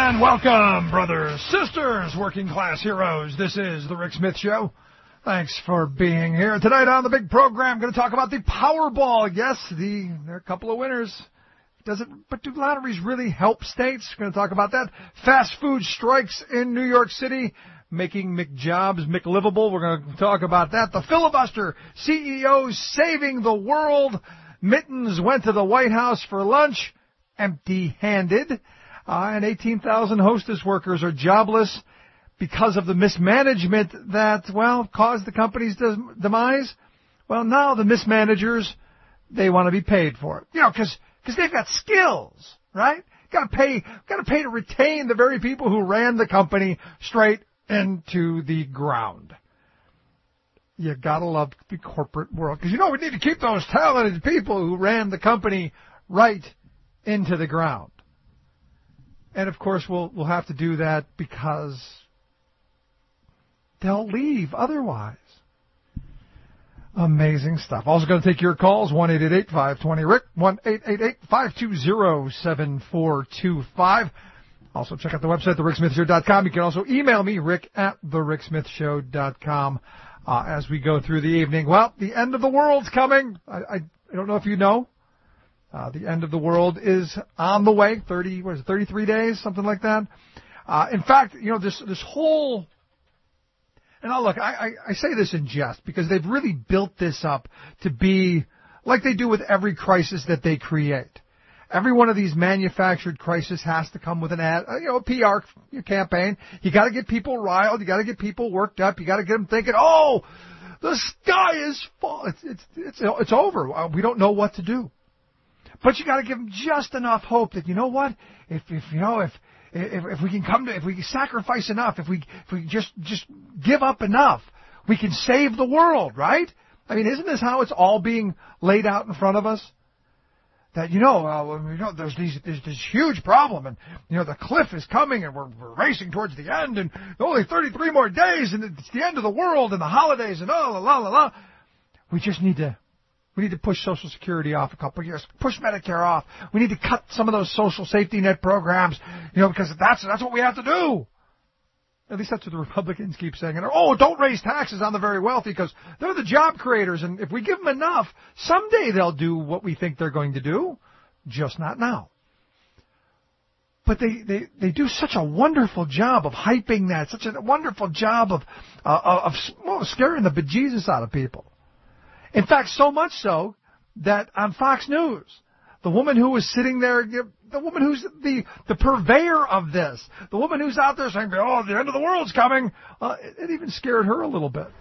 And welcome, brothers, sisters, working class heroes. This is the Rick Smith Show. Thanks for being here. Tonight on the big program, I'm going to talk about the Powerball. Yes, there are a couple of winners. But do lotteries really help states? We're going to talk about that. Fast food strikes in New York City, making McJobs McLivable. We're going to talk about that. The filibuster, CEOs saving the world. Mittens went to the White House for lunch, empty-handed. And 18,000 hostess workers are jobless because of the mismanagement that, caused the company's demise. Well, now the mismanagers, they want to be paid for it. Because they've got skills, right? Got to pay to retain the very people who ran the company straight into the ground. You got to love the corporate world. Because we need to keep those talented people who ran the company right into the ground. And, of course, we'll have to do that because they'll leave otherwise. Amazing stuff. Also going to take your calls, 1-888-520-RICK, 1-888-520-7425. Also check out the website, thericksmithshow.com. You can also email me, rick@thericksmithshow.com, as we go through the evening. Well, the end of the world's coming. I don't know if you know. The end of the world is on the way. 33 days, something like that. In fact, this whole, and now look, I say this in jest because they've really built this up to be like they do with every crisis that they create. Every one of these manufactured crises has to come with an ad, a PR campaign. You got to get people riled. You got to get people worked up. You got to get them thinking, oh, the sky is falling. It's over. We don't know what to do. But you got to give them just enough hope that, if we can sacrifice enough, if we just give up enough, we can save the world, right? I mean, isn't this how it's all being laid out in front of us? That, there's this huge problem, and, the cliff is coming, and we're racing towards the end, and only 33 more days, and it's the end of the world, and the holidays, and We need to push Social Security off a couple of years, push Medicare off. We need to cut some of those social safety net programs, because that's what we have to do. At least that's what the Republicans keep saying. And, don't raise taxes on the very wealthy because they're the job creators. And if we give them enough, someday they'll do what we think they're going to do, just not now. But they do such a wonderful job of hyping that, such a wonderful job of scaring the bejesus out of people. In fact, so much so that on Fox News, the woman who was sitting there, the woman who's the purveyor of this, the woman who's out there saying, the end of the world's coming, it even scared her a little bit.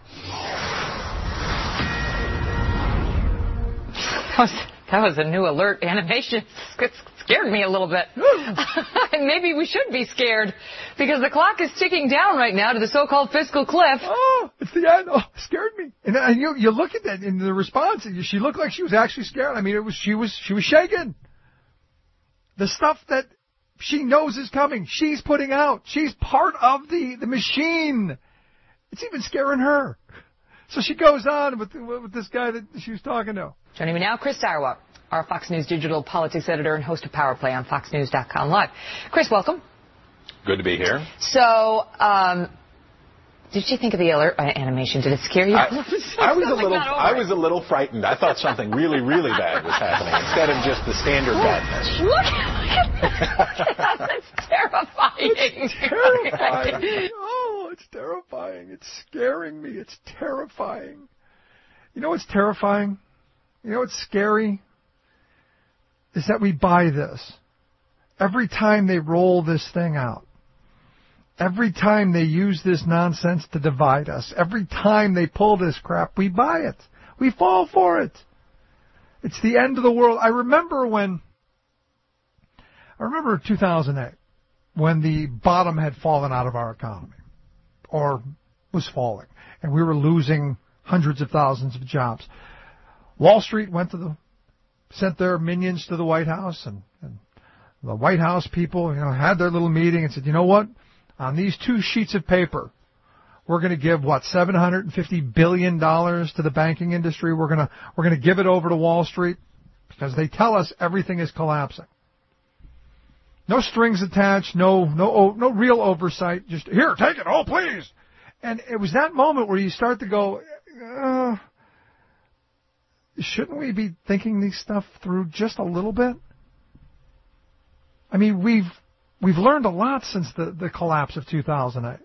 That was a new alert animation. It scared me a little bit. And maybe we should be scared because the clock is ticking down right now to the so-called fiscal cliff. Oh, it's the end. Oh, it scared me. And you look at that in the response, and she looked like she was actually scared. I mean, she was shaking. The stuff that she knows is coming, she's putting out. She's part of the machine. It's even scaring her. So she goes on with this guy that she was talking to. Joining me now, Chris Sarowak, our Fox News digital politics editor and host of Power Play on FoxNews.com Live. Chris, welcome. Good to be here. So, did you think of the alert animation? Did it scare you? I was a little frightened. I thought something really, really bad was happening instead of just the standard badness. Look at that. It's terrifying. It's terrifying. Oh, it's terrifying. It's scaring me. It's terrifying. You know what's terrifying? You know what's scary? Is that we buy this. Every time they roll this thing out. Every time they use this nonsense to divide us. Every time they pull this crap, we buy it. We fall for it. It's the end of the world. I remember 2008, when the bottom had fallen out of our economy, or was falling, and we were losing hundreds of thousands of jobs. Wall Street sent their minions to the White House, and the White House people, had their little meeting and said, you know what? On these 2 sheets of paper, we're going to give $750 billion to the banking industry. We're going to give it over to Wall Street because they tell us everything is collapsing. No strings attached, no real oversight. Just, here, take it, oh, please. And it was that moment where you start to go, shouldn't we be thinking these stuff through just a little bit? I mean, we've learned a lot since the collapse of 2008.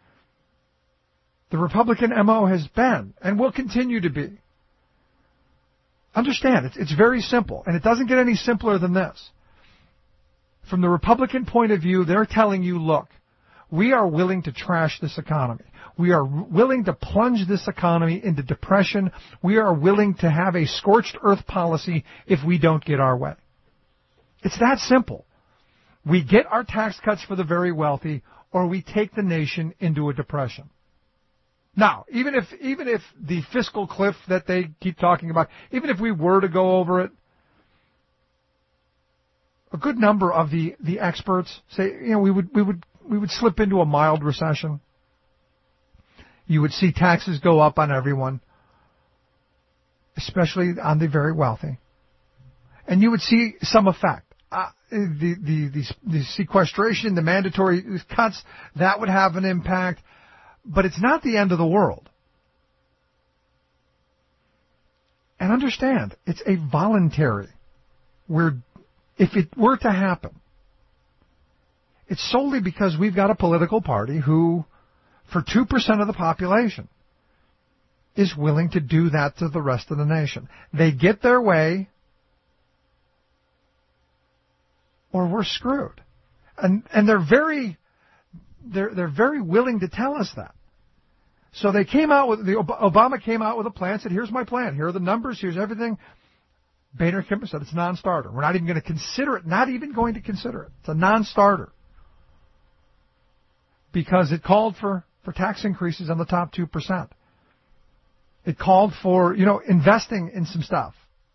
The Republican MO has been, and will continue to be. Understand, it's very simple, and it doesn't get any simpler than this. From the Republican point of view, they're telling you, look, we are willing to trash this economy. We are willing to plunge this economy into depression. We are willing to have a scorched earth policy if we don't get our way. It's that simple. We get our tax cuts for the very wealthy, or we take the nation into a depression. Now, even if the fiscal cliff that they keep talking about, even if we were to go over it, a good number of the experts say, we would slip into a mild recession. You would see taxes go up on everyone, especially on the very wealthy, and you would see some effect. The sequestration, the mandatory cuts, that would have an impact, but it's not the end of the world. And understand, it's a voluntary. If it were to happen, it's solely because we've got a political party who, for 2% of the population, is willing to do that to the rest of the nation. They get their way, or we're screwed. And they're very willing to tell us that. So they came out with, Obama came out with a plan, said, here's my plan, here are the numbers, here's everything. Boehner said it's non-starter. We're not even going to consider it, not even going to consider it. It's a non-starter. Because it called for tax increases on the top 2%. It called for, investing in some stuff.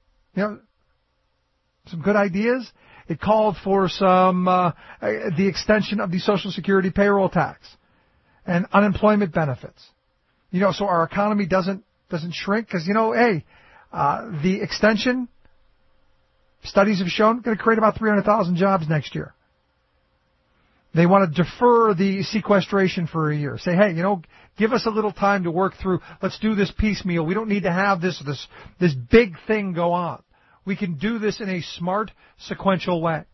Some good ideas. It called for some, the extension of the Social Security payroll tax and unemployment benefits. So our economy doesn't shrink because, the extension, studies have shown, going to create about 300,000 jobs next year. They want to defer the sequestration for a year. Say, hey, give us a little time to work through. Let's do this piecemeal. We don't need to have this big thing go on. We can do this in a smart, sequential way.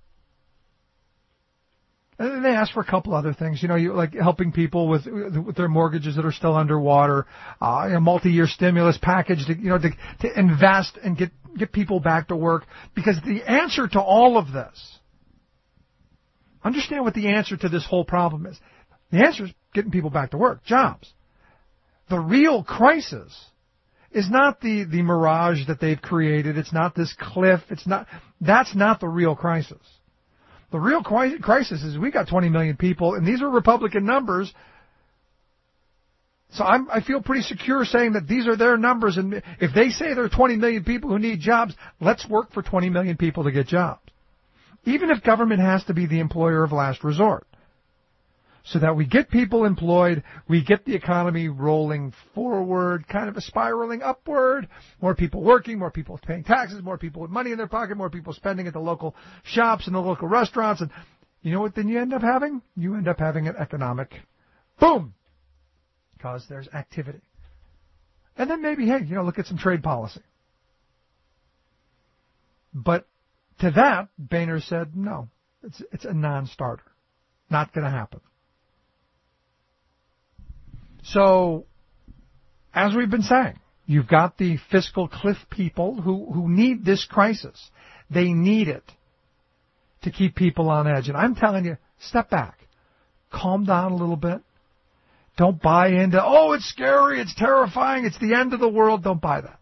And then they ask for a couple other things, like helping people with their mortgages that are still underwater, a multi-year stimulus package to invest and get people back to work. Because the answer to all of this, understand what the answer to this whole problem is. The answer is getting people back to work, jobs. The real crisis is not the mirage that they've created. It's not this cliff. That's not the real crisis. The real crisis is we got 20 million people, and these are Republican numbers. So I feel pretty secure saying that these are their numbers, and if they say there are 20 million people who need jobs, let's work for 20 million people to get jobs. Even if government has to be the employer of last resort. So that we get people employed, we get the economy rolling forward, kind of a spiraling upward, more people working, more people paying taxes, more people with money in their pocket, more people spending at the local shops and the local restaurants. And you know what then you end up having? You end up having an economic boom, because there's activity. And then maybe, hey, look at some trade policy. But to that, Boehner said, no, it's a non-starter. Not going to happen. So, as we've been saying, you've got the fiscal cliff people who need this crisis. They need it to keep people on edge. And I'm telling you, step back. Calm down a little bit. Don't buy into, it's scary, it's terrifying, it's the end of the world. Don't buy that.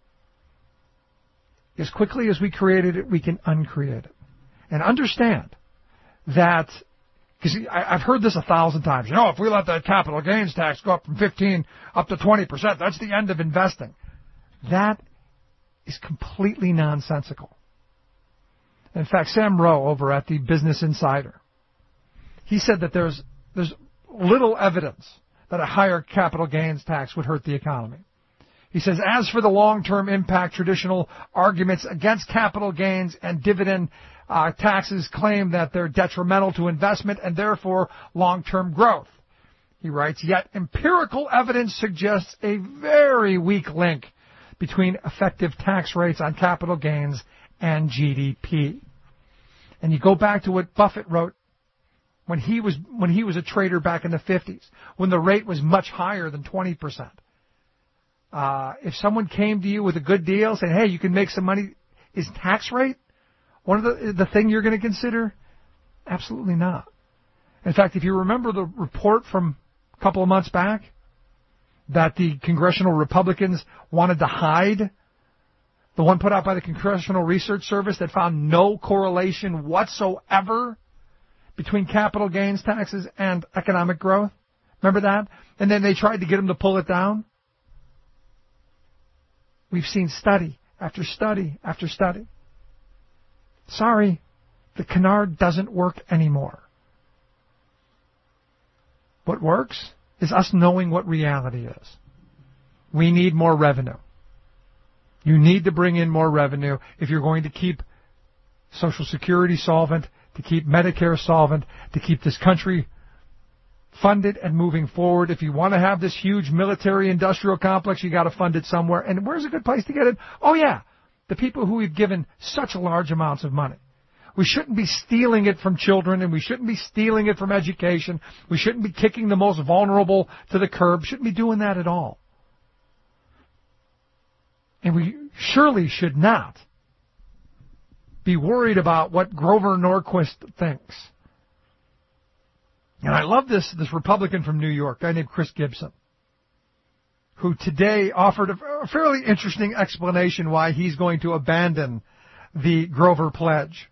As quickly as we created it, we can uncreate it. And understand that, because I've heard this 1,000 times, if we let that capital gains tax go up from 15 up to 20%, that's the end of investing. That is completely nonsensical. In fact, Sam Rowe over at the Business Insider, he said that there's little evidence that a higher capital gains tax would hurt the economy. He says, as for the long-term impact, traditional arguments against capital gains and dividend taxes claim that they're detrimental to investment and therefore long-term growth. He writes, yet empirical evidence suggests a very weak link between effective tax rates on capital gains and GDP. And you go back to what Buffett wrote when he was a trader back in the 50s, when the rate was much higher than 20%. If someone came to you with a good deal, saying, hey, you can make some money, is tax rate one of the thing you're going to consider? Absolutely not. In fact, if you remember the report from a couple of months back that the congressional Republicans wanted to hide, the one put out by the Congressional Research Service that found no correlation whatsoever between capital gains taxes and economic growth. Remember that? And then they tried to get them to pull it down. We've seen study after study after study. Sorry, the canard doesn't work anymore. What works is us knowing what reality is. We need more revenue. You need to bring in more revenue if you're going to keep Social Security solvent, to keep Medicare solvent, to keep this country funded and moving forward. If you want to have this huge military-industrial complex, you got to fund it somewhere. And where's a good place to get it? Oh, yeah, the people who we've given such large amounts of money. We shouldn't be stealing it from children, and we shouldn't be stealing it from education. We shouldn't be kicking the most vulnerable to the curb. Shouldn't be doing that at all. And we surely should not be worried about what Grover Norquist thinks. And I love this Republican from New York, a guy named Chris Gibson, who today offered a fairly interesting explanation why he's going to abandon the Grover Pledge.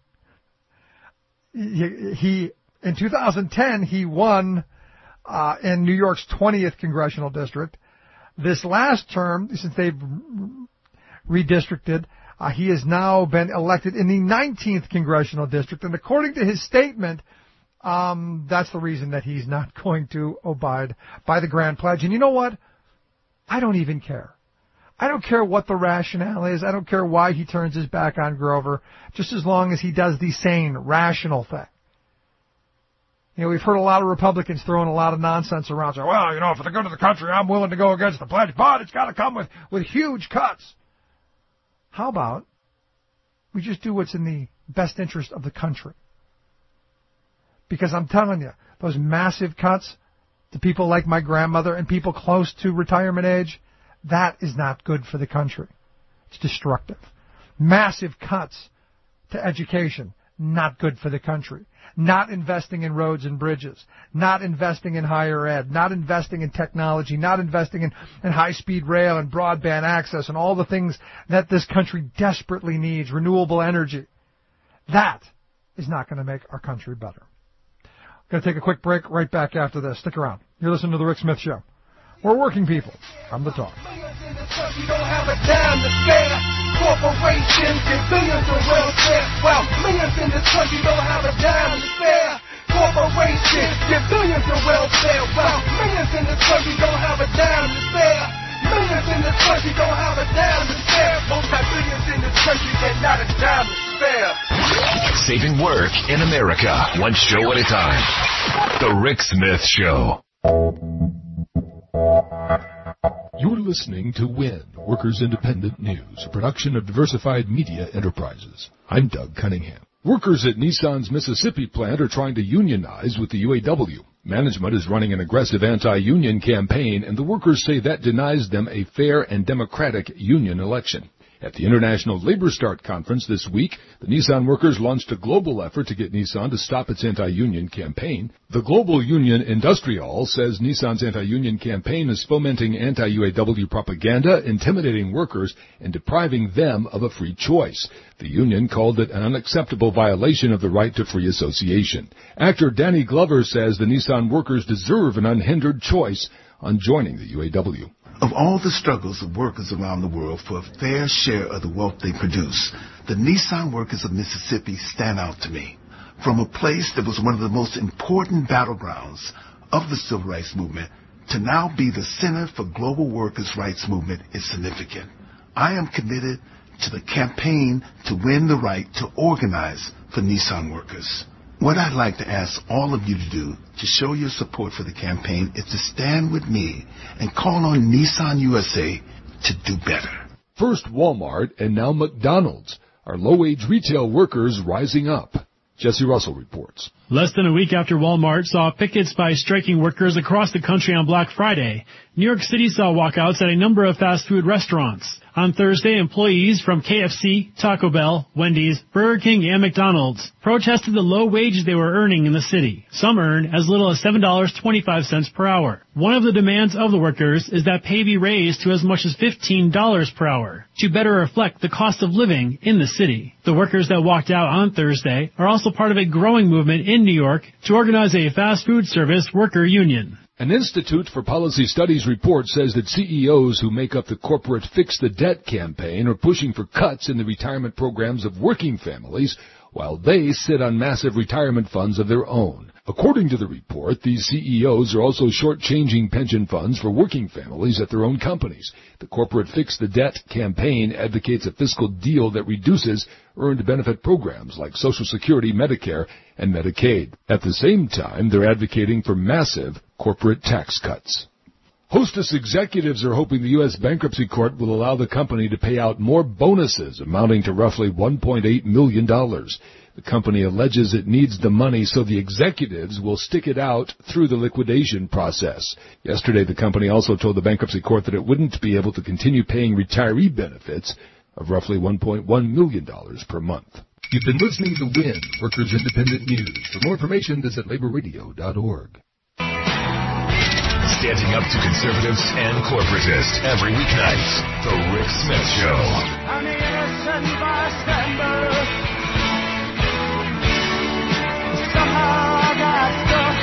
He in 2010, he won in New York's 20th congressional district. This last term, since they've redistricted, he has now been elected in the 19th congressional district. And according to his statement, that's the reason that he's not going to abide by the Grand Pledge. And you know what? I don't even care. I don't care what the rationale is. I don't care why he turns his back on Grover, just as long as he does the sane, rational thing. You know, we've heard a lot of Republicans throwing a lot of nonsense around, saying, well, you know, for the good of the country, I'm willing to go against the pledge, but it's got to come with huge cuts. How about we just do what's in the best interest of the country? Because I'm telling you, those massive cuts to people like my grandmother and people close to retirement age, that is not good for the country. It's destructive. Massive cuts to education, not good for the country. Not investing in roads and bridges, not investing in higher ed, not investing in technology, not investing in high-speed rail and broadband access and all the things that this country desperately needs, renewable energy. That is not going to make our country better. Going to take a quick break right back after this. Stick around. You're listening to The Rick Smith Show. We're working people. I'm the talk. Corporations and billions of welfare. Well, millions in this country don't have a dime to spare. Corporations and billions of welfare. Well, millions in this country don't have a dime to spare. Millions in this country don't have a dime to spare. Multi-billions in this country get not a dime to spare. Saving work in America, one show at a time. The Rick Smith Show. You're listening to WIN, Workers Independent News, a production of Diversified Media Enterprises. I'm Doug Cunningham. Workers at Nissan's Mississippi plant are trying to unionize with the UAW. Management is running an aggressive anti-union campaign, and the workers say that denies them a fair and democratic union election. At the International Labor Start Conference this week, the Nissan workers launched a global effort to get Nissan to stop its anti-union campaign. The global union Industrial says Nissan's anti-union campaign is fomenting anti-UAW propaganda, intimidating workers, and depriving them of a free choice. The union called it an unacceptable violation of the right to free association. Actor Danny Glover says the Nissan workers deserve an unhindered choice on joining the UAW. Of all the struggles of workers around the world for a fair share of the wealth they produce, the Nissan workers of Mississippi stand out to me. From a place that was one of the most important battlegrounds of the civil rights movement to now be the center for global workers' rights movement is significant. I am committed to the campaign to win the right to organize for Nissan workers. What I'd like to ask all of you to do to show your support for the campaign is to stand with me and call on Nissan USA to do better. First Walmart and now McDonald's are low-wage retail workers rising up. Jesse Russell reports. Less than a week after Walmart saw pickets by striking workers across the country on Black Friday, New York City saw walkouts at a number of fast food restaurants. On Thursday, employees from KFC, Taco Bell, Wendy's, Burger King, and McDonald's protested the low wages they were earning in the city. Some earn as little as $7.25 per hour. One of the demands of the workers is that pay be raised to as much as $15 per hour to better reflect the cost of living in the city. The workers that walked out on Thursday are also part of a growing movement in New York to organize a fast food service worker union. An Institute for Policy Studies report says that CEOs who make up the corporate Fix the Debt campaign are pushing for cuts in the retirement programs of working families while they sit on massive retirement funds of their own. According to the report, these CEOs are also shortchanging pension funds for working families at their own companies. The corporate Fix the Debt campaign advocates a fiscal deal that reduces earned benefit programs like Social Security, Medicare, and Medicaid. At the same time, they're advocating for massive corporate tax cuts. Hostess executives are hoping the U.S. bankruptcy court will allow the company to pay out more bonuses amounting to roughly $1.8 million. The company alleges it needs the money so the executives will stick it out through the liquidation process. Yesterday, the company also told the bankruptcy court that it wouldn't be able to continue paying retiree benefits of roughly $1.1 million per month. You've been listening to WIN, Workers Independent News. For more information, visit laborradio.org. Standing up to conservatives and corporatists every weeknight. The Rick Smith Show. I'm the innocent bystander. Somehow I got stuck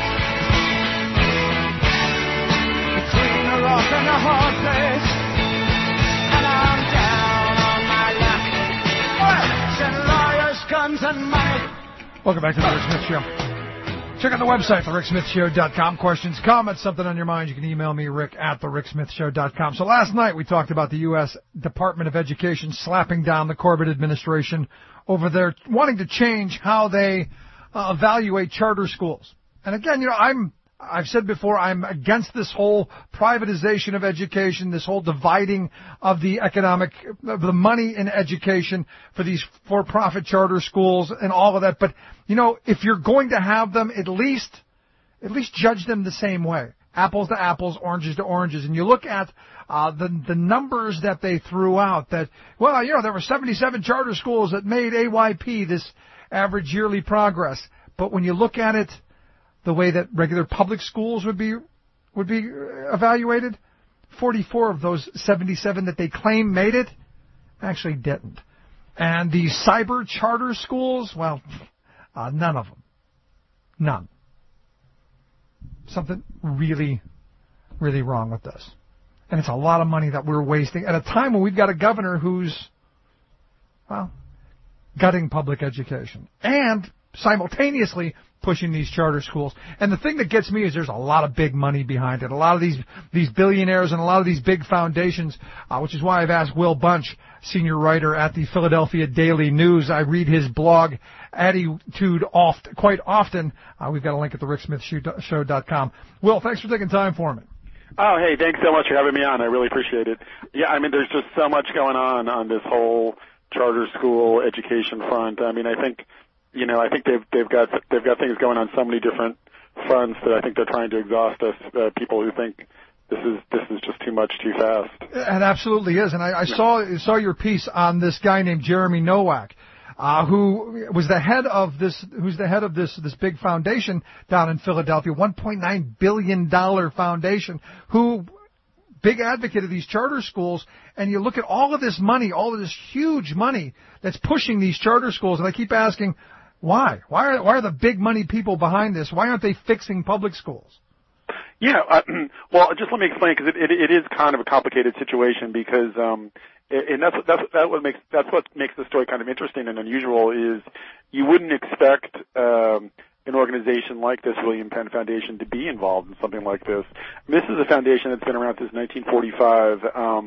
between the rock and the hard place, and I'm down on my luck. Bullets and lawyers, guns and money. Welcome back to the Rick Smith Show. Check out the website, thericksmithshow.com. Questions, comments, something on your mind, you can email me, rick@thericksmithshow.com. So last night we talked about the U.S. Department of Education slapping down the Corbett administration over their wanting to change how they evaluate charter schools. And again, I've said before, I'm against this whole privatization of education, this whole dividing of the money in education for these for-profit charter schools and all of that. But, if you're going to have them, at least judge them the same way. Apples to apples, oranges to oranges. And you look at the numbers that they threw out that, there were 77 charter schools that made AYP, this average yearly progress. But when you look at it, the way that regular public schools would be evaluated, 44 of those 77 that they claim made it actually didn't. And the cyber charter schools, none of them. None. Something really, really wrong with this. And it's a lot of money that we're wasting at a time when we've got a governor who's, gutting public education and simultaneously pushing these charter schools. And the thing that gets me is there's a lot of big money behind it. A lot of these billionaires and a lot of these big foundations, which is why I've asked Will Bunch, senior writer at the Philadelphia Daily News. I read his blog, Attitude, quite often. We've got a link at thericksmithshow.com. Will, thanks for taking time for me. Oh, hey, thanks so much for having me on. I really appreciate it. Yeah, there's just so much going on this whole charter school education front. I think they've got things going on so many different fronts that I think they're trying to exhaust us, people who think this is just too much too fast. It absolutely is. And I saw your piece on this guy named Jeremy Nowak, who's the head of this big foundation down in Philadelphia, $1.9 billion foundation, who big advocate of these charter schools. And you look at all of this money, all of this huge money that's pushing these charter schools, and I keep asking, why? Why are the big money people behind this? Why aren't they fixing public schools? Well, just let me explain, because it is kind of a complicated situation, because and that's what makes the story kind of interesting and unusual. Is you wouldn't expect an organization like this William Penn Foundation to be involved in something like this. This is a foundation that's been around since 1945.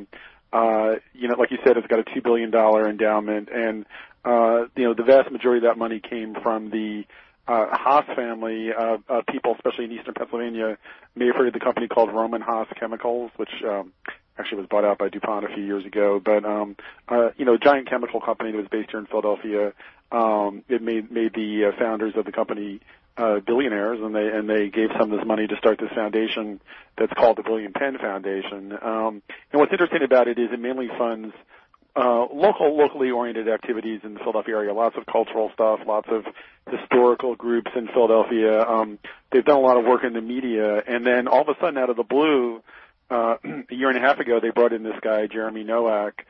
like you said, it's got a $2 billion endowment, and the vast majority of that money came from the Haas family of people, especially in eastern Pennsylvania. May have heard of the company called Roman Haas Chemicals, which actually was bought out by DuPont a few years ago. But a giant chemical company that was based here in Philadelphia. It made the founders of the company billionaires, and they gave some of this money to start this foundation that's called the William Penn Foundation. And what's interesting about it is it mainly funds locally oriented activities in the Philadelphia area, lots of cultural stuff, lots of historical groups in Philadelphia. They've done a lot of work in the media, and then all of a sudden, out of the blue, a year and a half ago, they brought in this guy, Jeremy Nowak,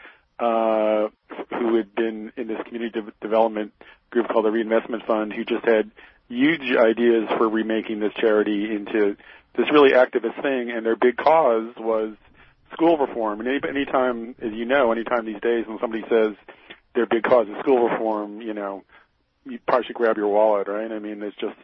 who had been in this community development group called the Reinvestment Fund, who just had huge ideas for remaking this charity into this really activist thing, and their big cause was school reform. And anytime, as you know, anytime these days when somebody says their big cause is school reform, you probably should grab your wallet, right? I mean, it's just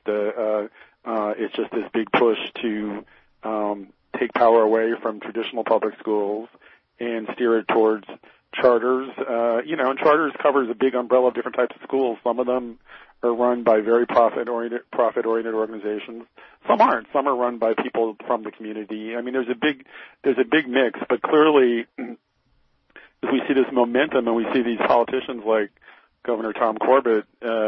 this big push to take power away from traditional public schools and steer it towards charters. And charters covers a big umbrella of different types of schools. Some of them are run by very profit-oriented organizations. Some aren't. Some are run by people from the community. I mean, there's a big mix, but clearly, as we see this momentum and we see these politicians like Governor Tom Corbett,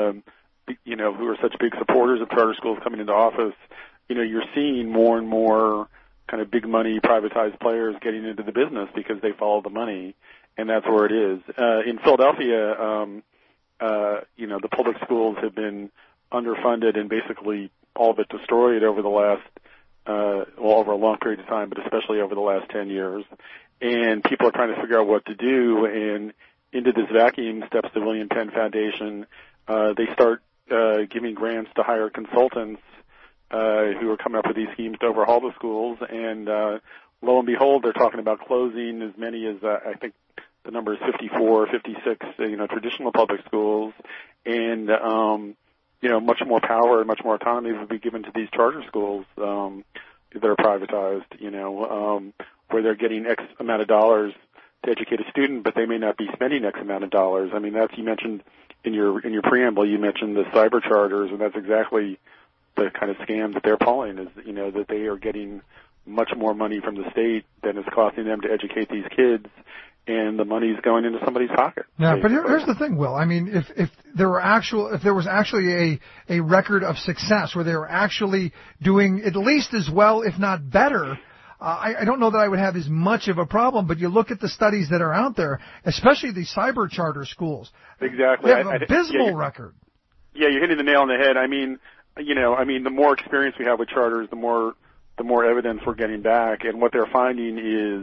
who are such big supporters of charter schools coming into office, you're seeing more and more kind of big money privatized players getting into the business because they follow the money, and that's where it is. In Philadelphia, the public schools have been underfunded and basically all of it destroyed over the last, over a long period of time, but especially over the last 10 years. And people are trying to figure out what to do, and into this vacuum steps the William Penn Foundation. They start giving grants to hire consultants who are coming up with these schemes to overhaul the schools, and lo and behold, they're talking about closing as many as, I think, the number is 54, 56, traditional public schools, and, much more power and much more autonomy will be given to these charter schools, that are privatized, where they're getting X amount of dollars to educate a student, but they may not be spending X amount of dollars. I mean, you mentioned in your preamble, you mentioned the cyber charters, and that's exactly the kind of scam that they're pulling is, that they are getting much more money from the state than it's costing them to educate these kids, and the money's going into somebody's pocket. Yeah, but here's the thing, Will. I mean, if there was actually a record of success where they were actually doing at least as well, if not better, I don't know that I would have as much of a problem. But you look at the studies that are out there, especially the cyber charter schools. Exactly. They have an abysmal record. Yeah, you're hitting the nail on the head. I mean, the more experience we have with charters, the more evidence we're getting back, and what they're finding is,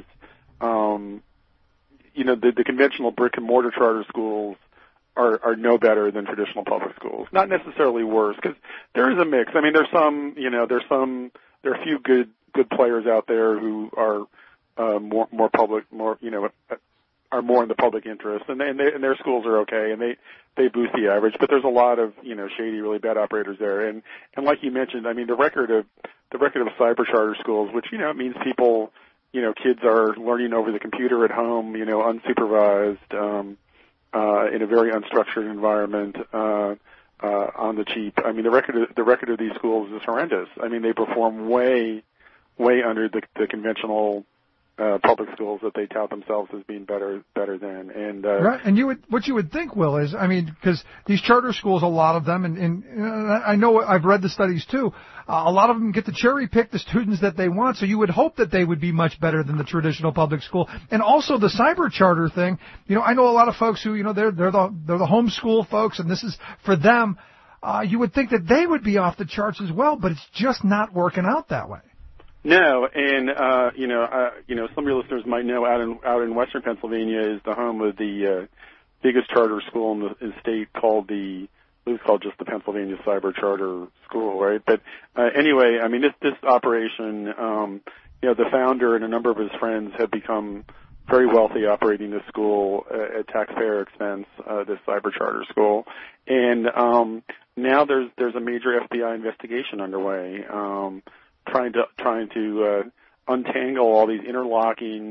the conventional brick and mortar charter schools are no better than traditional public schools. Not necessarily worse, because there is a mix. I mean, there are a few good players out there who are more public, are more in the public interest, and their schools are okay, and they boost the average. But there's a lot of shady, really bad operators there, and like you mentioned, I mean, the record of cyber charter schools, which means people. Kids are learning over the computer at home, unsupervised, in a very unstructured environment, on the cheap. I mean, the record of these schools is horrendous. I mean, they perform way under the conventional public schools that they tout themselves as being better than. And right. And what you would think, Will, is, I mean, because these charter schools, a lot of them, and I know I've read the studies too. A lot of them get to cherry pick the students that they want, so you would hope that they would be much better than the traditional public school. And also the cyber charter thing. I know a lot of folks who, they're the homeschool folks, and this is for them. You would think that they would be off the charts as well, but it's just not working out that way. No, and some of your listeners might know out in Western Pennsylvania is the home of the biggest charter school in the state called just the Pennsylvania Cyber Charter School, right? But anyway, I mean this operation, the founder and a number of his friends have become very wealthy operating this school at taxpayer expense, this cyber charter school, and now there's a major FBI investigation underway. Trying to untangle all these interlocking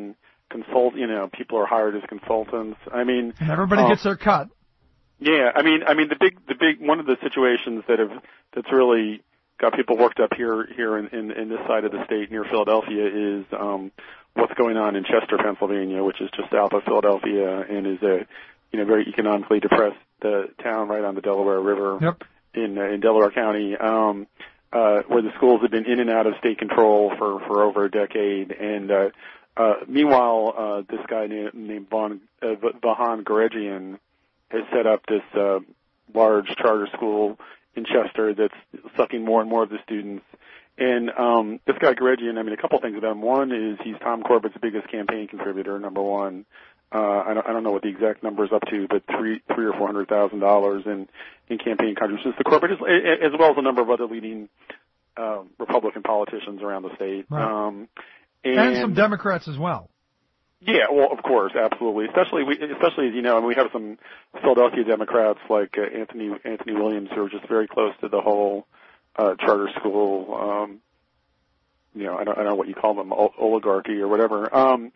people are hired as consultants. I mean, and everybody gets their cut. Yeah, I mean, the big one of the situations that's really got people worked up here in this side of the state near Philadelphia is what's going on in Chester, Pennsylvania, which is just south of Philadelphia and is a very economically depressed town right on the Delaware River. Yep. In Delaware County, where the schools have been in and out of state control for over a decade, and meanwhile, this guy named Vahan Garegian has set up this large charter school in Chester that's sucking more and more of the students. And this guy Garegian, I mean, a couple things about him. One is he's Tom Corbett's biggest campaign contributor, number one. I don't know what the exact number is up to, but $300,000 or $400,000 in campaign contributions to Corbett, as well as a number of other leading Republican politicians around the state. Right. And some Democrats as well. Yeah, well, of course, absolutely. Especially as you know, I mean, we have some Philadelphia Democrats like Anthony Williams who are just very close to the whole charter school. I don't know what you call them, oligarchy or whatever.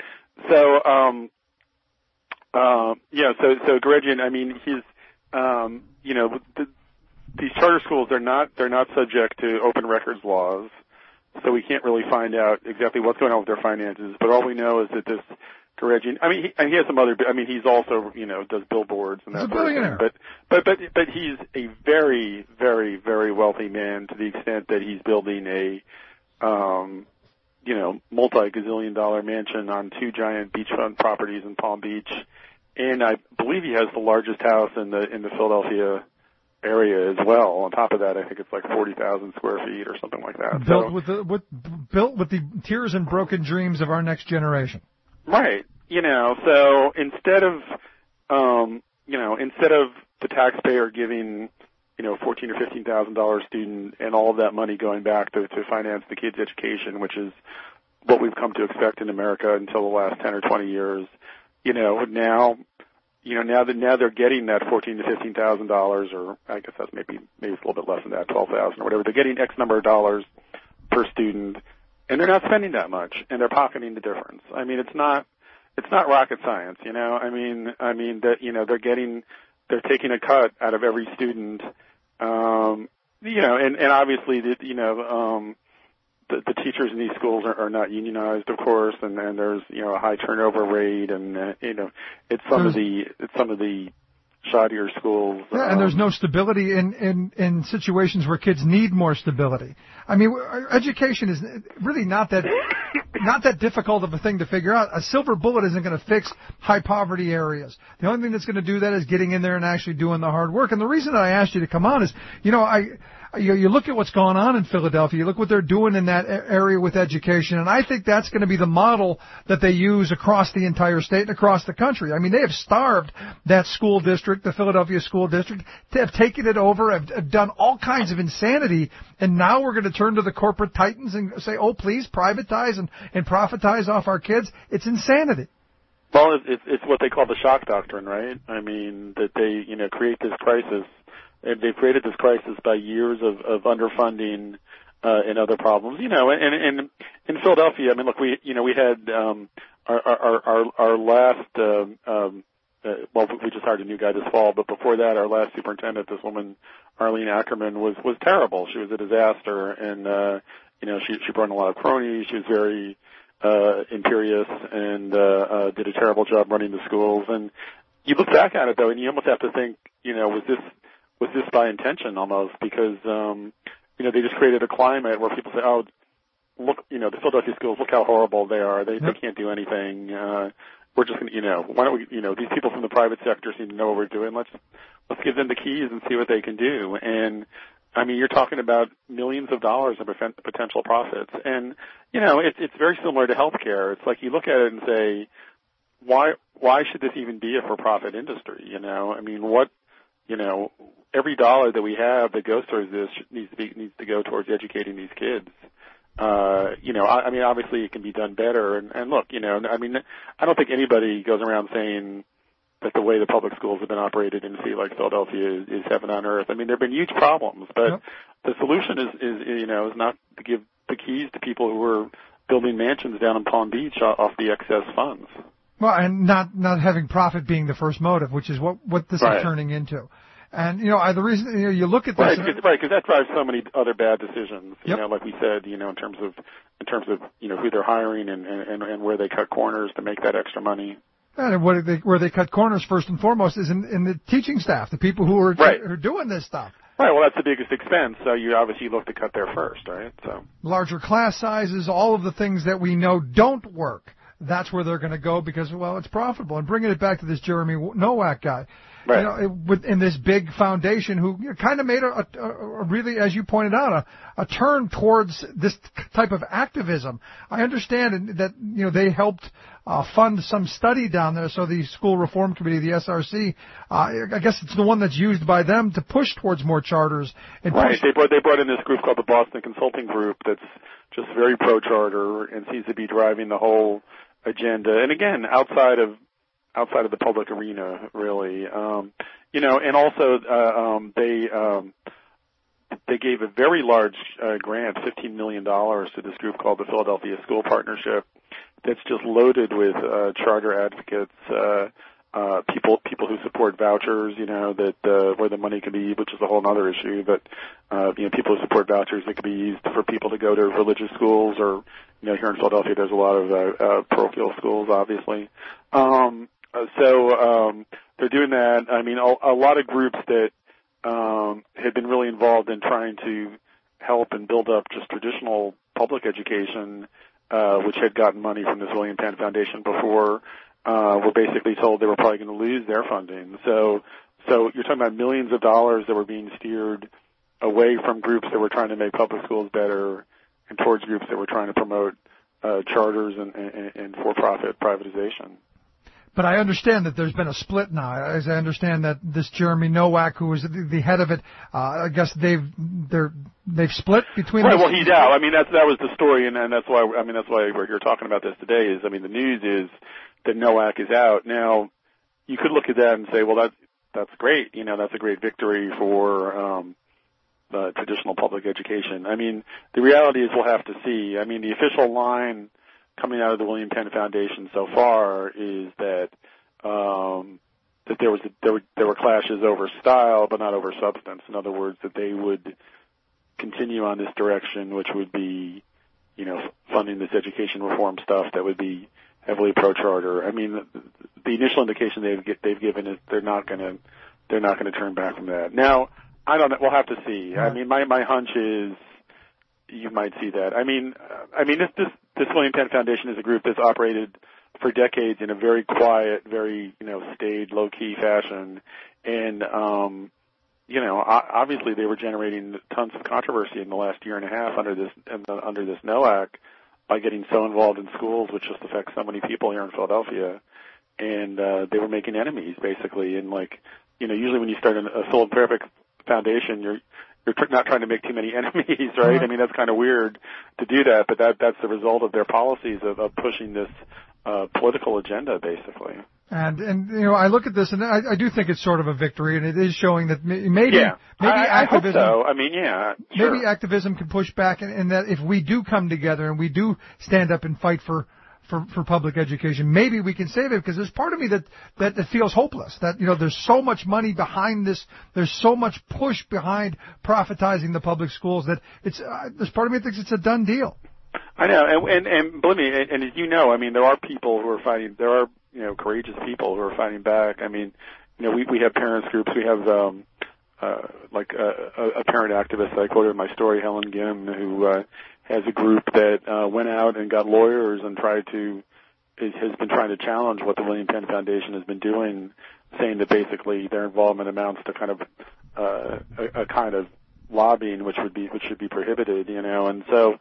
So Garegian, I mean, he's, these charter schools, they're not subject to open records laws, so we can't really find out exactly what's going on with their finances. But all we know is that this Garegian, I mean, he has some other, I mean, he's also, does billboards and that sort of thing. But he's a very, very, very wealthy man to the extent that he's building a, multi-gazillion-dollar mansion on 2 giant beachfront properties in Palm Beach. And I believe he has the largest house in the Philadelphia area as well. On top of that, I think it's like 40,000 square feet or something like that. Built with the tears and broken dreams of our next generation. Right. So instead of the taxpayer giving, $14,000 or $15,000 student and all of that money going back to finance the kids' education, which is what we've come to expect in America until the last 10 or 20 years. Now they're getting that $14,000 to $15,000, or I guess that's maybe it's a little bit less than that, $12,000 or whatever. They're getting X number of dollars per student, and they're not spending that much, and they're pocketing the difference. I mean, it's not rocket science, I mean that they're taking a cut out of every student, and obviously the teachers in these schools are not unionized, of course, and there's a high turnover rate, and it's some of the shoddier schools. Yeah, and there's no stability in situations where kids need more stability. I mean, education is really not that difficult of a thing to figure out. A silver bullet isn't going to fix high poverty areas. The only thing that's going to do that is getting in there and actually doing the hard work. And the reason that I asked you to come on is, you look at what's going on in Philadelphia, you look what they're doing in that area with education, and I think that's going to be the model that they use across the entire state and across the country. I mean, they have starved that school district, the Philadelphia school district, to have taken it over, have done all kinds of insanity, and now we're going to turn to the corporate titans and say, oh, please privatize and profitize off our kids. It's insanity. Well, it's what they call the shock doctrine, right? I mean, that they, create this crisis. And they've created this crisis by years of underfunding and other problems. And in Philadelphia, I mean, look, we had our last we just hired a new guy this fall, but before that, our last superintendent, this woman Arlene Ackerman, was terrible. She was a disaster, and she brought in a lot of cronies. She was very imperious and did a terrible job running the schools. And you look back at it though, and you almost have to think, was this by intention almost? Because, they just created a climate where people say, oh, look, the Philadelphia schools, look how horrible they are. They can't do anything. We're just going to, why don't we, these people from the private sector seem to know what we're doing. Let's give them the keys and see what they can do. And, I mean, you're talking about millions of dollars of potential profits. And, it's very similar to healthcare. It's like you look at it and say, why should this even be a for-profit industry? I mean, every dollar that we have that goes towards this needs to go towards educating these kids. I mean, obviously it can be done better. And look, I mean, I don't think anybody goes around saying that the way the public schools have been operated in a city like Philadelphia is heaven on earth. I mean, there have been huge problems, but the solution is not to give the keys to people who are building mansions down in Palm Beach off the excess funds. Well, and not having profit being the first motive, which is what this is turning into. And, the reason, you look at this. Right, because that drives so many other bad decisions, like we said, in terms of, who they're hiring and where they cut corners to make that extra money. And where they cut corners first and foremost is in the teaching staff, the people who are doing this stuff. Right, well, that's the biggest expense, so you obviously look to cut there first, right? So larger class sizes, all of the things that we know don't work. That's where they're going to go because, well, it's profitable. And bringing it back to this Jeremy Nowak guy, in this big foundation who kind of made a really, as you pointed out, a turn towards this type of activism. I understand that, they helped fund some study down there. So the School Reform Committee, the SRC, I guess it's the one that's used by them to push towards more charters. And they brought in this group called the Boston Consulting Group that's just very pro-charter and seems to be driving the whole agenda. And again, outside of the public arena, really. And also they gave a very large grant, $15 million, to this group called the Philadelphia School Partnership. That's just loaded with charter advocates, people who support vouchers, that where the money can be, which is a whole other issue. But people who support vouchers that could be used for people to go to religious schools, or here in Philadelphia, there's a lot of parochial schools, obviously. So they're doing that. I mean, a lot of groups that had been really involved in trying to help and build up just traditional public education, which had gotten money from this William Penn Foundation before, were basically told they were probably going to lose their funding. So you're talking about millions of dollars that were being steered away from groups that were trying to make public schools better and towards groups that were trying to promote charters and for-profit privatization. But I understand that there's been a split now. As I understand that this Jeremy Nowak, who was the head of it, I guess they've split between. Right. Well, he's out. I mean, that was the story, and that's why. I mean, that's why we're here talking about this today. The news is that Nowak is out. Now, you could look at that and say, well, that's great. That's a great victory for traditional public education. I mean, the reality is we'll have to see. I mean, the official line coming out of the William Penn Foundation so far is that that there were clashes over style, but not over substance. In other words, that they would continue on this direction, which would be, funding this education reform stuff that would be heavily pro-charter. I mean, the initial indication they've given is they're not going to turn back from that. Now, I don't know. We'll have to see. I mean, my hunch is you might see that. I mean, this William Penn Foundation is a group that's operated for decades in a very quiet, very, staid, low-key fashion. And, obviously they were generating tons of controversy in the last year and a half under this Nowak by getting so involved in schools, which just affects so many people here in Philadelphia. And, they were making enemies, basically. And usually when you start a philanthropic foundation, you're not trying to make too many enemies, right? I mean, that's kind of weird to do that, but that's the result of their policies of pushing this political agenda, basically. And I look at this, and I do think it's sort of a victory, and it is showing that maybe activism. I hope so. I mean, sure. Maybe activism can push back, and that if we do come together and we do stand up and fight for public education, maybe we can save it, because there's part of me that feels hopeless, that, there's so much money behind this, there's so much push behind profitizing the public schools that there's part of me that thinks it's a done deal. I know, and believe me, and as you know, I mean, there are people who are fighting, there are, courageous people who are fighting back. I mean, we have parents groups, we have, a parent activist I quoted in my story, Helen Gim, who, has a group that went out and got lawyers and has been trying to challenge what the William Penn Foundation has been doing, saying that basically their involvement amounts to kind of a kind of lobbying which should be prohibited, and so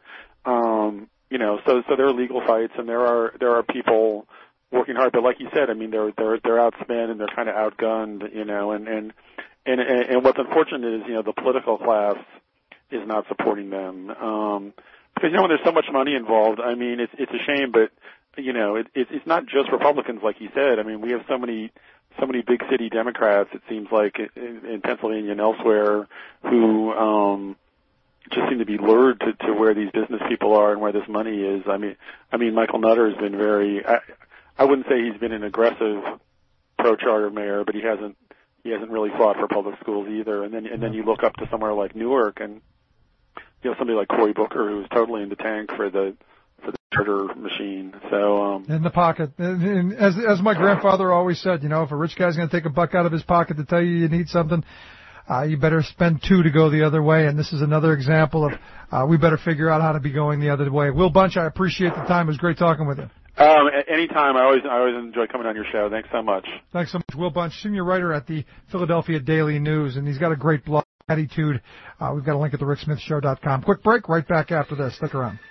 so there are legal fights, and there are people working hard, but like you said, I mean they're outspent and they're kind of outgunned, and what's unfortunate is the political class is not supporting them. Because when there's so much money involved, I mean, it's a shame, but it's not just Republicans, like you said. I mean, we have so many big city Democrats, it seems like, in Pennsylvania and elsewhere, who just seem to be lured to where these business people are and where this money is. I mean, Michael Nutter has been very. I wouldn't say he's been an aggressive pro-charter mayor, but he hasn't really fought for public schools either. And then you look up to somewhere like Newark, and somebody like Cory Booker, who's totally in the tank for the charter machine. So in the pocket. And as my grandfather always said, if a rich guy's going to take a buck out of his pocket to tell you need something, you better spend two to go the other way. And this is another example of we better figure out how to be going the other way. Will Bunch, I appreciate the time. It was great talking with you. Anytime. I always enjoy coming on your show. Thanks so much. Thanks so much, Will Bunch, senior writer at the Philadelphia Daily News, and he's got a great blog, Attitude. We've got a link at thericksmithshow.com. Quick break, right back after this. Stick around.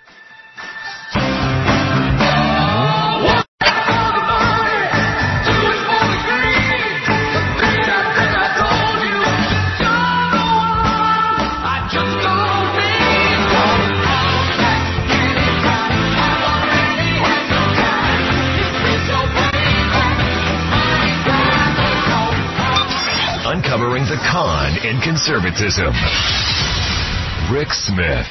Uncovering the con in conservatism. Rick Smith.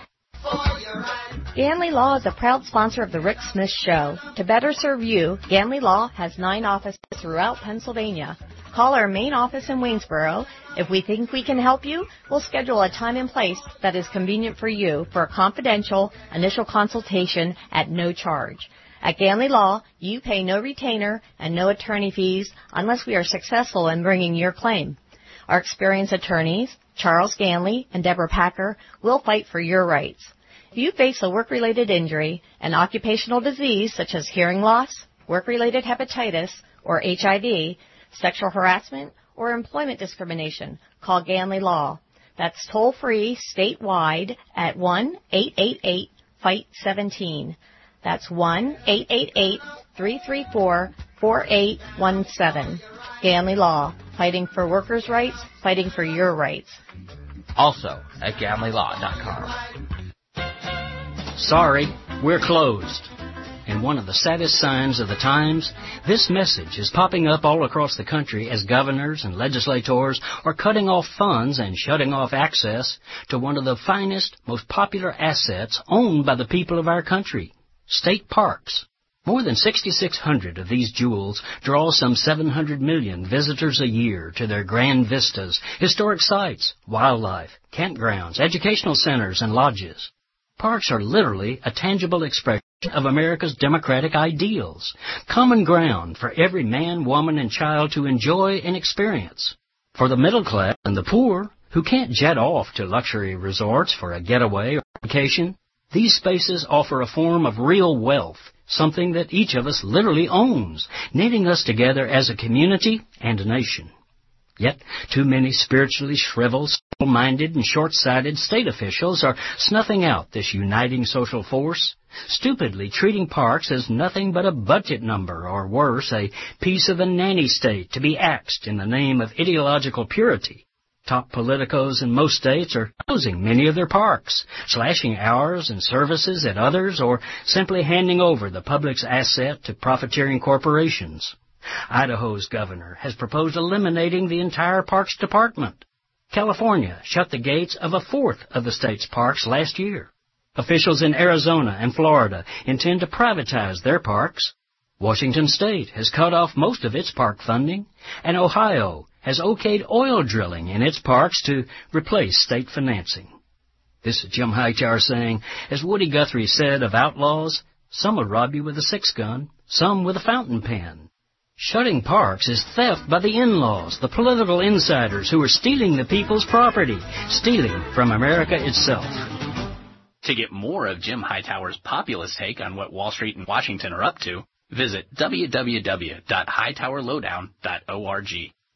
Ganley Law is a proud sponsor of the Rick Smith Show. To better serve you, Ganley Law has 9 offices throughout Pennsylvania. Call our main office in Waynesboro. If we think we can help you, we'll schedule a time and place that is convenient for you for a confidential initial consultation at no charge. At Ganley Law, you pay no retainer and no attorney fees unless we are successful in bringing your claim. Our experienced attorneys, Charles Ganley and Deborah Packer, will fight for your rights. If you face a work-related injury, an occupational disease such as hearing loss, work-related hepatitis, or HIV, sexual harassment, or employment discrimination, call Ganley Law. That's toll-free statewide at 1-888-FIGHT-17. That's 1-888-334-4817. Ganley Law, fighting for workers' rights, fighting for your rights. Also at GanleyLaw.com. Sorry, we're closed. And one of the saddest signs of the times, this message is popping up all across the country as governors and legislators are cutting off funds and shutting off access to one of the finest, most popular assets owned by the people of our country. State parks. More than 6,600 of these jewels draw some 700 million visitors a year to their grand vistas, historic sites, wildlife, campgrounds, educational centers, and lodges. Parks are literally a tangible expression of America's democratic ideals, common ground for every man, woman, and child to enjoy and experience. For the middle class and the poor, who can't jet off to luxury resorts for a getaway or vacation, these spaces offer a form of real wealth, something that each of us literally owns, knitting us together as a community and a nation. Yet, too many spiritually shriveled, simple-minded, and short-sighted state officials are snuffing out this uniting social force, stupidly treating parks as nothing but a budget number, or worse, a piece of a nanny state to be axed in the name of ideological purity. Top politicos in most states are closing many of their parks, slashing hours and services at others, or simply handing over the public's asset to profiteering corporations. Idaho's governor has proposed eliminating the entire parks department. California shut the gates of a fourth of the state's parks last year. Officials in Arizona and Florida intend to privatize their parks. Washington State has cut off most of its park funding, and Ohio has okayed oil drilling in its parks to replace state financing. This is Jim Hightower saying, as Woody Guthrie said of outlaws, some will rob you with a 6-gun, some with a fountain pen. Shutting parks is theft by the in-laws, the political insiders who are stealing the people's property, stealing from America itself. To get more of Jim Hightower's populist take on what Wall Street and Washington are up to, visit www.hightowerlowdown.org.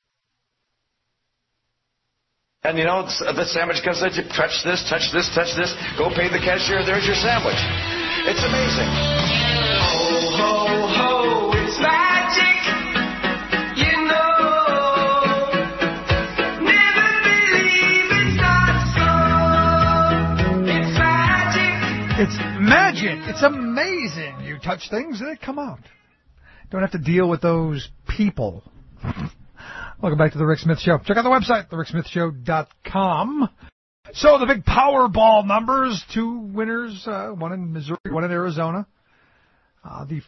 And the sandwich comes at you, touch this, go pay the cashier, there's your sandwich. It's amazing. Ho, ho, ho, it's magic, you know. Never believe it's not so. It's magic. It's magic. It's amazing. You touch things and they come out. Don't have to deal with those people. Welcome back to The Rick Smith Show. Check out the website, thericksmithshow.com. So the big Powerball numbers, 2 winners, one in Missouri, one in Arizona. The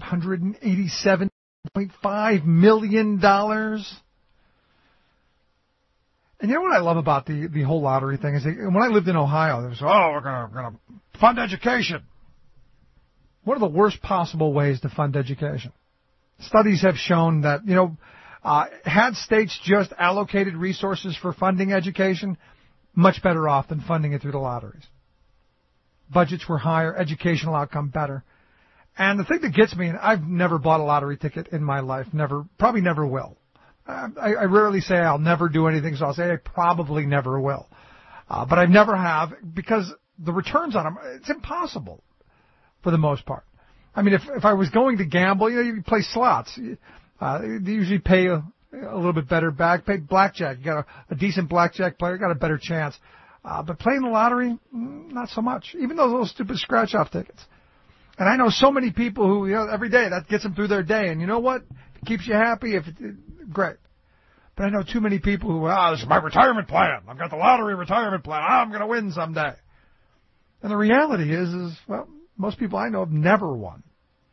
$587.5 million. And you know what I love about the whole lottery thing is when I lived in Ohio, they was, we're gonna fund education. What are the worst possible ways to fund education? Studies have shown that, had states just allocated resources for funding education, much better off than funding it through the lotteries. Budgets were higher, educational outcome better. And the thing that gets me, and I've never bought a lottery ticket in my life, probably never will. I rarely say I'll never do anything, so I'll say I probably never will. But I never have, because the returns on them, it's impossible for the most part. I mean, if I was going to gamble, you play slots. They usually pay a little bit better back. Pay blackjack. You got a decent blackjack player, got a better chance. But playing the lottery, not so much. Even those little stupid scratch-off tickets. And I know so many people who, every day that gets them through their day. And you know what? If it keeps you happy, great. But I know too many people who, this is my retirement plan. I've got the lottery retirement plan. I'm going to win someday. And the reality is, most people I know have never won.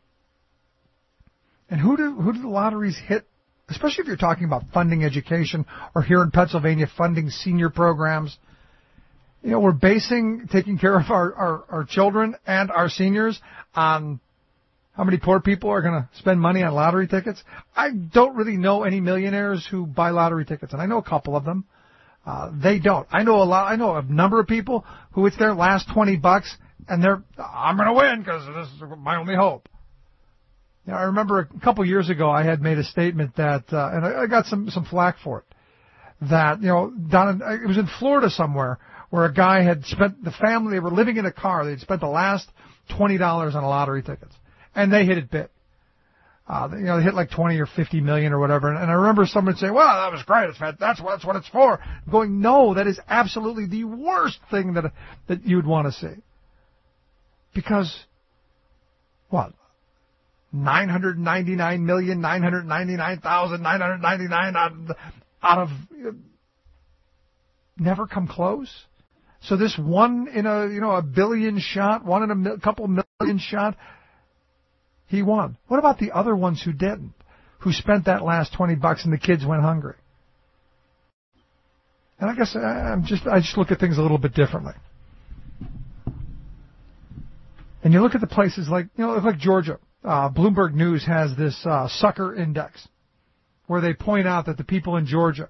And who do the lotteries hit? Especially if you're talking about funding education, or here in Pennsylvania, funding senior programs. We're basing taking care of our children and our seniors on how many poor people are going to spend money on lottery tickets. I don't really know any millionaires who buy lottery tickets, and I know a couple of them. They don't. I know a number of people who it's their last $20, and I'm going to win because this is my only hope. I remember a couple years ago I had made a statement that, and I got some flack for it, that, it was in Florida somewhere where a guy had spent, the family, they were living in a car, they'd spent the last $20 on lottery tickets, and they hit it big. They hit like 20 or 50 million or whatever, and I remember someone saying, well, that was great, that's what it's for. I'm going, no, that is absolutely the worst thing that you'd want to see. Because, 999,999,999 out of never come close. So this one in a billion shot, one in a couple million shot, he won. What about the other ones who didn't, who spent that last $20 and the kids went hungry? And I guess I just look at things a little bit differently. And you look at the places like Georgia. Bloomberg News has this sucker index where they point out that the people in Georgia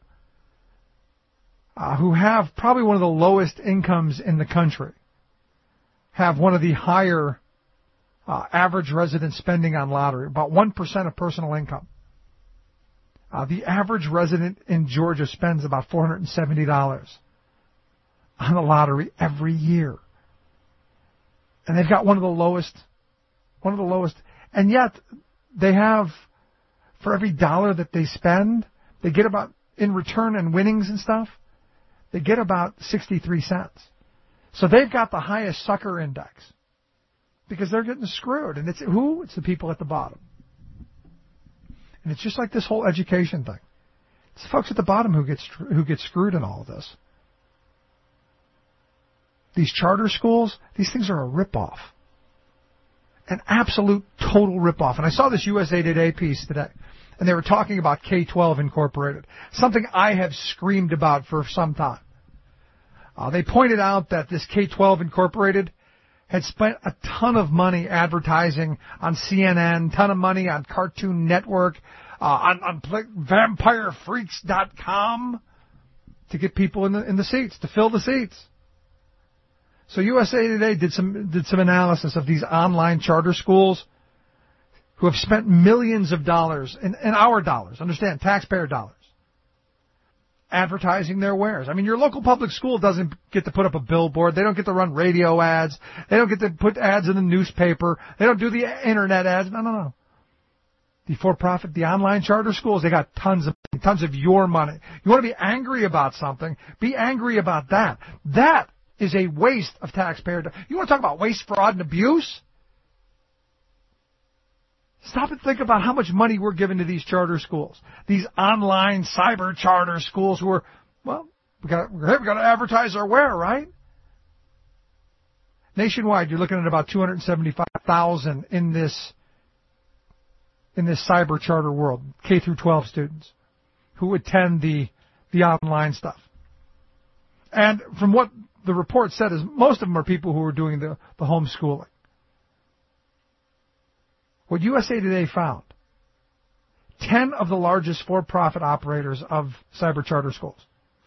who have probably one of the lowest incomes in the country have one of the higher average resident spending on lottery, about 1% of personal income. The average resident in Georgia spends about $470 on the lottery every year. And they've got one of the lowest, and yet they have, for every dollar that they spend, they get about, in return and winnings and stuff, they get about 63 cents. So they've got the highest sucker index because they're getting screwed. And it's who? It's the people at the bottom. And it's just like this whole education thing. It's the folks at the bottom who get screwed in all of this. These charter schools, these things are a ripoff. An absolute total ripoff. And I saw this USA Today piece today, and they were talking about K-12 Incorporated, something I have screamed about for some time. They pointed out that this K-12 Incorporated had spent a ton of money advertising on CNN, ton of money on Cartoon Network, on VampireFreaks.com to get people in the seats, to fill the seats. So USA Today did some analysis of these online charter schools who have spent millions of dollars, in our dollars, understand, taxpayer dollars, advertising their wares. I mean, your local public school doesn't get to put up a billboard. They don't get to run radio ads. They don't get to put ads in the newspaper. They don't do the internet ads. No. The for-profit, the online charter schools, they got tons of your money. You want to be angry about something, be angry about that. That is a waste of taxpayer dollars. You want to talk about waste, fraud, and abuse? Stop and think about how much money we're giving to these charter schools, these online cyber charter schools who are, We got to advertise our wear, right? Nationwide, you're looking at about 275,000 in this cyber charter world, K through 12 students who attend the online stuff. And from what the report said is most of them are people who are doing the homeschooling. What USA Today found, 10 of the largest for-profit operators of cyber charter schools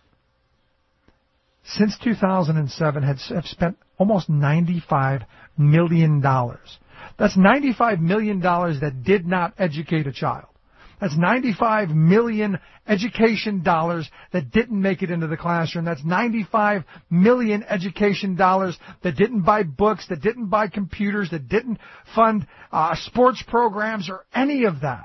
since 2007 have spent almost $95 million. That's $95 million that did not educate a child. That's 95 million education dollars that didn't make it into the classroom. That's 95 million education dollars that didn't buy books, that didn't buy computers, that didn't fund sports programs or any of that.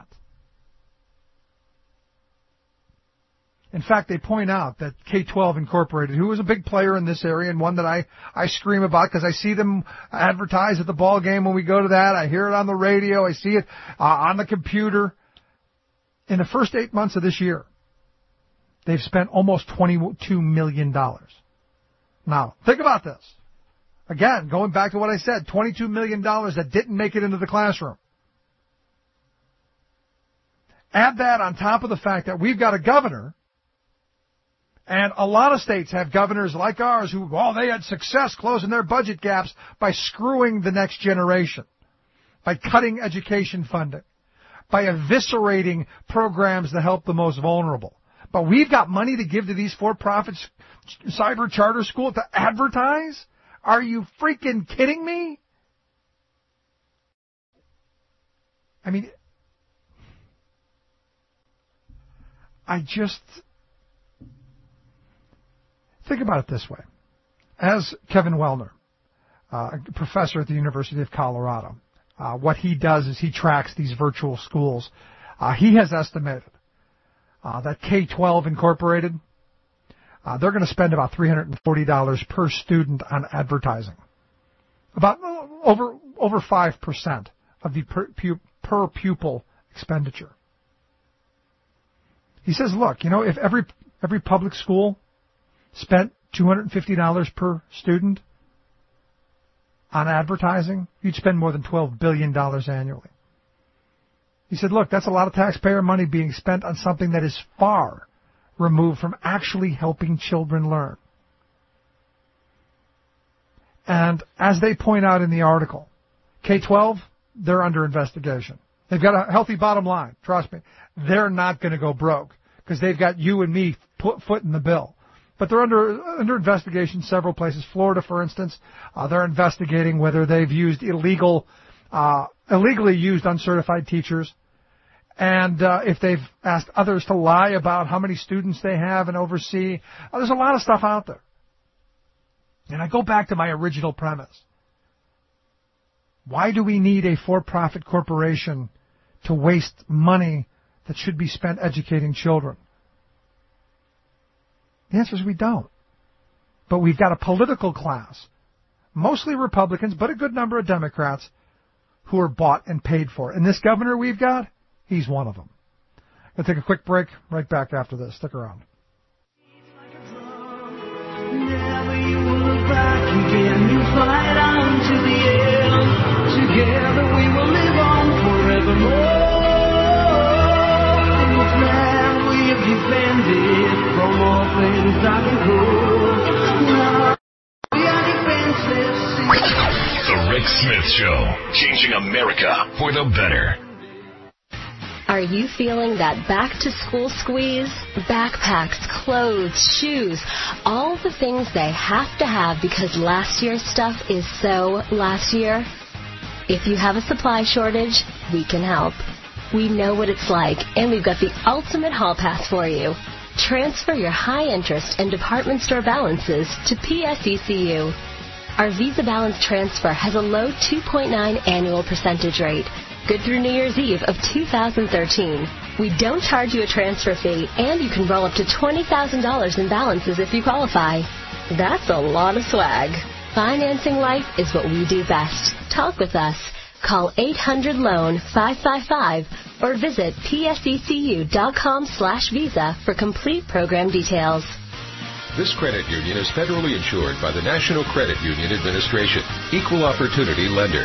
In fact, they point out that K-12 Incorporated, who is a big player in this area and one that I scream about because I see them advertise at the ball game when we go to that. I hear it on the radio. I see it on the computer. In the first 8 months of this year, they've spent almost $22 million. Now, think about this. Again, going back to what I said, $22 million that didn't make it into the classroom. Add that on top of the fact that we've got a governor, and a lot of states have governors like ours who, they had success closing their budget gaps by screwing the next generation, by cutting education funding, by eviscerating programs that help the most vulnerable. But we've got money to give to these for-profit cyber charter schools to advertise? Are you freaking kidding me? I mean, think about it this way. As Kevin Wellner, a professor at the University of Colorado, what he does is he tracks these virtual schools. He has estimated that K-12 Incorporated, they're going to spend about $340 per student on advertising. About over 5% of the per pupil expenditure. He says, look, if every public school spent $250 per student on advertising, you'd spend more than $12 billion annually. He said, look, that's a lot of taxpayer money being spent on something that is far removed from actually helping children learn. And as they point out in the article, K-12, they're under investigation. They've got a healthy bottom line. Trust me. They're not going to go broke because they've got you and me footing the bill. But they're under investigation several places. Florida, for instance, they're investigating whether they've used illegally used uncertified teachers, and if they've asked others to lie about how many students they have and oversee. There's a lot of stuff out there. And I go back to my original premise. Why do we need a for-profit corporation to waste money that should be spent educating children? The answer is we don't. But we've got a political class, mostly Republicans, but a good number of Democrats, who are bought and paid for. And this governor we've got, he's one of them. I'll take a quick break. Right back after this. Stick around. Never you will look back again. You fight on to the end. Together we will live on forevermore. This land we have defended from all things that can go. We are defenseless. The Rick Smith Show, changing America for the better. Are you feeling that back-to-school squeeze? Backpacks, clothes, shoes, all the things they have to have because last year's stuff is so last year? If you have a supply shortage, we can help. We know what it's like, and we've got the ultimate hall pass for you. Transfer your high-interest and department store balances to PSECU. Our Visa Balance Transfer has a low 2.9 annual percentage rate, good through New Year's Eve of 2013. We don't charge you a transfer fee, and you can roll up to $20,000 in balances if you qualify. That's a lot of swag. Financing life is what we do best. Talk with us. Call 800-LOAN-555 or visit psecu.com/visa for complete program details. This credit union is federally insured by the National Credit Union Administration. Equal Opportunity Lender.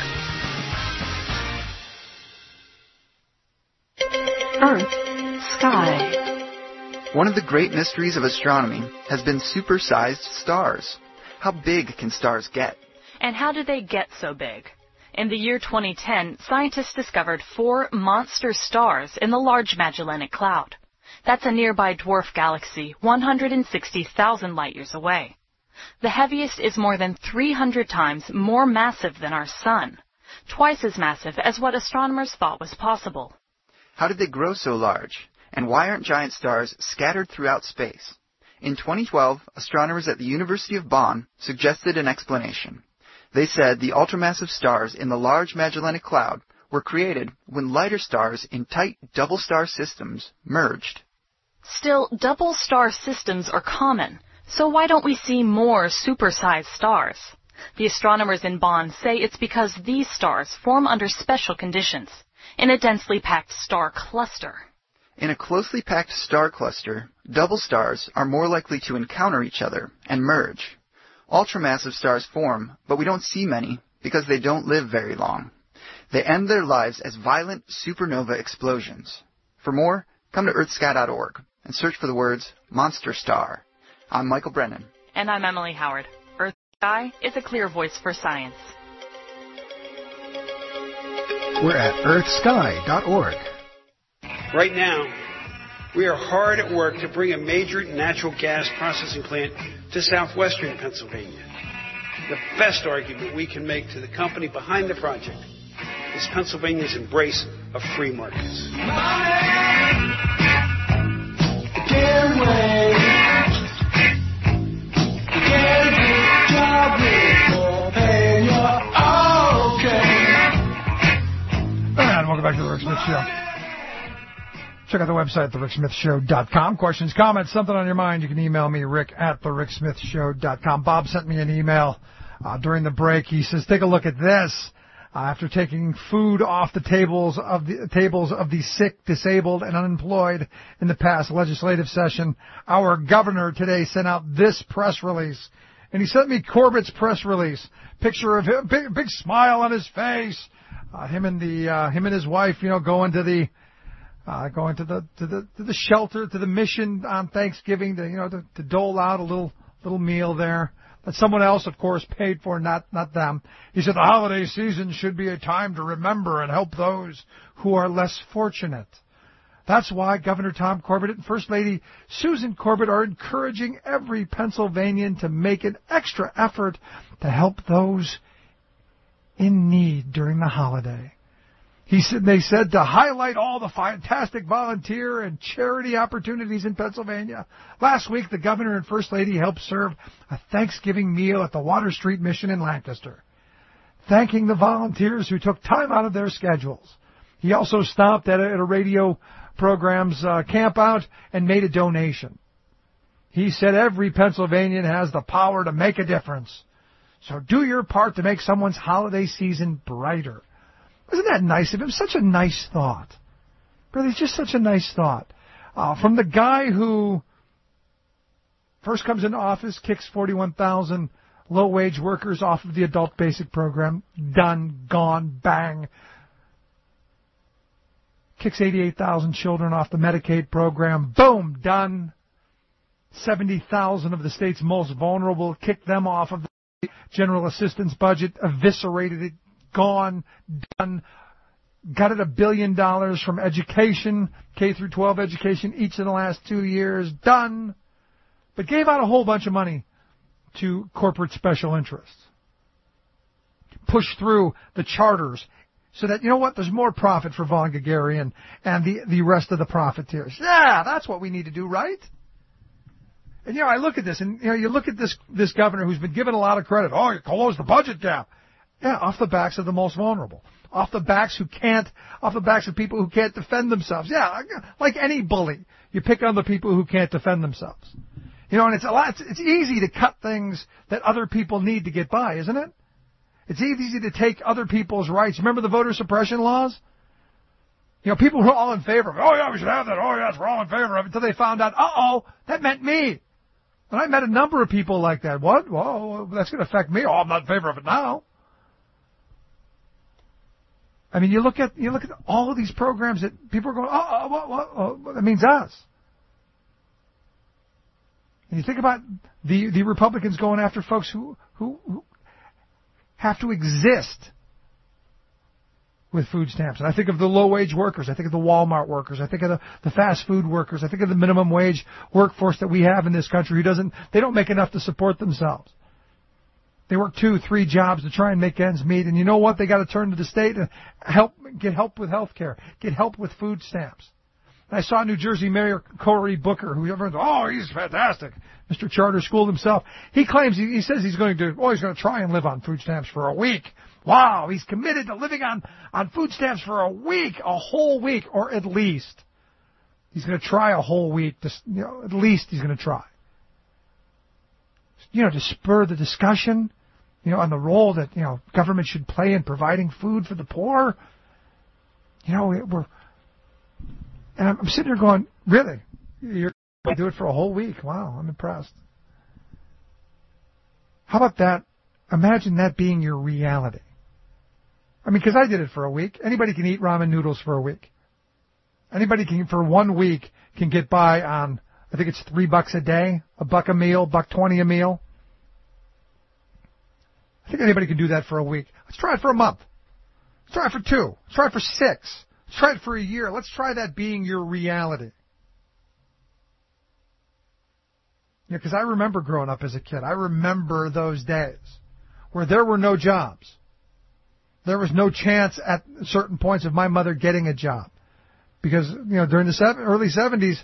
Earth, sky. One of the great mysteries of astronomy has been supersized stars. How big can stars get? And how do they get so big? In the year 2010, scientists discovered 4 monster stars in the Large Magellanic Cloud. That's a nearby dwarf galaxy 160,000 light-years away. The heaviest is more than 300 times more massive than our Sun, twice as massive as what astronomers thought was possible. How did they grow so large? And why aren't giant stars scattered throughout space? In 2012, astronomers at the University of Bonn suggested an explanation. They said the ultramassive stars in the Large Magellanic Cloud were created when lighter stars in tight double-star systems merged. Still, double-star systems are common, so why don't we see more supersized stars? The astronomers in Bonn say it's because these stars form under special conditions, in a densely packed star cluster. In a closely packed star cluster, double stars are more likely to encounter each other and merge. Ultramassive stars form, but we don't see many because they don't live very long. They end their lives as violent supernova explosions. For more, come to earthsky.org and search for the words monster star. I'm Michael Brennan. And I'm Emily Howard. Earth Sky is a clear voice for science. We're at earthsky.org. Right now, we are hard at work to bring a major natural gas processing plant to southwestern Pennsylvania. The best argument we can make to the company behind the project is Pennsylvania's embrace of free markets. And welcome back to the Rick Smith Show. Check out the website, thericksmithshow.com. Questions, comments, something on your mind, you can email me, rick@thericksmithshow.com. Bob sent me an email during the break. He says, take a look at this. After taking food off the tables of the sick, disabled, and unemployed in the past legislative session, our governor today sent out this press release. And he sent me Corbett's press release. Picture of him, big smile on his face. Him and his wife, going to the shelter, to the mission on Thanksgiving, to dole out a little meal there. That someone else, of course, paid for, not them. He said the holiday season should be a time to remember and help those who are less fortunate. That's why Governor Tom Corbett and First Lady Susan Corbett are encouraging every Pennsylvanian to make an extra effort to help those in need during the holiday. They said to highlight all the fantastic volunteer and charity opportunities in Pennsylvania. Last week, the governor and First Lady helped serve a Thanksgiving meal at the Water Street Mission in Lancaster, thanking the volunteers who took time out of their schedules. He also stopped at a radio program's camp out and made a donation. He said every Pennsylvanian has the power to make a difference. So do your part to make someone's holiday season brighter. Isn't that nice of him? Such a nice thought. Really, just such a nice thought. From the guy who first comes into office, kicks 41,000 low-wage workers off of the adult basic program. Done, gone, bang. Kicks 88,000 children off the Medicaid program. Boom, done. 70,000 of the state's most vulnerable, kicked them off of the general assistance budget, eviscerated it. Gone, done, got it $1 billion from education, K through 12 education, each in the last 2 years, done, but gave out a whole bunch of money to corporate special interests. Pushed through the charters so that, there's more profit for Vaughn Gagarian and the rest of the profiteers. Yeah, that's what we need to do, right? And, I look at this, and, you look at this governor who's been given a lot of credit. Oh, you closed the budget gap. Yeah, off the backs of the most vulnerable. Off the backs of people who can't defend themselves. Yeah, like any bully. You pick on the people who can't defend themselves. And it's easy to cut things that other people need to get by, isn't it? It's easy to take other people's rights. Remember the voter suppression laws? People were all in favor of it. Oh, yeah, we should have that. Oh, yes, we're all in favor of it. Until they found out, that meant me. And I met a number of people like that. What? Well, that's going to affect me. Oh, I'm not in favor of it now. I mean, you look at all of these programs that people are going, what? That means us. And you think about the Republicans going after folks who have to exist with food stamps. And I think of the low-wage workers. I think of the Walmart workers. I think of the fast food workers. I think of the minimum wage workforce that we have in this country they don't make enough to support themselves. They work 2-3 jobs to try and make ends meet. And you know what? They got to turn to the state and get help with health care, get help with food stamps. And I saw New Jersey Mayor Cory Booker, who everyone's, he's fantastic. Mr. Charter School himself. He claims, he says he's going to try and live on food stamps for a week. Wow, he's committed to living on food stamps for a week, a whole week, or at least. He's going to try a whole week. At least he's going to try. To spur the discussion, on the role that, government should play in providing food for the poor. And I'm sitting here going, really? You're going to do it for a whole week? Wow, I'm impressed. How about that? Imagine that being your reality. I mean, because I did it for a week. Anybody can eat ramen noodles for a week. Anybody can, for 1 week, can get by on, I think it's $3 a day, $1 a meal, $1.20 a meal. I think anybody can do that for a week. Let's try it for a month. Let's try it for 2. Let's try it for 6. Let's try it for a year. Let's try that being your reality. Because I remember growing up as a kid. I remember those days where there were no jobs. There was no chance at certain points of my mother getting a job. Because, during the early 70s,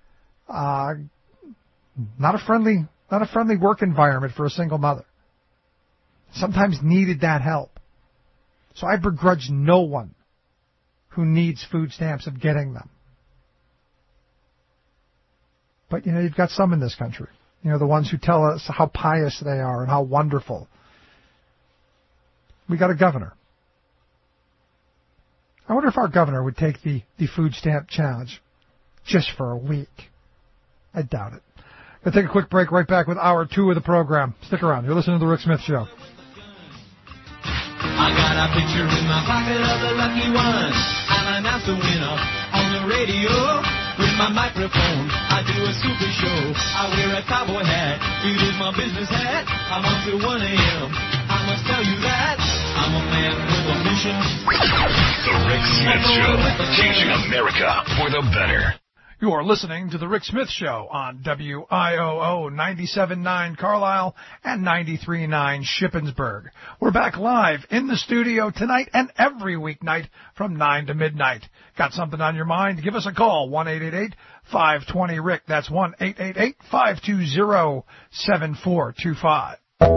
not a friendly work environment for a single mother. Sometimes needed that help. So I begrudge no one who needs food stamps of getting them. But, you've got some in this country. The ones who tell us how pious they are and how wonderful. We got a governor. I wonder if our governor would take the food stamp challenge just for a week. I doubt it. We'll take a quick break. Right back with hour 2 of the program. Stick around. You're listening to The Rick Smith Show. I got a picture in my pocket of the lucky one. I'll announce the winner on the radio. With my microphone, I do a super show. I wear a cowboy hat. It is my business hat. I'm up till 1 a.m. I must tell you that I'm a man with a mission. The Rick Smith Show, changing America for the better. You are listening to The Rick Smith Show on WIOO 97.9 Carlisle and 93.9 Shippensburg. We're back live in the studio tonight and every weeknight from 9 to midnight. Got something on your mind? Give us a call, 1-888-520-RICK. That's 1-888-520-7425.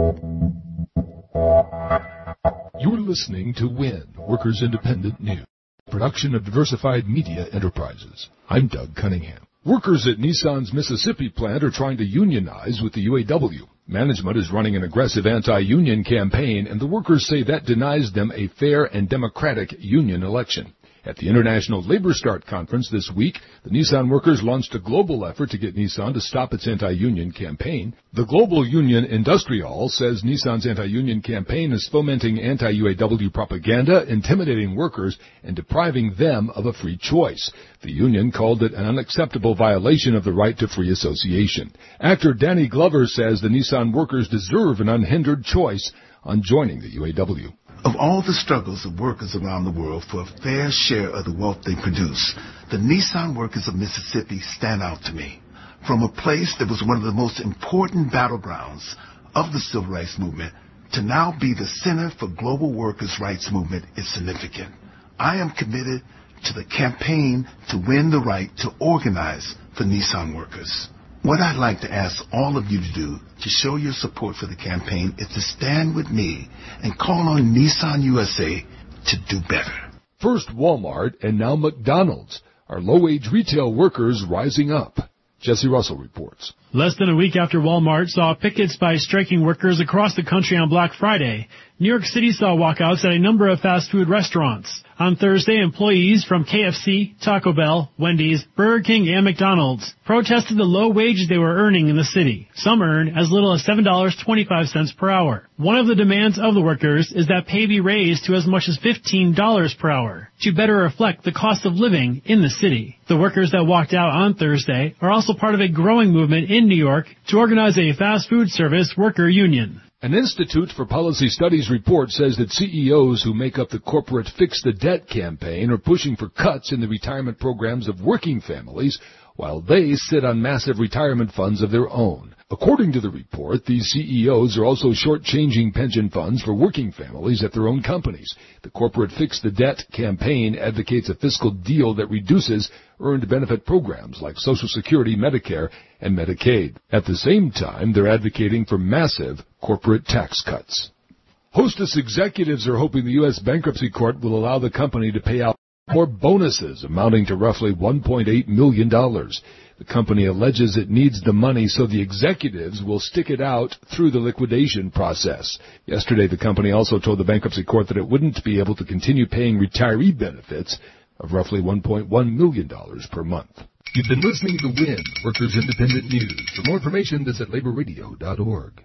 You're listening to WIN, Workers Independent News. Production of Diversified Media Enterprises. I'm Doug Cunningham. Workers at Nissan's Mississippi plant are trying to unionize with the UAW. Management is running an aggressive anti-union campaign, and the workers say that denies them a fair and democratic union election. At the International Labor Start Conference this week, the Nissan workers launched a global effort to get Nissan to stop its anti-union campaign. The Global Union Industrial says Nissan's anti-union campaign is fomenting anti-UAW propaganda, intimidating workers, and depriving them of a free choice. The union called it an unacceptable violation of the right to free association. Actor Danny Glover says the Nissan workers deserve an unhindered choice on joining the UAW. Of all the struggles of workers around the world for a fair share of the wealth they produce, the Nissan workers of Mississippi stand out to me. From a place that was one of the most important battlegrounds of the Civil Rights Movement to now be the center for global workers' rights movement is significant. I am committed to the campaign to win the right to organize for Nissan workers. What I'd like to ask all of you to do to show your support for the campaign is to stand with me and call on Nissan USA to do better. First Walmart and now McDonald's are low-wage retail workers rising up. Jesse Russell reports. Less than a week after Walmart saw pickets by striking workers across the country on Black Friday, New York City saw walkouts at a number of fast food restaurants. On Thursday, employees from KFC, Taco Bell, Wendy's, Burger King, and McDonald's protested the low wages they were earning in the city. Some earn as little as $7.25 per hour. One of the demands of the workers is that pay be raised to as much as $15 per hour to better reflect the cost of living in the city. The workers that walked out on Thursday are also part of a growing movement in New York to organize a fast food service worker union. An Institute for Policy Studies report says that CEOs who make up the corporate Fix the Debt campaign are pushing for cuts in the retirement programs of working families while they sit on massive retirement funds of their own. According to the report, these CEOs are also shortchanging pension funds for working families at their own companies. The corporate Fix the Debt campaign advocates a fiscal deal that reduces earned benefit programs like Social Security, Medicare, and Medicaid. At the same time, they're advocating for massive corporate tax cuts. Hostess executives are hoping the U.S. bankruptcy court will allow the company to pay out more bonuses amounting to roughly $1.8 million. The company alleges it needs the money so the executives will stick it out through the liquidation process. Yesterday, the company also told the bankruptcy court that it wouldn't be able to continue paying retiree benefits of roughly $1.1 million per month. You've been listening to WIN, Workers Independent News. For more information, visit laborradio.org.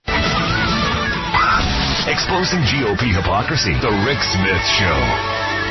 Exposing GOP hypocrisy. The Rick Smith Show.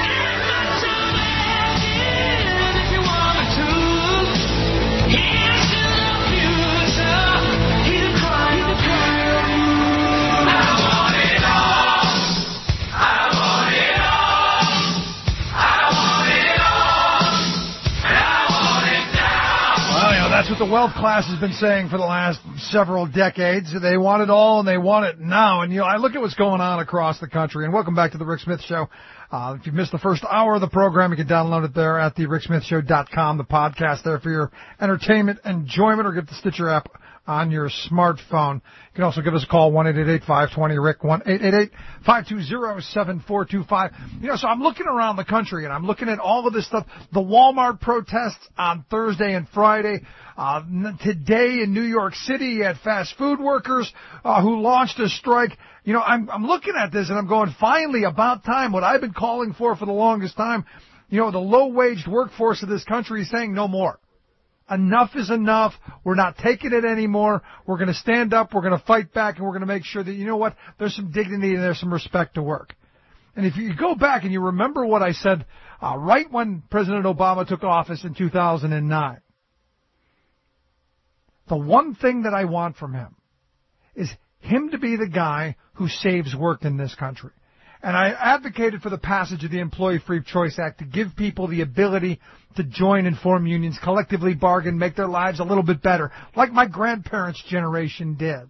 That's what the wealth class has been saying for the last several decades. They want it all and they want it now. And, I look at what's going on across the country. And welcome back to the Rick Smith Show. If you've missed the first hour of the program, you can download it there at thericksmithshow.com, the podcast there for your entertainment enjoyment, or get the Stitcher app on your smartphone. You can also give us a call, 1-888-520-RICK, 1-888-520-7425. So I'm looking around the country, and I'm looking at all of this stuff. The Walmart protests on Thursday and Friday. Today in New York City at fast food workers who launched a strike. I'm looking at this, and I'm going, finally, about time. What I've been calling for the longest time, the low-waged workforce of this country is saying no more. Enough is enough. We're not taking it anymore. We're going to stand up. We're going to fight back, and we're going to make sure that, there's some dignity and there's some respect to work. And if you go back and you remember what I said right when President Obama took office in 2009, the one thing that I want from him is him to be the guy who saves work in this country. And I advocated for the passage of the Employee Free Choice Act to give people the ability to join and form unions, collectively bargain, make their lives a little bit better, like my grandparents' generation did.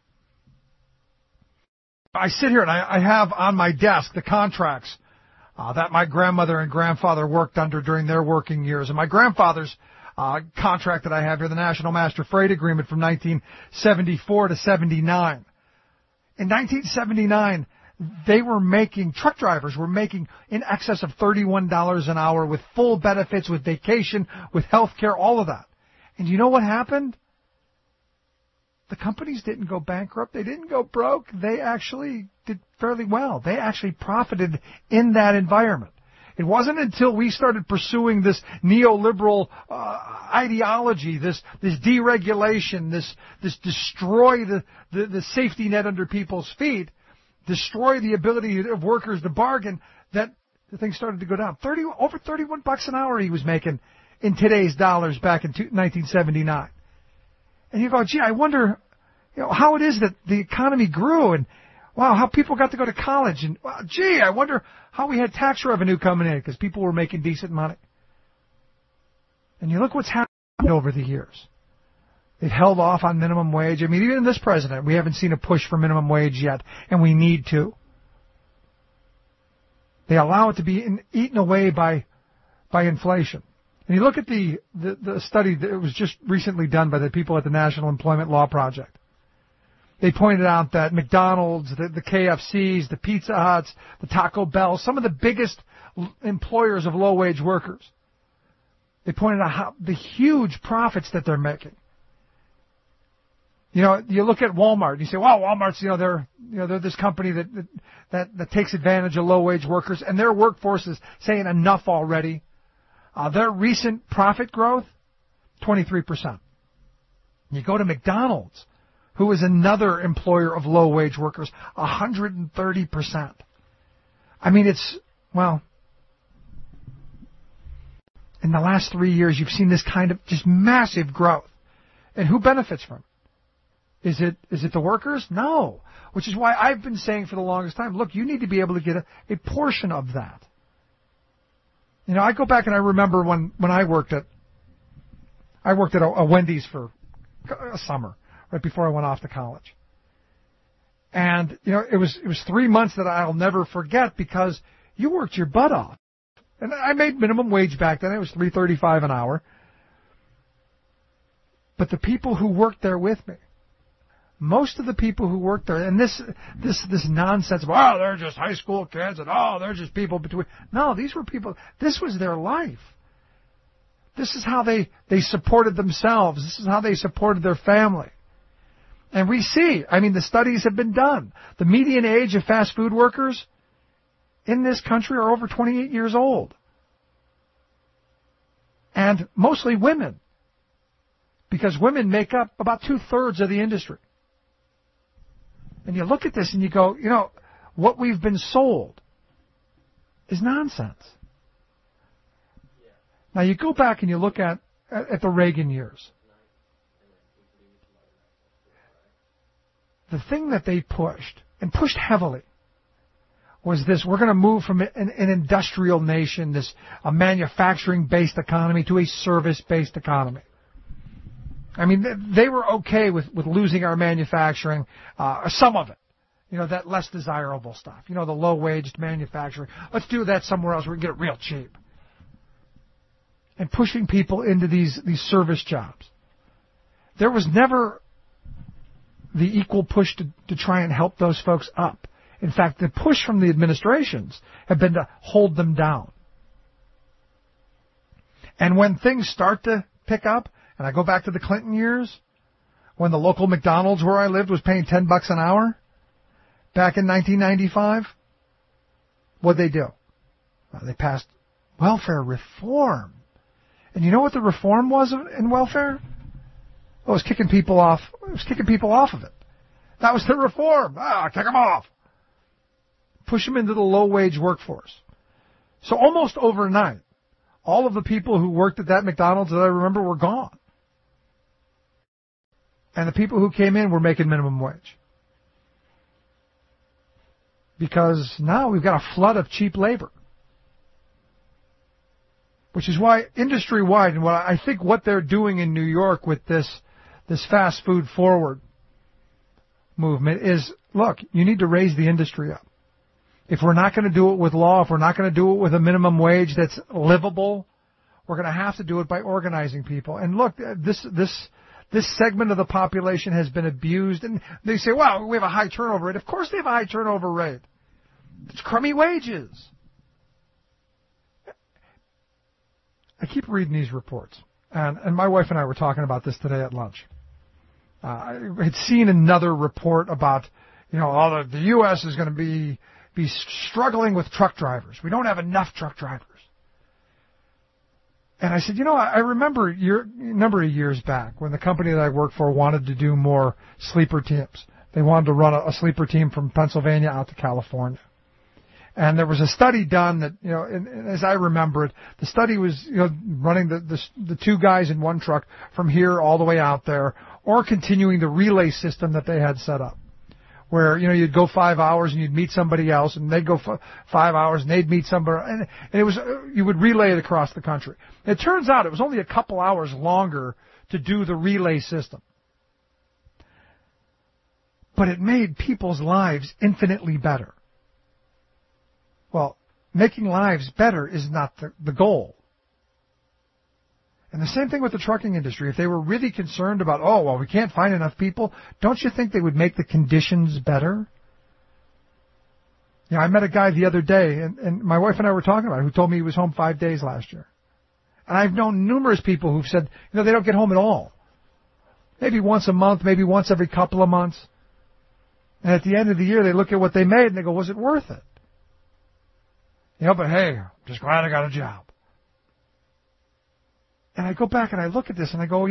I sit here and I have on my desk the contracts that my grandmother and grandfather worked under during their working years. And my grandfather's contract that I have here, the National Master Freight Agreement from 1974 to 79. In 1979, truck drivers were making in excess of $31 an hour with full benefits, with vacation, with health care, all of that. And you know what happened? The companies didn't go bankrupt. They didn't go broke. They actually did fairly well. They actually profited in that environment. It wasn't until we started pursuing this neoliberal ideology, this deregulation, this destroy the safety net under people's feet, destroy the ability of workers to bargain, that the thing started to go down. Over $31 an hour he was making in today's dollars back in 1979. And you go, gee, I wonder, how it is that the economy grew, and wow, how people got to go to college, and wow, gee, I wonder how we had tax revenue coming in because people were making decent money. And you look what's happened over the years. They've held off on minimum wage. I mean, even in this president, we haven't seen a push for minimum wage yet, and we need to. They allow it to be eaten away by inflation. And you look at the study that was just recently done by the people at the National Employment Law Project. They pointed out that McDonald's, the KFCs, the Pizza Huts, the Taco Bell, some of the biggest employers of low-wage workers, they pointed out the huge profits that they're making. You know, you look at Walmart and you say, well, Walmart's, they're this company that takes advantage of low-wage workers, and their workforce is saying enough already. Their recent profit growth, 23%. You go to McDonald's, who is another employer of low-wage workers, 130%. I mean, in the last 3 years, you've seen this kind of just massive growth. And who benefits from it? Is it the workers? No. Which is why I've been saying for the longest time, look, you need to be able to get a portion of that. You know, I go back and I remember when I worked at a Wendy's for a summer, right before I went off to college. And, you know, it was 3 months that I'll never forget because you worked your butt off. And I made minimum wage back then. It was $3.35 an hour. But the people who worked there with me, most of the people who worked there, and this nonsense of, oh, they're just high school kids, and oh, they're just people between. No, these were people, this was their life. This is how they supported themselves. This is how they supported their family. And we see, I mean, the studies have been done. The median age of fast food workers in this country are over 28 years old. And mostly women. Because women make up about 2/3 of the industry. And you look at this and you go, you know, what we've been sold is nonsense. Now you go back and you look at the Reagan years. The thing that they pushed, and pushed heavily, was this: we're going to move from an industrial nation, a manufacturing-based economy, to a service-based economy. I mean, they were okay with losing our manufacturing, some of it, you know, that less desirable stuff, you know, the low-waged manufacturing. Let's do that somewhere else where we can get it real cheap. And pushing people into these service jobs. There was never the equal push to try and help those folks up. In fact, the push from the administrations have been to hold them down. And when things start to pick up, and I go back to the Clinton years, when the local McDonald's where I lived was paying $10 an hour, back in 1995, what'd they do? They passed welfare reform. And you know what the reform was in welfare? It was kicking people off. It was kicking people off of it. That was the reform. Kick them off. Push them into the low-wage workforce. So almost overnight, all of the people who worked at that McDonald's that I remember were gone. And the people who came in were making minimum wage. Because now we've got a flood of cheap labor. Which is why industry-wide, and I think what they're doing in New York with this fast food forward movement is, look, you need to raise the industry up. If we're not going to do it with law, if we're not going to do it with a minimum wage that's livable, we're going to have to do it by organizing people. And look, this segment of the population has been abused. And they say, well, we have a high turnover rate. Of course they have a high turnover rate. It's crummy wages. I keep reading these reports. And my wife and I were talking about this today at lunch. I had seen another report about, you know, the U.S. is going to be struggling with truck drivers. We don't have enough truck drivers. And I said, you know, I remember a number of years back when the company that I worked for wanted to do more sleeper teams. They wanted to run a sleeper team from Pennsylvania out to California. And there was a study done that, you know, and as I remember it, the study was, you know, running the two guys in one truck from here all the way out there, or continuing the relay system that they had set up. Where, you know, you'd go 5 hours and you'd meet somebody else, and they'd go 5 hours and they'd meet somebody, and it was, you would relay it across the country. It turns out it was only a couple hours longer to do the relay system. But it made people's lives infinitely better. Well, making lives better is not the goal. And the same thing with the trucking industry. If they were really concerned about, oh, well, we can't find enough people, don't you think they would make the conditions better? You know, I met a guy the other day, and my wife and I were talking about it, who told me he was home 5 days last year. And I've known numerous people who've said, you know, they don't get home at all. maybe once a month, maybe once every couple of months. And at the end of the year, they look at what they made and they go, was it worth it? But hey, I'm just glad I got a job. And I go back and I look at this and I go,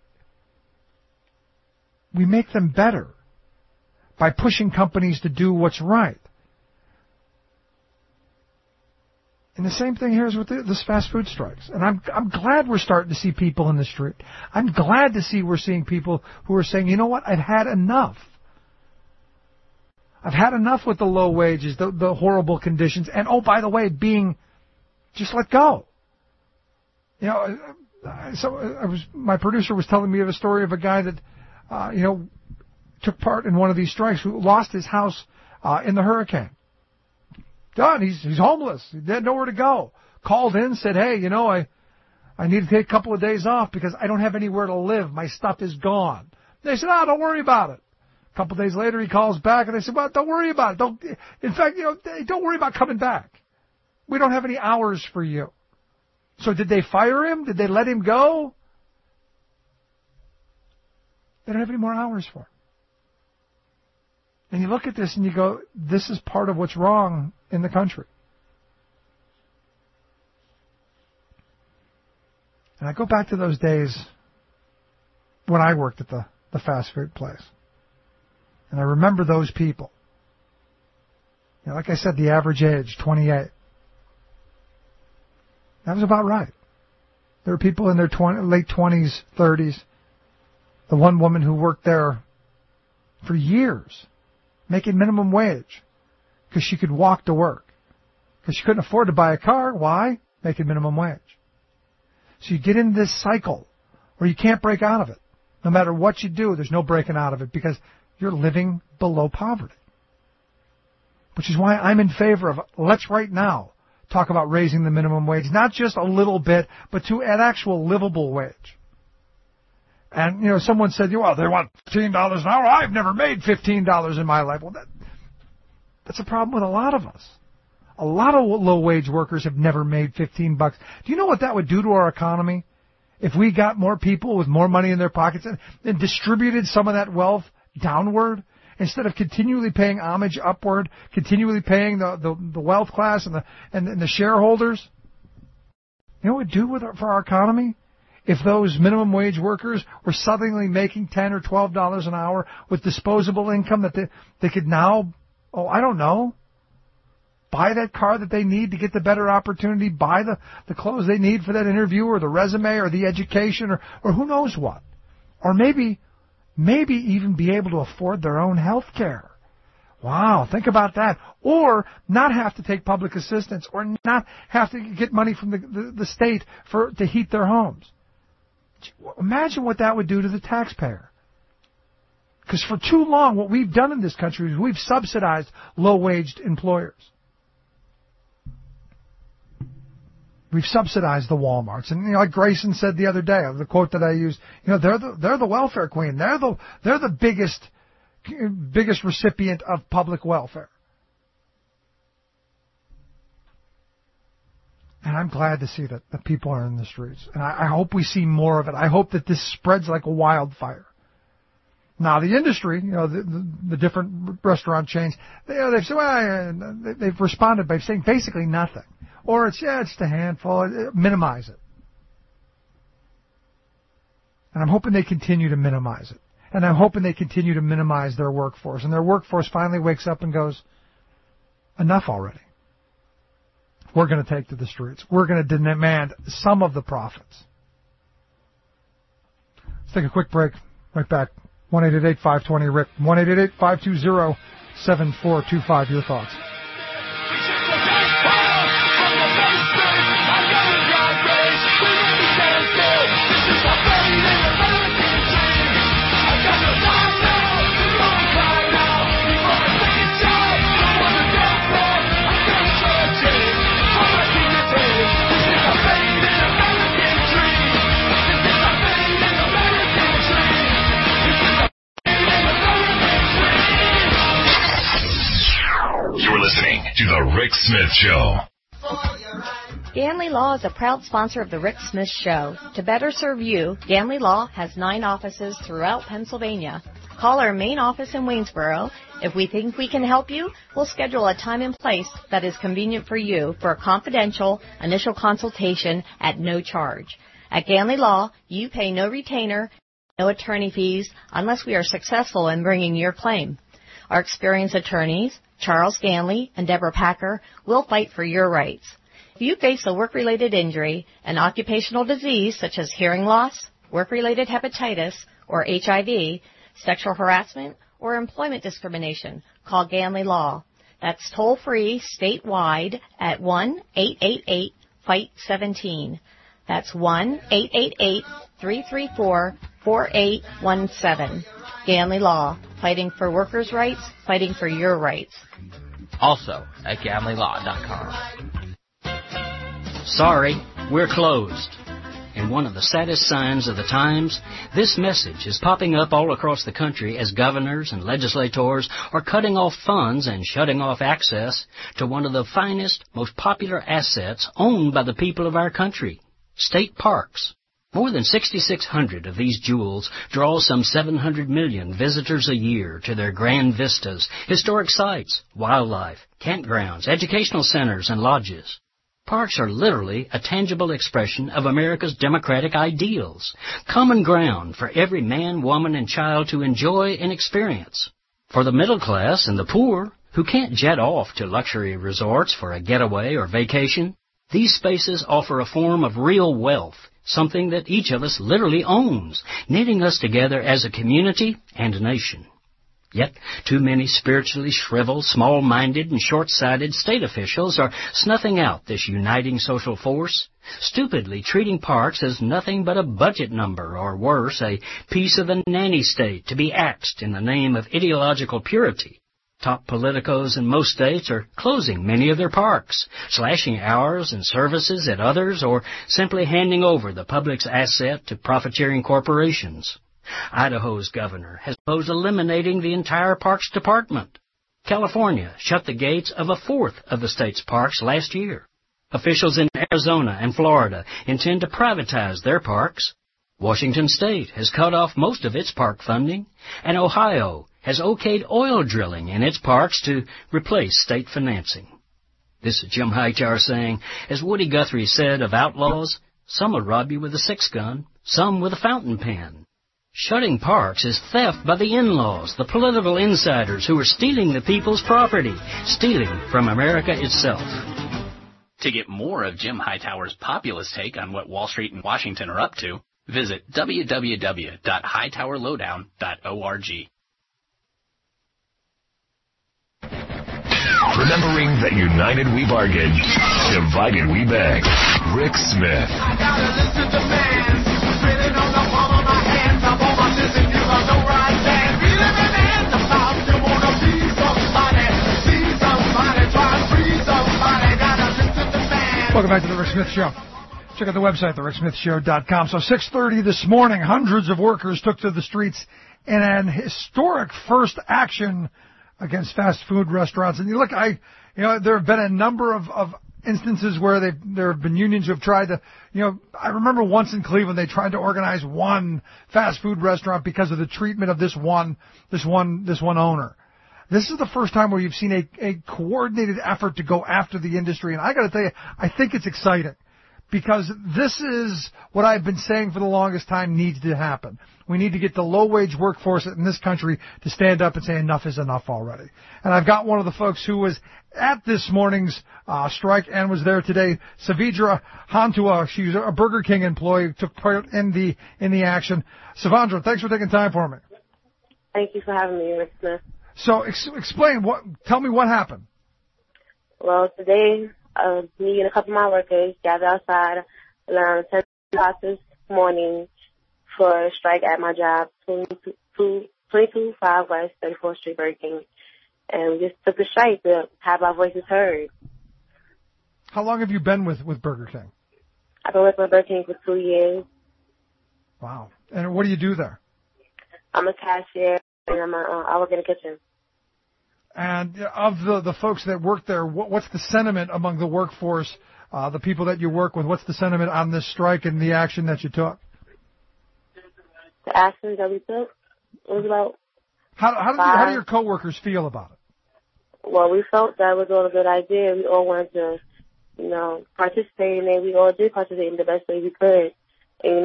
we make them better by pushing companies to do what's right. And the same thing here is with this fast food strikes. And I'm glad we're starting to see people in the street. I'm glad to see we're seeing people who are saying, you know what, I've had enough. I've had enough with the low wages, the horrible conditions, and oh, by the way, being just let go. My producer was telling me of a story of a guy that, took part in one of these strikes who lost his house in the hurricane. Done. He's homeless. He had nowhere to go. Called in, said, hey, I need to take a couple of days off because I don't have anywhere to live. My stuff is gone. They said, don't worry about it. A couple of days later, he calls back and they said, well, don't worry about it. In fact, don't worry about coming back. We don't have any hours for you. So did they fire him? Did they let him go? They don't have any more hours for him. And you look at this and you go, this is part of what's wrong in the country. And I go back to those days when I worked at the fast food place. And I remember those people. Like I said, the average age, 28. That was about right. There were people in their late 20s, 30s. The one woman who worked there for years, making minimum wage because she could walk to work. Because she couldn't afford to buy a car. Why? Making minimum wage. So you get into this cycle where you can't break out of it. No matter what you do, there's no breaking out of it because you're living below poverty. Which is why I'm in favor of, let's right now talk about raising the minimum wage, not just a little bit, but to an actual livable wage. And, someone said, well, they want $15 an hour. I've never made $15 in my life. Well, that's a problem with a lot of us. A lot of low-wage workers have never made $15. Do you know what that would do to our economy if we got more people with more money in their pockets and distributed some of that wealth downward instead of continually paying homage upward, continually paying the wealth class and the shareholders? You know what it would do for our economy? If those minimum wage workers were suddenly making $10 or $12 an hour with disposable income that they could now, I don't know, buy that car that they need to get the better opportunity, buy the clothes they need for that interview or the resume or the education or who knows what. Or maybe even be able to afford their own health care. Wow, think about that. Or not have to take public assistance or not have to get money from the state to heat their homes. Imagine what that would do to the taxpayer. Because for too long, what we've done in this country is we've subsidized low-waged employers. We've subsidized the Walmarts. And, like Grayson said the other day, the quote that I used, they're the welfare queen. They're the biggest recipient of public welfare. And I'm glad to see that the people are in the streets. And I hope we see more of it. I hope that this spreads like a wildfire. Now, the industry, the different restaurant chains, they've said, they've responded by saying basically nothing. Or it's just a handful. Minimize it. And I'm hoping they continue to minimize it. And I'm hoping they continue to minimize their workforce. And their workforce finally wakes up and goes, enough already. We're going to take to the streets. We're going to demand some of the profits. Let's take a quick break. Right back. 1-888-520-RICK. 1-888-520-7425. Your thoughts. You're listening to The Rick Smith Show. Ganley Law is a proud sponsor of the Rick Smith Show. To better serve you, Ganley Law has 9 offices throughout Pennsylvania. Call our main office in Waynesboro. If we think we can help you, we'll schedule a time and place that is convenient for you for a confidential initial consultation at no charge. At Ganley Law, you pay no retainer, no attorney fees, unless we are successful in bringing your claim. Our experienced attorneys, Charles Ganley and Deborah Packer, will fight for your rights. If you face a work-related injury, an occupational disease such as hearing loss, work-related hepatitis, or HIV, sexual harassment, or employment discrimination, call Ganley Law. That's toll-free statewide at 1-888-FIGHT-17. That's 1-888-334-4817. Ganley Law, fighting for workers' rights, fighting for your rights. Also at GanleyLaw.com. Sorry, we're closed. And one of the saddest signs of the times, this message is popping up all across the country as governors and legislators are cutting off funds and shutting off access to one of the finest, most popular assets owned by the people of our country, state parks. More than 6,600 of these jewels draw some 700 million visitors a year to their grand vistas, historic sites, wildlife, campgrounds, educational centers, and lodges. Parks are literally a tangible expression of America's democratic ideals, common ground for every man, woman, and child to enjoy and experience. For the middle class and the poor, who can't jet off to luxury resorts for a getaway or vacation, these spaces offer a form of real wealth, something that each of us literally owns, knitting us together as a community and a nation. Yet, too many spiritually shriveled, small-minded, and short-sighted state officials are snuffing out this uniting social force, stupidly treating parks as nothing but a budget number, or worse, a piece of the nanny state to be axed in the name of ideological purity. Top politicos in most states are closing many of their parks, slashing hours and services at others, or simply handing over the public's asset to profiteering corporations. Idaho's governor has proposed eliminating the entire Parks Department. California shut the gates of a fourth of the state's parks last year. Officials in Arizona and Florida intend to privatize their parks. Washington State has cut off most of its park funding, and Ohio has okayed oil drilling in its parks to replace state financing. This is Jim Hightower saying, as Woody Guthrie said of outlaws, some will rob you with a 6-gun, some with a fountain pen. Shutting parks is theft by the in-laws, the political insiders who are stealing the people's property, stealing from America itself. To get more of Jim Hightower's populist take on what Wall Street and Washington are up to, visit www.hightowerlowdown.org. Remembering that united we bargain, divided we beg. Rick Smith. I gotta listen to man, spinning on the palm of my hands. I'm on my listen, you got no right stand. Feeling an anthem, you wanna see somebody, try and free somebody. Gotta listen to man. Welcome back to the Rick Smith Show. Check out the website, thericksmithshow.com. So 6:30 this morning, hundreds of workers took to the streets in an historic first action against fast food restaurants. And you look, there have been a number of instances where there have been unions who have tried to, I remember once in Cleveland they tried to organize one fast food restaurant because of the treatment of this one owner. This is the first time where you've seen a coordinated effort to go after the industry, and I got to tell you, I think it's exciting. Because this is what I've been saying for the longest time needs to happen. We need to get the low-wage workforce in this country to stand up and say enough is enough already. And I've got one of the folks who was at this morning's strike and was there today, Savidra Hantua. She's a Burger King employee, took part in the action. Savandra, thanks for taking time for me. Thank you for having me, Rick Smith. So explain, tell me what happened. Well, today, me and a couple of my workers gathered outside around 10 o'clock this morning for a strike at my job, 2205 West 34th Street, Burger King. And we just took the strike to have our voices heard. How long have you been with Burger King? I've been working with Burger King for 2 years. Wow. And what do you do there? I'm a cashier, and I work in the kitchen. And of the folks that work there, what's the sentiment among the workforce, the people that you work with? What's the sentiment on this strike and the action that you took? The action that we took was about. How do your coworkers feel about it? Well, we felt that was all a good idea. We all wanted to, participate in it. We all did participate in the best way we could, and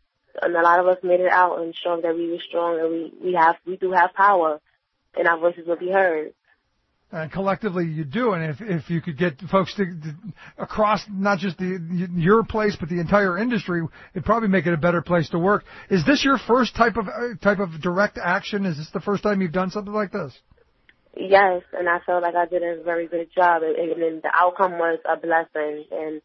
a lot of us made it out and showed that we were strong and we do have power, and our voices will be heard. And collectively you do, and if you could get folks to across not just your place but the entire industry, it'd probably make it a better place to work. Is this your first type of direct action? Is this the first time you've done something like this? Yes, and I felt like I did a very good job, and the outcome was a blessing, and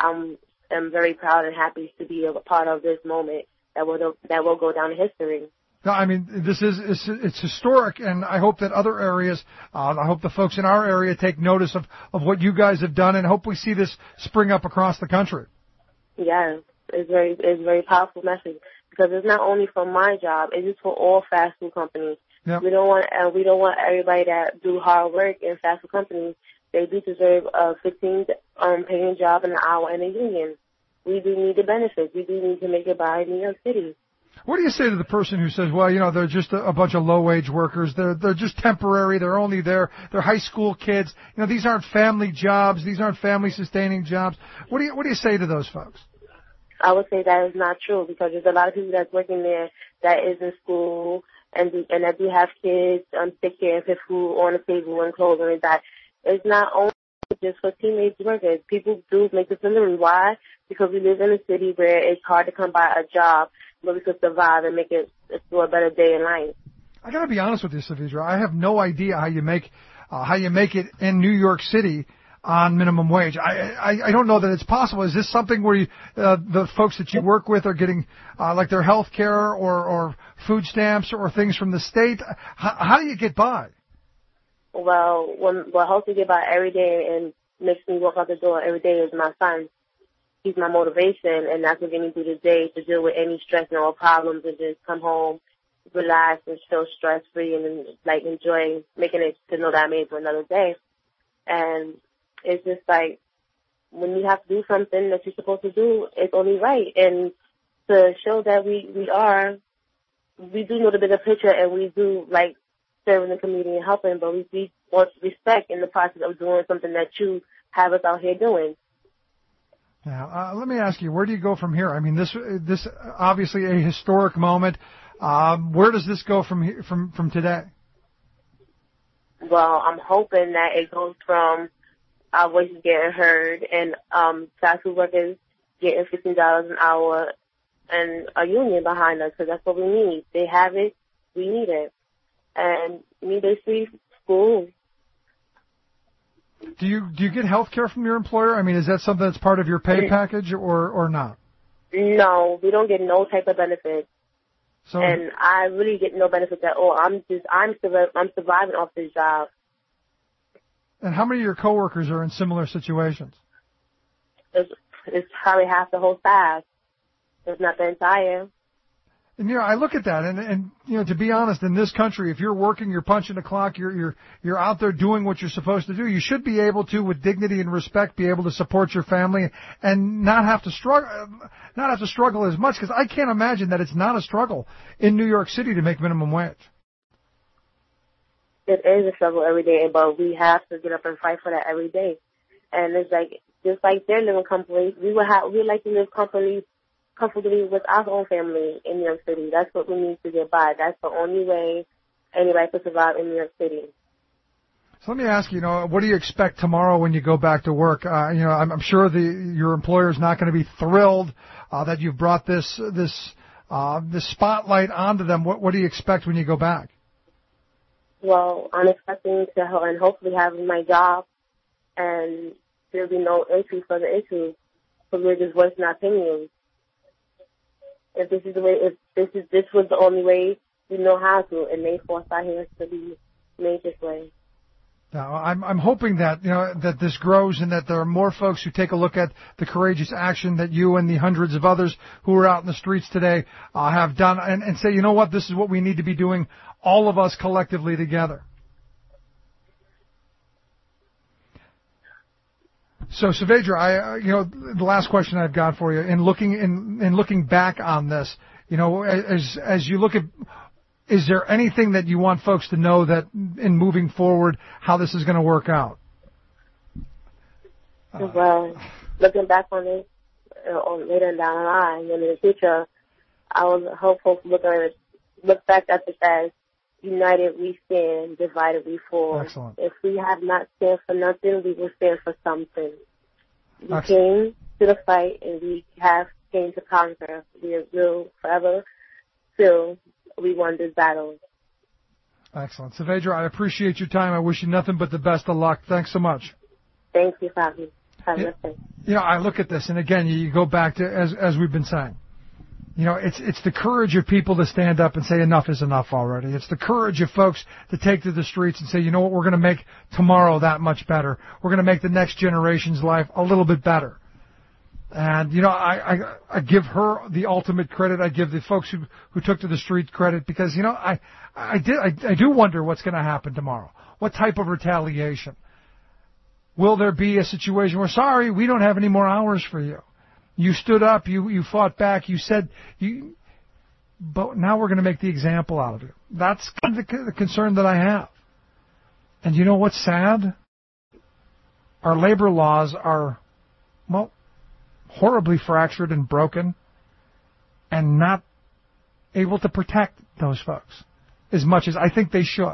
I'm very proud and happy to be a part of this moment that will go down in history. No, I mean, it's historic, and I hope that other areas, I hope the folks in our area take notice of what you guys have done, and hope we see this spring up across the country. Yeah, it's a very powerful message, because it's not only for my job, it is for all fast food companies. Yep. We don't want everybody that do hard work in fast food companies. They do deserve a 15 paying job an hour in a union. We do need the benefits. We do need to make it by New York City. What do you say to the person who says, well, they're just a bunch of low-wage workers. They're just temporary. They're only there. They're high school kids. These aren't family jobs. These aren't family-sustaining jobs. What do you say to those folks? I would say that is not true, because there's a lot of people that's working there that is in school and that do have kids, take care of their food on the table and clothes and that. It's not only just for teenage workers. People do make a living. Why? Because we live in a city where it's hard to come by a job, but we could survive and make it to a better day in life. I got to be honest with you, Savidra. I have no idea how you make it in New York City on minimum wage. I don't know that it's possible. Is this something where the folks that you work with are getting like their health care or food stamps or things from the state? How do you get by? Well, what helps me get by every day and makes me walk out the door every day is my son. He's my motivation, and that's what gets me through the day to deal with any stress and all problems, and just come home, relax, and feel stress-free, and enjoy making it to know that I made it for another day. And it's just like, when you have to do something that you're supposed to do, it's only right. And to show that we do know the bigger picture, and we do like serving the community and helping, but we want respect in the process of doing something that you have us out here doing. Now, let me ask you, where do you go from here? I mean, this obviously a historic moment. Where does this go from today? Well, I'm hoping that it goes from our voices getting heard and fast food workers getting $15 an hour and a union behind us, because that's what we need. They have it, we need it. And need a free school. Do you get health care from your employer? I mean, is that something that's part of your pay package or not? No, we don't get no type of benefits. So, and I really get no benefits at all. I'm surviving off this job. And how many of your coworkers are in similar situations? It's probably half the whole staff. It's not the entire. And I look at that, and to be honest, in this country, if you're working, you're punching the clock, you're out there doing what you're supposed to do, you should be able to, with dignity and respect, be able to support your family and not have to struggle as much. Because I can't imagine that it's not a struggle in New York City to make minimum wage. It is a struggle every day, but we have to get up and fight for that every day. And it's like, just like they're living comfortably, we like to live comfortably with our own family in New York City. That's what we need to get by. That's the only way anybody can survive in New York City. So let me ask you, what do you expect tomorrow when you go back to work? I'm sure your employer is not going to be thrilled that you've brought this spotlight onto them. What do you expect when you go back? Well, I'm expecting to and hopefully have my job, and there'll be no issues for the issues, because we're just voicing our opinions. If this was the only way we know how to, and they force our hands to be made this way. Now, I'm hoping that that this grows and that there are more folks who take a look at the courageous action that you and the hundreds of others who are out in the streets today have done, and say, this is what we need to be doing, all of us collectively together. So, Savedra, the last question I've got for you, in looking back on this, as you look at, is there anything that you want folks to know that in moving forward, how this is going to work out? Well, looking back on it, later down the line, and in the future, I was hopeful to look back at this as united we stand, divided we fall. Excellent. If we have not stand for nothing, we will stand for something. We Excellent. came to the fight, and we have came to conquer. We will forever till we won this battle. Excellent. Savedra, I appreciate your time. I wish you nothing but the best of luck. Thanks so much. Thank you, Fabi. Have a nice day. I look at this, and again, you go back to, as we've been saying, it's the courage of people to stand up and say enough is enough already. It's the courage of folks to take to the streets and say, you know what, we're going to make tomorrow that much better. We're going to make the next generation's life a little bit better. And, I give her the ultimate credit. I give the folks who took to the street credit because, I do wonder what's going to happen tomorrow. What type of retaliation? Will there be a situation where, sorry, we don't have any more hours for you? You stood up, you fought back, you said, but now we're going to make the example out of you. That's kind of the concern that I have. And you know what's sad? Our labor laws are, horribly fractured and broken and not able to protect those folks as much as I think they should.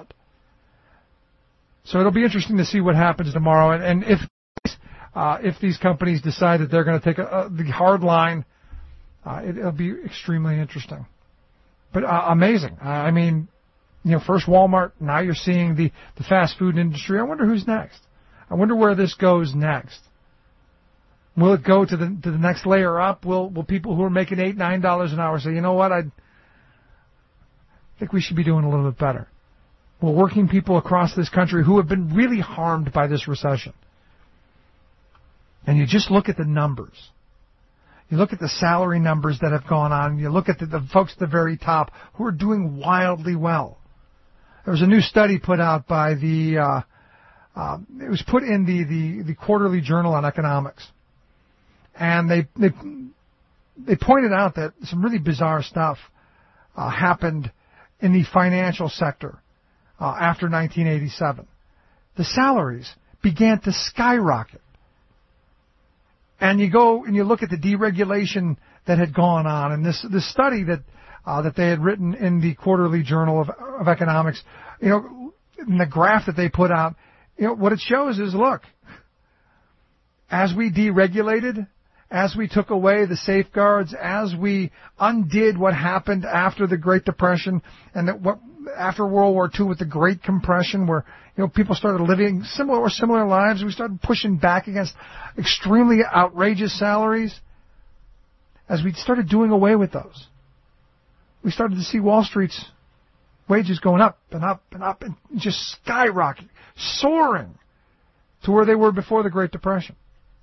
So it'll be interesting to see what happens tomorrow, and if these companies decide that they're going to take the hard line, it'll be extremely interesting. But amazing. I mean, first Walmart, now you're seeing the fast food industry. I wonder who's next. I wonder where this goes next. Will it go to the next layer up? Will people who are making $8, $9 an hour say, you know what, I think we should be doing a little bit better? Will working people across this country who have been really harmed by this recession, and you just look at the numbers, you look at the salary numbers that have gone on, you look at the folks at the very top who are doing wildly well. There was a new study put out by it was put in the Quarterly Journal on Economics. And they pointed out that some really bizarre stuff happened in the financial sector after 1987. The salaries began to skyrocket. And you go and you look at the deregulation that had gone on, and this study that they had written in the Quarterly Journal of Economics, in the graph that they put out, what it shows is, look, as we deregulated, as we took away the safeguards, as we undid what happened after the Great Depression and after World War II with the Great Compression, where people started living similar lives, we started pushing back against extremely outrageous salaries. As we started doing away with those, we started to see Wall Street's wages going up and up and up and just skyrocketing, soaring to where they were before the Great Depression.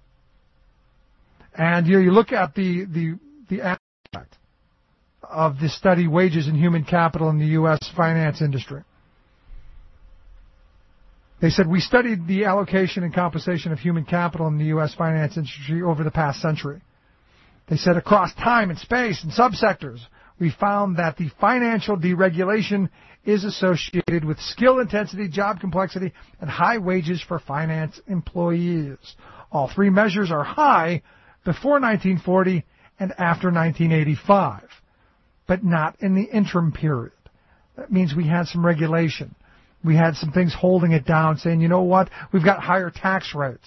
And you look at the aspect of this study, Wages and Human Capital in the U.S. Finance Industry. They said, we studied the allocation and compensation of human capital in the U.S. finance industry over the past century. They said, across time and space and subsectors, we found that the financial deregulation is associated with skill intensity, job complexity, and high wages for finance employees. All three measures are high before 1940 and after 1985, but not in the interim period. That means we had some regulation. We had some things holding it down, saying, you know what, we've got higher tax rates.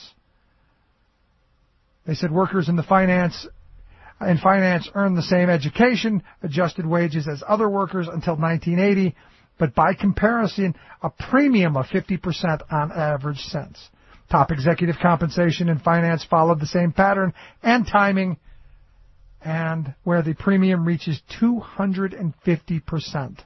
They said workers in finance earn the same education, adjusted wages as other workers until 1980, but by comparison, a premium of 50% on average since. Top executive compensation in finance followed the same pattern and timing, and where the premium reaches 250%.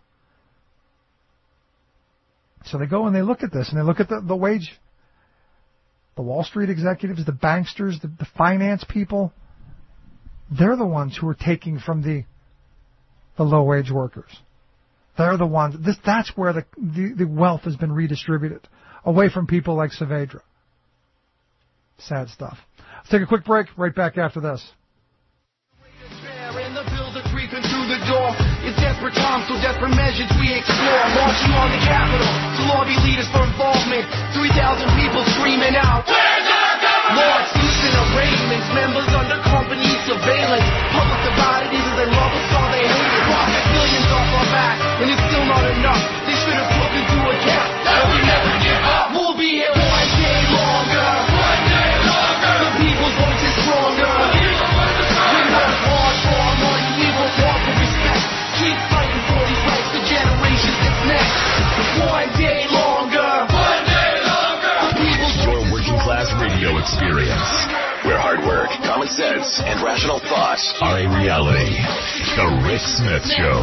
So they go and they look at this, and they look at the wage, the Wall Street executives, the banksters, the finance people. They're the ones who are taking from the low-wage workers. They're the ones. That's where the wealth has been redistributed, away from people like Savedra. Sad stuff. Let's take a quick break. Right back after this. And the bills are creeping through the door. It's desperate times, so desperate measures we explore. Marching on the Capitol to lobby leaders for involvement. 3,000 people screaming out, where's our government? Large suits and arraignments, members under company surveillance. Public divided, either they love us or they hate us. Profit billions off our back, and it's still not enough. They should have took into account that we never give up. We'll be here one day longer. One day longer. The people's voice is stronger. We work hard for our money, we work hard for respect. Keep fighting for these rights for generations that's next. One day longer. One day longer. Your working class radio experience, where hard work, common sense, and rational thought are a reality. The Rick Smith Show.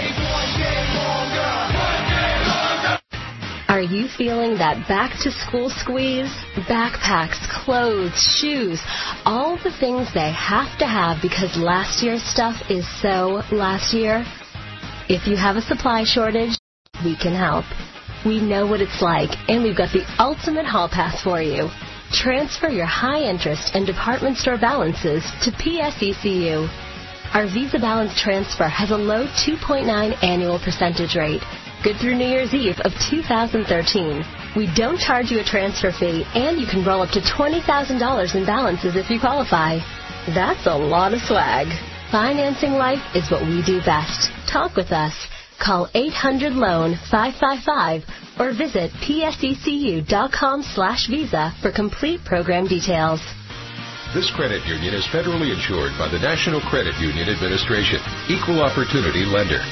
Are you feeling that back-to-school squeeze? Backpacks, clothes, shoes, all the things they have to have because last year's stuff is so last year? If you have a supply shortage, we can help. We know what it's like, and we've got the ultimate hall pass for you. Transfer your high interest and department store balances to PSECU. Our Visa balance transfer has a low 2.9 annual percentage rate. Good through New Year's Eve of 2013. We don't charge you a transfer fee, and you can roll up to $20,000 in balances if you qualify. That's a lot of swag. Financing life is what we do best. Talk with us. Call 800-LOAN-555 or visit psecu.com/visa for complete program details. This credit union is federally insured by the National Credit Union Administration. Equal opportunity lender.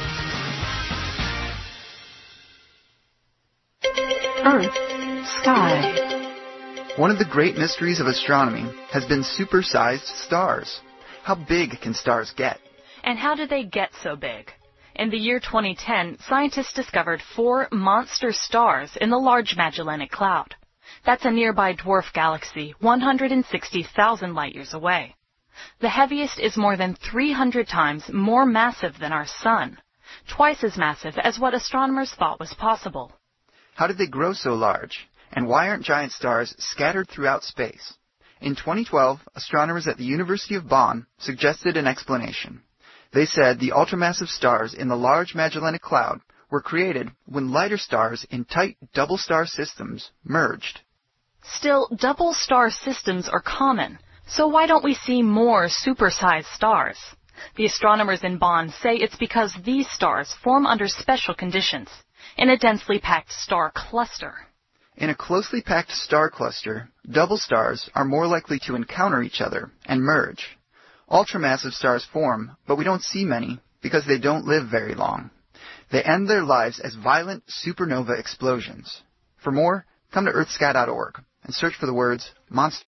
Earth, sky. One of the great mysteries of astronomy has been supersized stars. How big can stars get? And how did they get so big? In the year 2010, scientists discovered 4 monster stars in the Large Magellanic Cloud. That's a nearby dwarf galaxy 160,000 light-years away. The heaviest is more than 300 times more massive than our Sun, twice as massive as what astronomers thought was possible. How did they grow so large? And why aren't giant stars scattered throughout space? In 2012, astronomers at the University of Bonn suggested an explanation. They said the ultramassive stars in the Large Magellanic Cloud were created when lighter stars in tight double-star systems merged. Still, double-star systems are common, so why don't we see more supersized stars? The astronomers in Bonn say it's because these stars form under special conditions, in a densely packed star cluster. In a closely packed star cluster, double stars are more likely to encounter each other and merge. Ultramassive stars form, but we don't see many because they don't live very long. They end their lives as violent supernova explosions. For more, come to earthsky.org and search for the words monster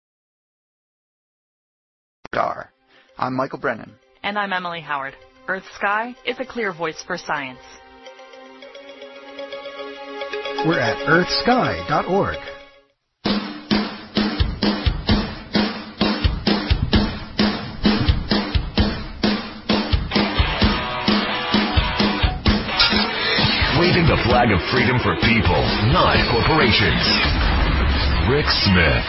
star. I'm Michael Brennan. And I'm Emily Howard. Earth Sky is a clear voice for science. We're at earthsky.org. Waving the flag of freedom for people, not corporations. Rick Smith.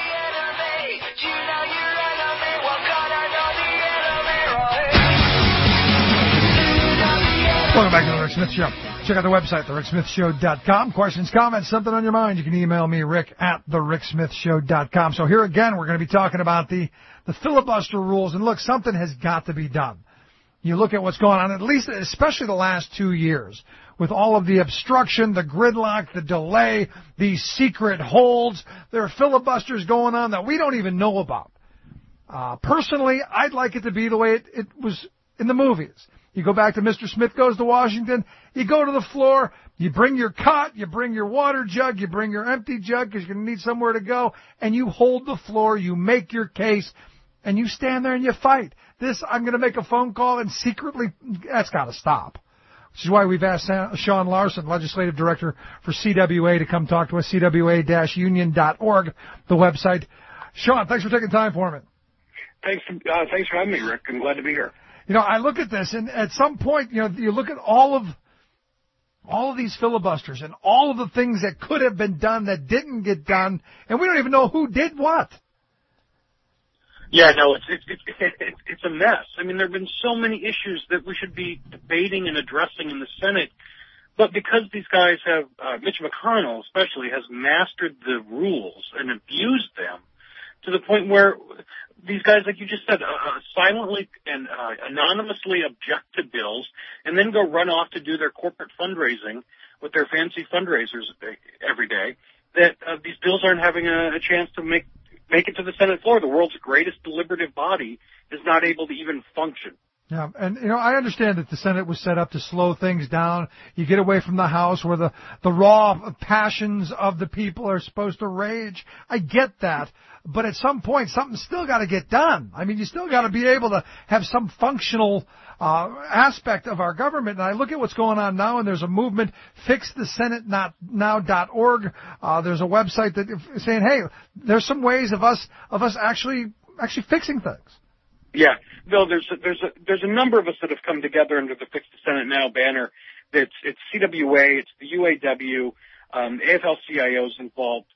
Welcome back to the Rick Smith Show. Check out the website, thericksmithshow.com. Questions, comments, something on your mind, you can email me, Rick, at thericksmithshow.com. So here again, we're going to be talking about the filibuster rules. And look, something has got to be done. You look at what's going on, at least, especially the last 2 years, with all of the obstruction, the gridlock, the delay, these secret holds. There are filibusters going on that we don't even know about. Personally, I'd like it to be the way it was in the movies. You go back to Mr. Smith Goes to Washington, you go to the floor, you bring your cot, you bring your water jug, you bring your empty jug because you're going to need somewhere to go, and you hold the floor, you make your case, and you stand there and you fight. This, I'm going to make a phone call and secretly, that's got to stop. Which is why we've asked Sean Larson, Legislative Director for CWA, to come talk to us, cwa-union.org, the website. Sean, thanks for taking time for me. Thanks for having me, Rick. I'm glad to be here. You know, I look at this, and at some point, you know, you look at all of these filibusters and all of the things that could have been done that didn't get done, and we don't even know who did what. Yeah, no, it's a mess. I mean, there have been so many issues that we should be debating and addressing in the Senate, but because these guys have, Mitch McConnell especially, has mastered the rules and abused them to the point where these guys, like you just said, silently and anonymously object to bills and then go run off to do their corporate fundraising with their fancy fundraisers every day, that these bills aren't having a chance to make it to the Senate floor. The world's greatest deliberative body is not able to even function. Yeah, and I understand that the Senate was set up to slow things down. You get away from the House where the raw passions of the people are supposed to rage. I get that. But at some point, something's still got to get done. I mean, you still got to be able to have some functional aspect of our government. And I look at what's going on now, and there's a movement, fixthesenatenow.org. There's a website that is saying, hey, there's some ways of us actually fixing things. Yeah, Bill, there's a number of us that have come together under the Fix the Senate Now banner. It's CWA, it's the UAW, AFL-CIO's involved.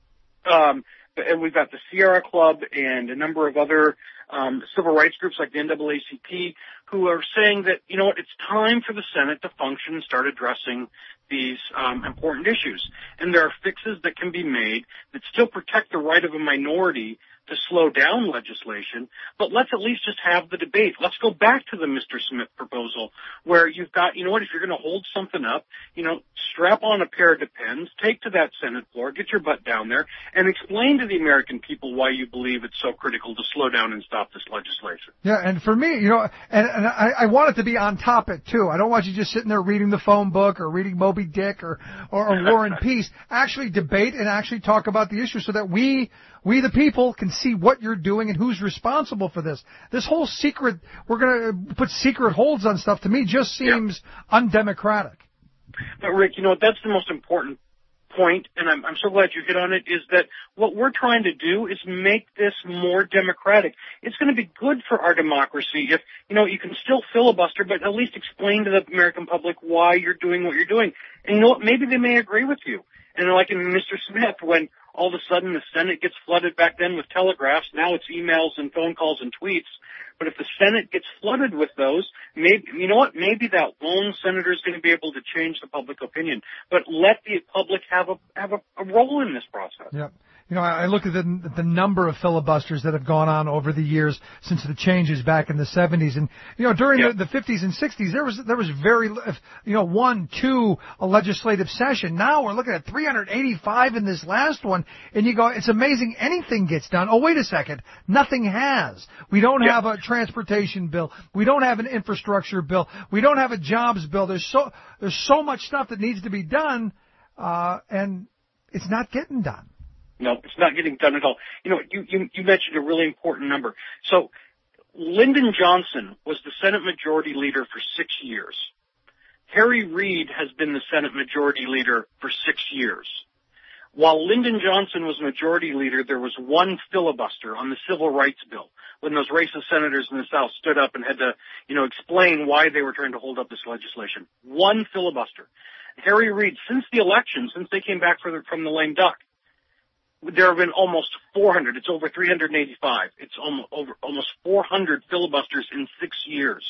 And we've got the Sierra Club and a number of other civil rights groups like the NAACP who are saying that, you know what, it's time for the Senate to function and start addressing these important issues. And there are fixes that can be made that still protect the right of a minority to slow down legislation, but let's at least just have the debate. Let's go back to the Mr. Smith proposal where you've got, you know what, if you're going to hold something up, you know, strap on a pair of Depends, take to that Senate floor, get your butt down there, and explain to the American people why you believe it's so critical to slow down and stop this legislation. Yeah, and for me, you know, and I want it to be on topic, too. I don't want you just sitting there reading the phone book or reading Moby Dick or War and Peace. Actually debate and actually talk about the issue so that we the people can see what you're doing and who's responsible for this. This whole secret, we're going to put secret holds on stuff, to me just seems undemocratic. But Rick, you know, that's the most important point, and I'm so glad you hit on it, is that what we're trying to do is make this more democratic. It's going to be good for our democracy if, you know, you can still filibuster, but at least explain to the American public why you're doing what you're doing. And you know what, maybe they may agree with you. And like in Mr. Smith, when all of a sudden the Senate gets flooded back then with telegraphs, now it's emails and phone calls and tweets. But if the Senate gets flooded with those, maybe, you know what, maybe that lone senator is going to be able to change the public opinion. But let the public have a role in this process. Yep. You know, I look at the number of filibusters that have gone on over the years since the changes back in the 70s. And, you know, during the 50s and 60s, there was very, you know, 1, 2 a legislative session. Now we're looking at 385 in this last one. And you go, it's amazing anything gets done. Oh, wait a second. Nothing has. We don't have a transportation bill. We don't have an infrastructure bill. We don't have a jobs bill. There's so much stuff that needs to be done, and it's not getting done. No, it's not getting done at all. You know, you mentioned a really important number. So Lyndon Johnson was the Senate Majority Leader for 6 years. Harry Reid has been the Senate Majority Leader for 6 years. While Lyndon Johnson was Majority Leader, there was one filibuster on the Civil Rights Bill when those racist senators in the South stood up and had to, you know, explain why they were trying to hold up this legislation. One filibuster. Harry Reid, since the election, since they came back from the lame duck, there have been almost 400. It's over 385. It's almost 400 filibusters in 6 years.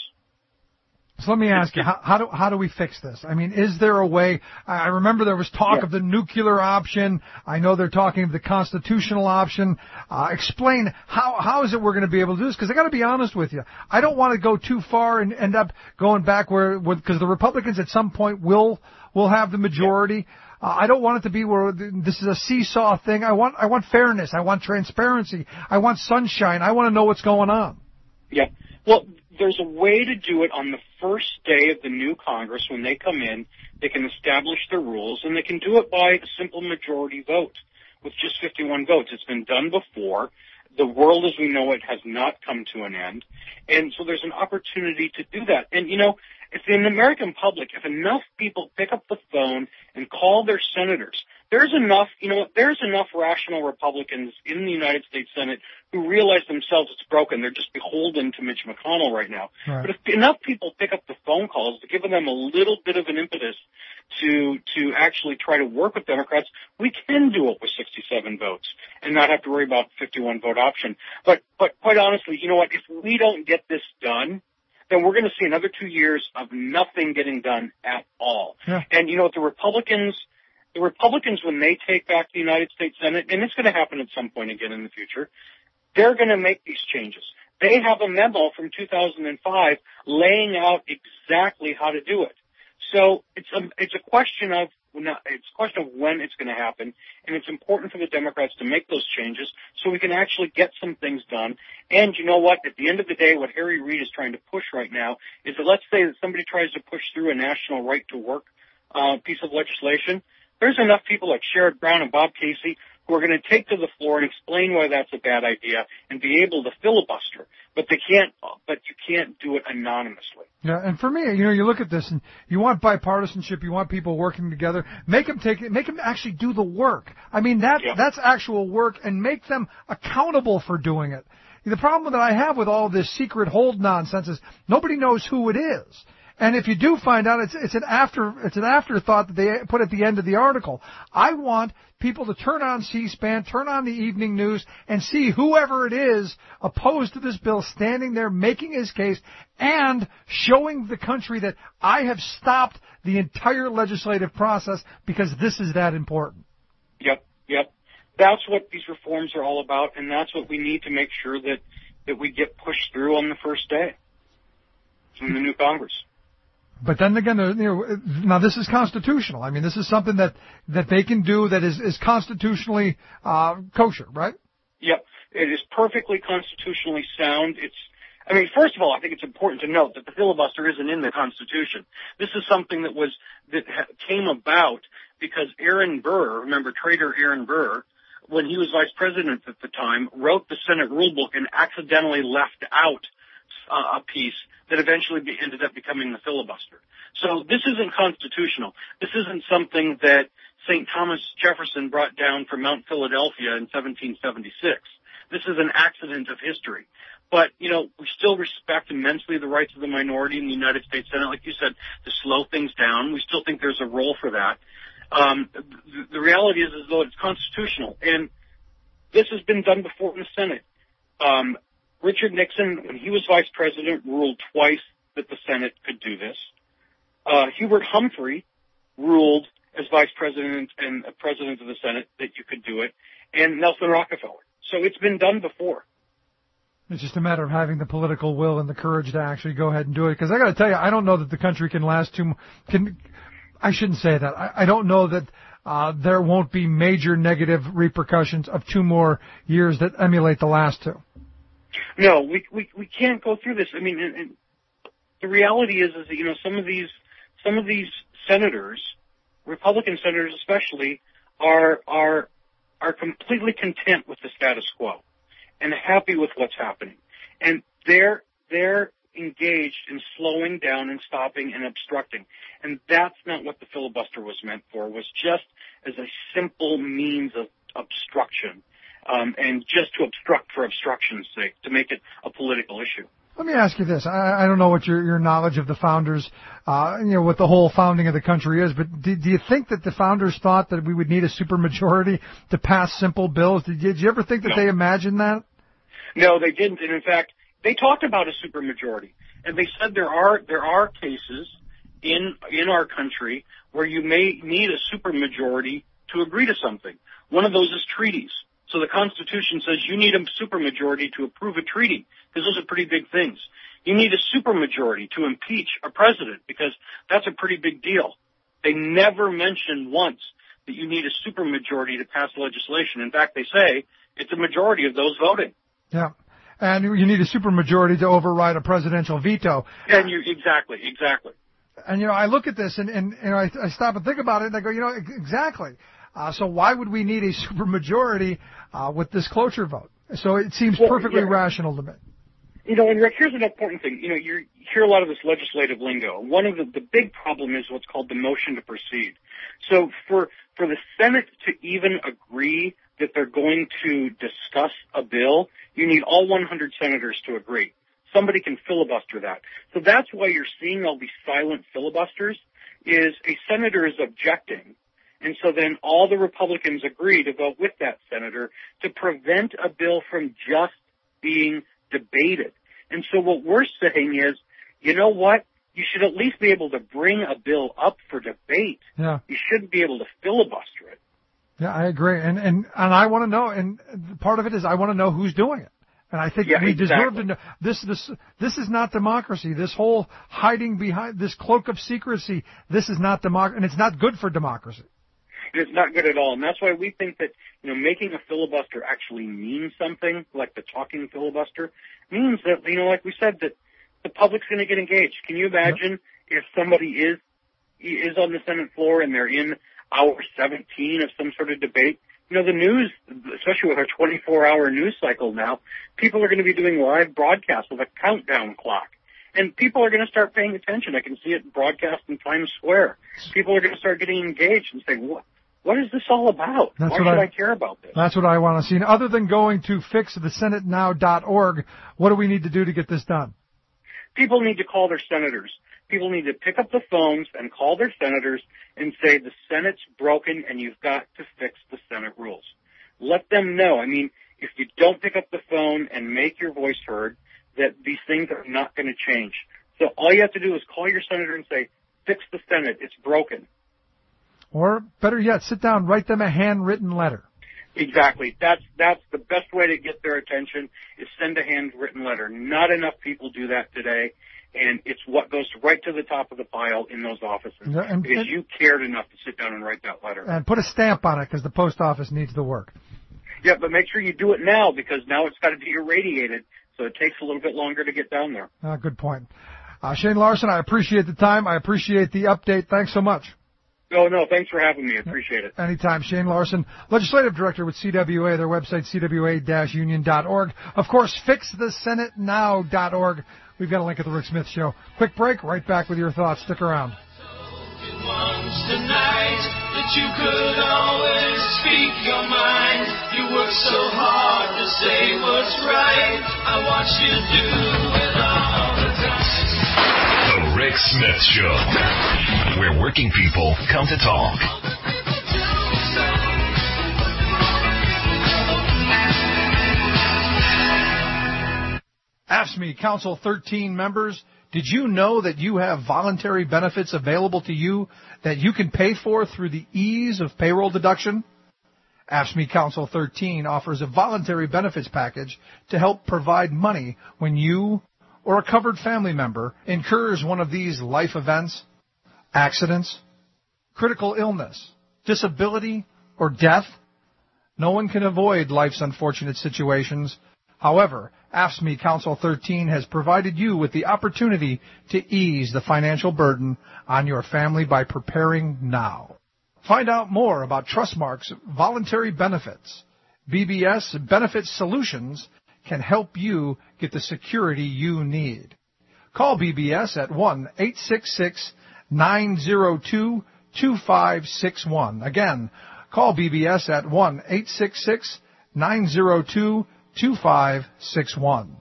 So let me ask you, how do we fix this? I mean, is there a way? I remember there was talk of the nuclear option. I know they're talking of the constitutional option. Explain how is it we're going to be able to do this? Because I got to be honest with you, I don't want to go too far and end up going back because the Republicans at some point will have the majority. I don't want it to be where this is a seesaw thing. I want fairness. I want transparency. I want sunshine. I want to know what's going on. Yeah. Well, there's a way to do it on the first day of the new Congress when they come in. They can establish the rules, and they can do it by a simple majority vote with just 51 votes. It's been done before. The world as we know it has not come to an end. And so there's an opportunity to do that. And, you know, if the American public, if enough people pick up the phone and call their senators, there's enough rational Republicans in the United States Senate who realize themselves it's broken. They're just beholden to Mitch McConnell right now. Right. But if enough people pick up the phone calls to give them a little bit of an impetus to actually try to work with Democrats, we can do it with 67 votes and not have to worry about 51 vote option. But quite honestly, you know what? If we don't get this done, then we're going to see another 2 years of nothing getting done at all. Yeah. And you know what? The Republicans, when they take back the United States Senate, and it's going to happen at some point again in the future, they're going to make these changes. They have a memo from 2005 laying out exactly how to do it. So it's a question of when it's going to happen, and it's important for the Democrats to make those changes so we can actually get some things done. And you know what? At the end of the day, what Harry Reid is trying to push right now is that let's say that somebody tries to push through a national right to work piece of legislation. There's enough people like Sherrod Brown and Bob Casey who are going to take to the floor and explain why that's a bad idea and be able to filibuster. But you can't do it anonymously. Yeah, and for me, you look at this and you want bipartisanship, you want people working together. Make them actually do the work. I mean, that's actual work, and make them accountable for doing it. The problem that I have with all this secret hold nonsense is nobody knows who it is. And if you do find out, it's an afterthought that they put at the end of the article. I want people to turn on C-SPAN, turn on the evening news, and see whoever it is opposed to this bill standing there making his case and showing the country that I have stopped the entire legislative process because this is that important. Yep. That's what these reforms are all about, and that's what we need to make sure that we get pushed through on the first day in the new Congress. But then again, now this is constitutional. I mean, this is something that they can do that is constitutionally kosher, right? Yep, it is perfectly constitutionally sound. First of all, I think it's important to note that the filibuster isn't in the Constitution. This is something that came about because Aaron Burr, remember Trader Aaron Burr, when he was vice president at the time, wrote the Senate rulebook and accidentally left out a piece that eventually ended up becoming the filibuster. So this isn't constitutional. This isn't something that St. Thomas Jefferson brought down from Mount Philadelphia in 1776. This is an accident of history. But, we still respect immensely the rights of the minority in the United States Senate, like you said, to slow things down. We still think there's a role for that. The reality is though it's constitutional. And this has been done before in the Senate. Richard Nixon, when he was vice president, ruled twice that the Senate could do this. Hubert Humphrey ruled as vice president and president of the Senate that you could do it, and Nelson Rockefeller. So it's been done before. It's just a matter of having the political will and the courage to actually go ahead and do it. Because I got to tell you, I don't know that the country can last I shouldn't say that. I don't know that there won't be major negative repercussions of 2 more years that emulate the last 2. No, we can't go through this. I mean, and the reality is that some of these senators, Republican senators especially, are completely content with the status quo and happy with what's happening, and they're engaged in slowing down and stopping and obstructing, and that's not what the filibuster was meant for. It was just as a simple means of obstruction. And just to obstruct for obstruction's sake, to make it a political issue. Let me ask you this. I don't know what your knowledge of the founders, what the whole founding of the country is, but do you think that the founders thought that we would need a supermajority to pass simple bills? Did you ever think that they imagined that? No, they didn't. And in fact, they talked about a supermajority, and they said there are cases in our country where you may need a supermajority to agree to something. One of those is treaties. So the Constitution says you need a supermajority to approve a treaty, because those are pretty big things. You need a supermajority to impeach a president, because that's a pretty big deal. They never mention once that you need a supermajority to pass legislation. In fact, they say it's a majority of those voting. Yeah. And you need a supermajority to override a presidential veto. And exactly. And, I look at this and I stop and think about it and I go, exactly. So why would we need a supermajority with this cloture vote? So it seems perfectly rational to me. And Rick, here's an important thing. You hear a lot of this legislative lingo. One of the big problem is what's called the motion to proceed. So for the Senate to even agree that they're going to discuss a bill, you need all 100 senators to agree. Somebody can filibuster that. So that's why you're seeing all these silent filibusters, is a senator is objecting. And so then all the Republicans agree to vote with that senator to prevent a bill from just being debated. And so what we're saying is, you know what? You should at least be able to bring a bill up for debate. Yeah. You shouldn't be able to filibuster it. Yeah, I agree. And I want to know, and part of it is I want to know who's doing it. And I think we deserve to know. This is not democracy. This whole hiding behind this cloak of secrecy, this is not democracy, and it's not good for democracy. It's not good at all. And that's why we think that, making a filibuster actually means something, like the talking filibuster, means that, like we said, that the public's going to get engaged. Can you imagine if somebody is on the Senate floor and they're in hour 17 of some sort of debate? The news, especially with our 24-hour news cycle now, people are going to be doing live broadcasts with a countdown clock. And people are going to start paying attention. I can see it broadcast in Times Square. People are going to start getting engaged and saying, what is this all about? Why should I care about this? That's what I want to see. And other than going to fixthesenatenow.org, what do we need to do to get this done? People need to call their senators. People need to pick up the phones and call their senators and say, the Senate's broken and you've got to fix the Senate rules. Let them know. If you don't pick up the phone and make your voice heard, that these things are not going to change. So all you have to do is call your senator and say, fix the Senate. It's broken. Or better yet, sit down, write them a handwritten letter. Exactly. That's the best way to get their attention, is send a handwritten letter. Not enough people do that today, and it's what goes right to the top of the pile in those offices, because you cared enough to sit down and write that letter. And put a stamp on it, because the post office needs the work. Yeah, but make sure you do it now, because now it's got to be irradiated, so it takes a little bit longer to get down there. Good point. Shane Larson, I appreciate the time. I appreciate the update. Thanks so much. Oh, no, thanks for having me. I appreciate it. Anytime. Shane Larson, Legislative Director with CWA, their website, cwa-union.org. Of course, fixthesenatenow.org. We've got a link at the Rick Smith Show. Quick break, right back with your thoughts. Stick around. Tonight that you could always speak your mind. You work so hard to say what's right. I watch you do it all the time. The Rick Smith Show, where working people come to talk. AFSCME Council 13 members, did you know that you have voluntary benefits available to you that you can pay for through the ease of payroll deduction? AFSCME Council 13 offers a voluntary benefits package to help provide money when you or a covered family member incurs one of these life events, accidents, critical illness, disability, or death. No one can avoid life's unfortunate situations. However, AFSCME Council 13 has provided you with the opportunity to ease the financial burden on your family by preparing now. Find out more about Trustmark's voluntary benefits. BBS Benefit Solutions can help you get the security you need. Call BBS at 1-866-902-2561. Again, call BBS at 1-866-902-2561.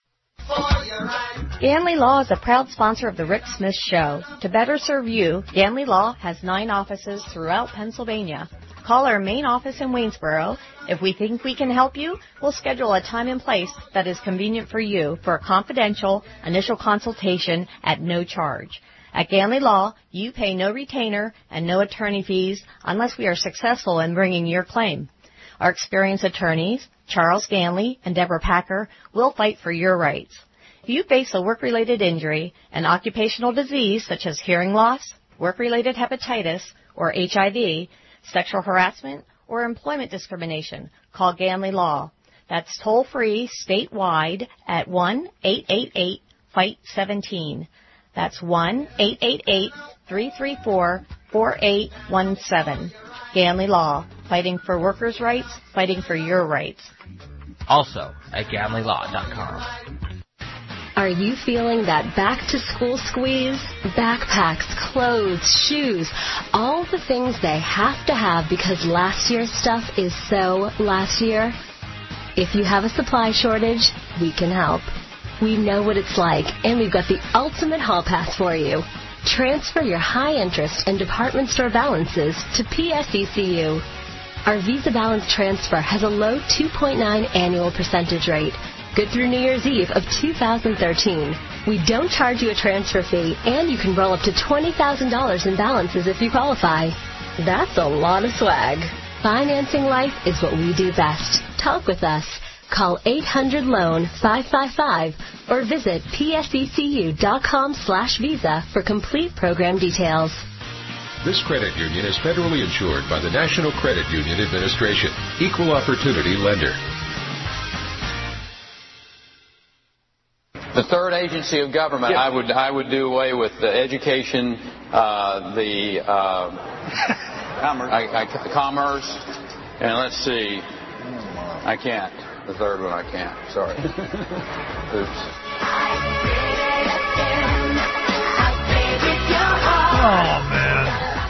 Ganley Law is a proud sponsor of the Rick Smith Show. To better serve you, Ganley Law has 9 offices throughout Pennsylvania. Call our main office in Waynesboro. If we think we can help you, we'll schedule a time and place that is convenient for you for a confidential initial consultation at no charge. At Ganley Law, you pay no retainer and no attorney fees unless we are successful in bringing your claim. Our experienced attorneys, Charles Ganley and Deborah Packer, will fight for your rights. If you face a work-related injury, an occupational disease such as hearing loss, work-related hepatitis, or HIV, sexual harassment, or employment discrimination, call Ganley Law. That's toll-free statewide at 1-888-FIGHT-17. That's 1-888-334-4817. Ganley Law, fighting for workers' rights, fighting for your rights. Also at GanleyLaw.com. Are you feeling that back-to-school squeeze? Backpacks, clothes, shoes, all the things they have to have because last year's stuff is so last year? If you have a supply shortage, we can help. We know what it's like, and we've got the ultimate hall pass for you. Transfer your high interest and department store balances to PSECU. Our Visa balance transfer has a low 2.9 annual percentage rate. Good through New Year's Eve of 2013. We don't charge you a transfer fee, and you can roll up to $20,000 in balances if you qualify. That's a lot of swag. Financing life is what we do best. Talk with us. Call 800-LOAN-555 or visit psecu.com/visa for complete program details. This credit union is federally insured by the National Credit Union Administration, Equal Opportunity Lender. The third agency of government, I would do away with the education, commerce, and let's see, I can't. The third one I can't. Sorry. Oops. Oh man,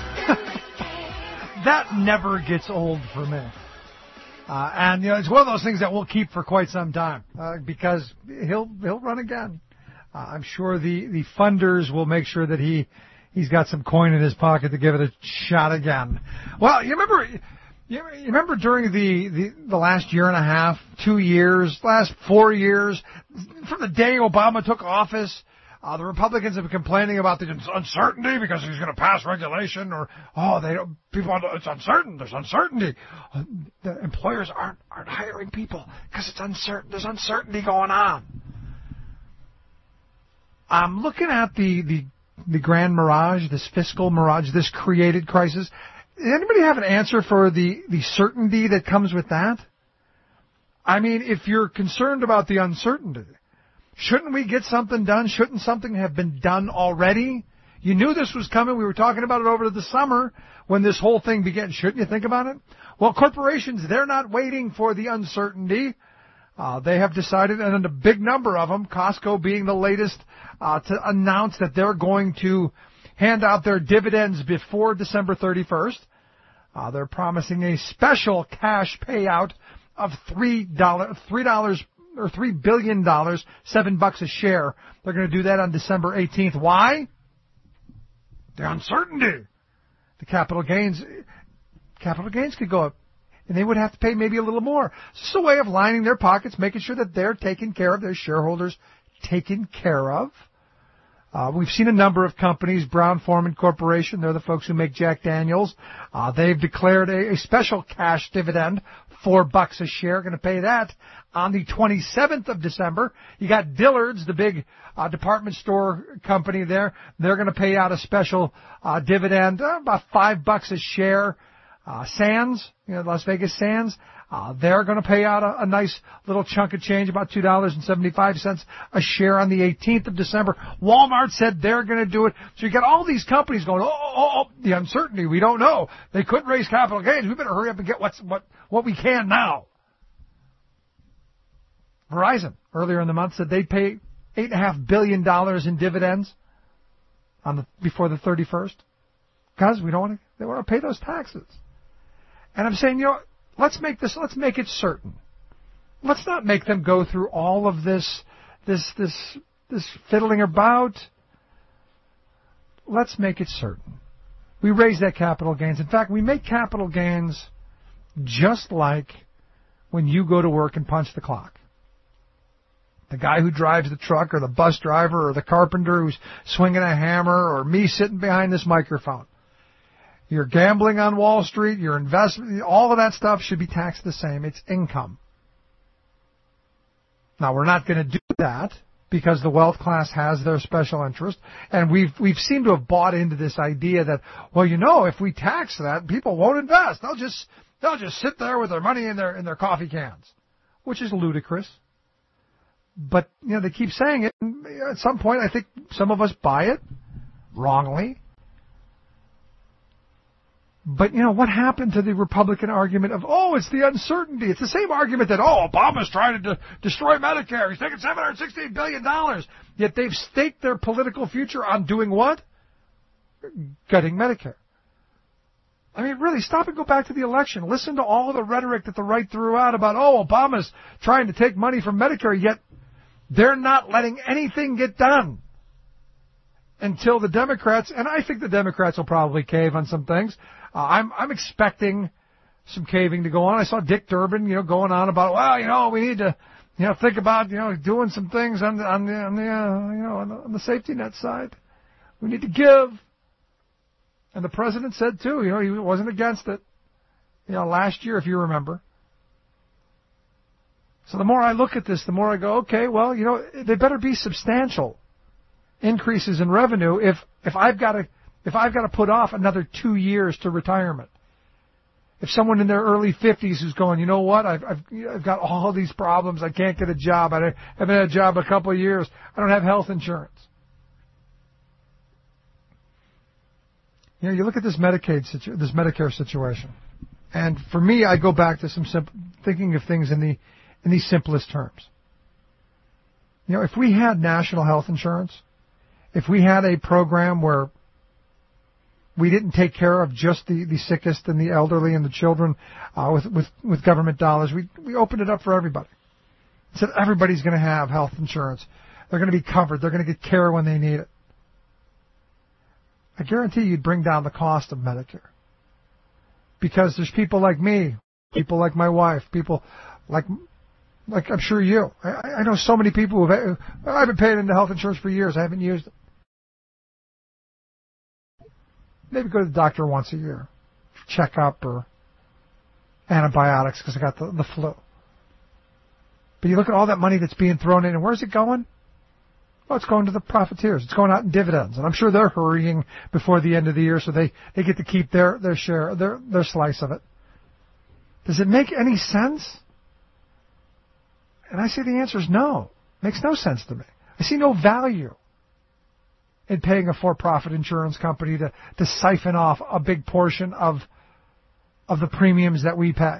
that never gets old for me. And it's one of those things that we'll keep for quite some time because he'll run again. I'm sure the funders will make sure that he's got some coin in his pocket to give it a shot again. Well, you remember during the last year and a half, 2 years, last 4 years, from the day Obama took office. The Republicans have been complaining about the uncertainty because he's going to pass regulation, or it's uncertain. There's uncertainty. The employers aren't hiring people because it's uncertain. There's uncertainty going on. I'm looking at the grand mirage, this fiscal mirage, this created crisis. Does anybody have an answer for the certainty that comes with that? I mean, if you're concerned about the uncertainty, shouldn't we get something done? Shouldn't something have been done already? You knew this was coming. We were talking about it over the summer when this whole thing began. Shouldn't you think about it? Well, corporations, they're not waiting for the uncertainty. They have decided, and a big number of them, Costco being the latest, to announce that they're going to hand out their dividends before December 31st. They're promising a special cash payout of $3 or $3 billion, $7 a share. They're going to do that on December 18th. Why? The uncertainty. The capital gains could go up, and they would have to pay maybe a little more. It's just a way of lining their pockets, making sure that they're taken care of, their shareholders taken care of. We've seen a number of companies, Brown-Forman Corporation, they're the folks who make Jack Daniels. They've declared a special cash dividend, $4 a share, going to pay that on the 27th of December. You got Dillard's, the big department store company there. They're going to pay out a special dividend, about $5 a share. Sands, Las Vegas Sands, they're going to pay out a nice little chunk of change, about $2.75 a share on the 18th of December. Walmart said they're going to do it. So you got all these companies going, the uncertainty, we don't know. They could raise capital gains. We better hurry up and get what we can now. Verizon, earlier in the month, said they'd pay $8.5 billion in dividends before the 31st because they want to pay those taxes. And I'm saying, let's make it certain. Let's not make them go through all of this fiddling about. Let's make it certain. We raise that capital gains. In fact, we make capital gains just like when you go to work and punch the clock. The guy who drives the truck, or the bus driver, or the carpenter who's swinging a hammer, or me sitting behind this microphone. You're gambling on Wall Street, your investment, all of that stuff should be taxed the same. It's income. Now, we're not going to do that because the wealth class has their special interest, and we've seemed to have bought into this idea that, if we tax that, people won't invest. They'll just sit there with their money in their coffee cans, which is ludicrous. But they keep saying it, and at some point, I think some of us buy it wrongly. But, what happened to the Republican argument of, it's the uncertainty. It's the same argument that, Obama's trying to destroy Medicare. He's taking $768 billion. Yet they've staked their political future on doing what? Gutting Medicare. I mean, really, stop and go back to the election. Listen to all the rhetoric that the right threw out about, Obama's trying to take money from Medicare, yet they're not letting anything get done until the Democrats, and I think the Democrats will probably cave on some things. I'm expecting some caving to go on. I saw Dick Durbin, going on about, we need to, think about, doing some things on the safety net side. We need to give. And the president said too, he wasn't against it, last year, if you remember. So the more I look at this, the more I go, okay, well, they better be substantial increases in revenue if I've got to put off another 2 years to retirement. If someone in their early 50s who's going, you know what, I've got all these problems, I can't get a job, I haven't had a job a couple of years, I don't have health insurance. You look at this Medicare situation, and for me, I go back to thinking of things in these simplest terms. If we had national health insurance, if we had a program where we didn't take care of just the sickest and the elderly and the children with government dollars, we opened it up for everybody. Said everybody's going to have health insurance. They're going to be covered. They're going to get care when they need it. I guarantee you'd bring down the cost of Medicare. Because there's people like me, people like my wife, people like I'm sure you. I know so many people I've been paying into health insurance for years. I haven't used it. Maybe go to the doctor once a year, check up or antibiotics because I got the flu. But you look at all that money that's being thrown in, and where's it going? Well, it's going to the profiteers. It's going out in dividends, and I'm sure they're hurrying before the end of the year so they get to keep their share, their slice of it. Does it make any sense? And I say the answer is no. It makes no sense to me. I see no value in paying a for-profit insurance company to siphon off a big portion of the premiums that we pay.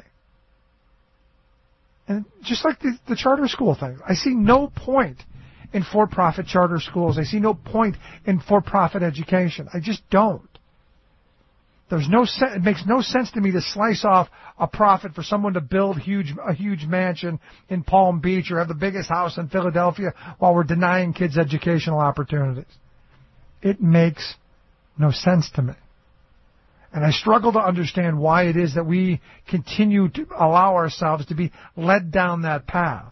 And just like the charter school thing, I see no point in for-profit charter schools. I see no point in for-profit education. I just don't. It makes no sense to me to slice off a profit for someone to build a huge mansion in Palm Beach or have the biggest house in Philadelphia while we're denying kids educational opportunities. It makes no sense to me. And I struggle to understand why it is that we continue to allow ourselves to be led down that path.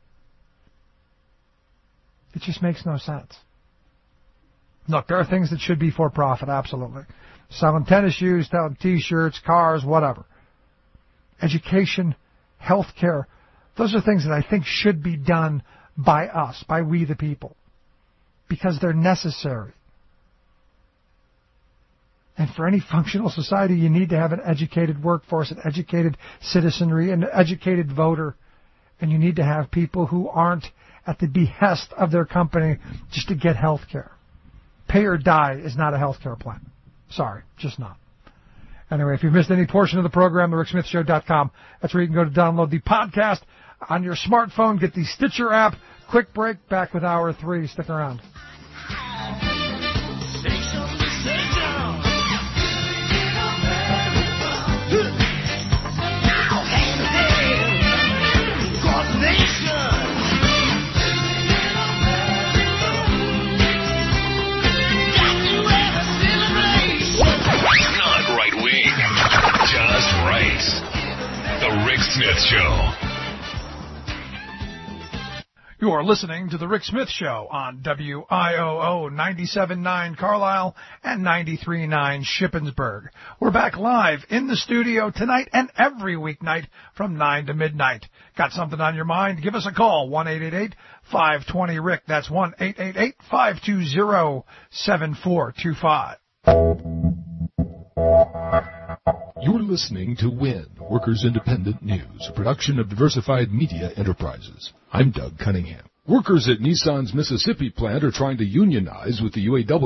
It just makes no sense. Look, there are things that should be for profit, absolutely. Selling tennis shoes, selling T-shirts, cars, whatever. Education, healthcare, those are things that I think should be done by us, by we the people, because they're necessary. And for any functional society, you need to have an educated workforce, an educated citizenry, an educated voter, and you need to have people who aren't at the behest of their company just to get health care. Pay or die is not a health care plan. Sorry, just not. Anyway, if you've missed any portion of the program, thericksmithshow.com. That's where you can go to download the podcast on your smartphone. Get the Stitcher app. Quick break. Back with Hour 3. Stick around. The Rick Smith Show. You are listening to The Rick Smith Show on WIOO 97.9 Carlisle and 93.9 Shippensburg. We're back live in the studio tonight and every weeknight from 9 to midnight. Got something on your mind? Give us a call, 1-888-520-RICK. That's 1-888-520-7425. You're listening to WIN, Workers Independent News, a production of Diversified Media Enterprises. I'm Doug Cunningham. Workers at Nissan's Mississippi plant are trying to unionize with the UAW.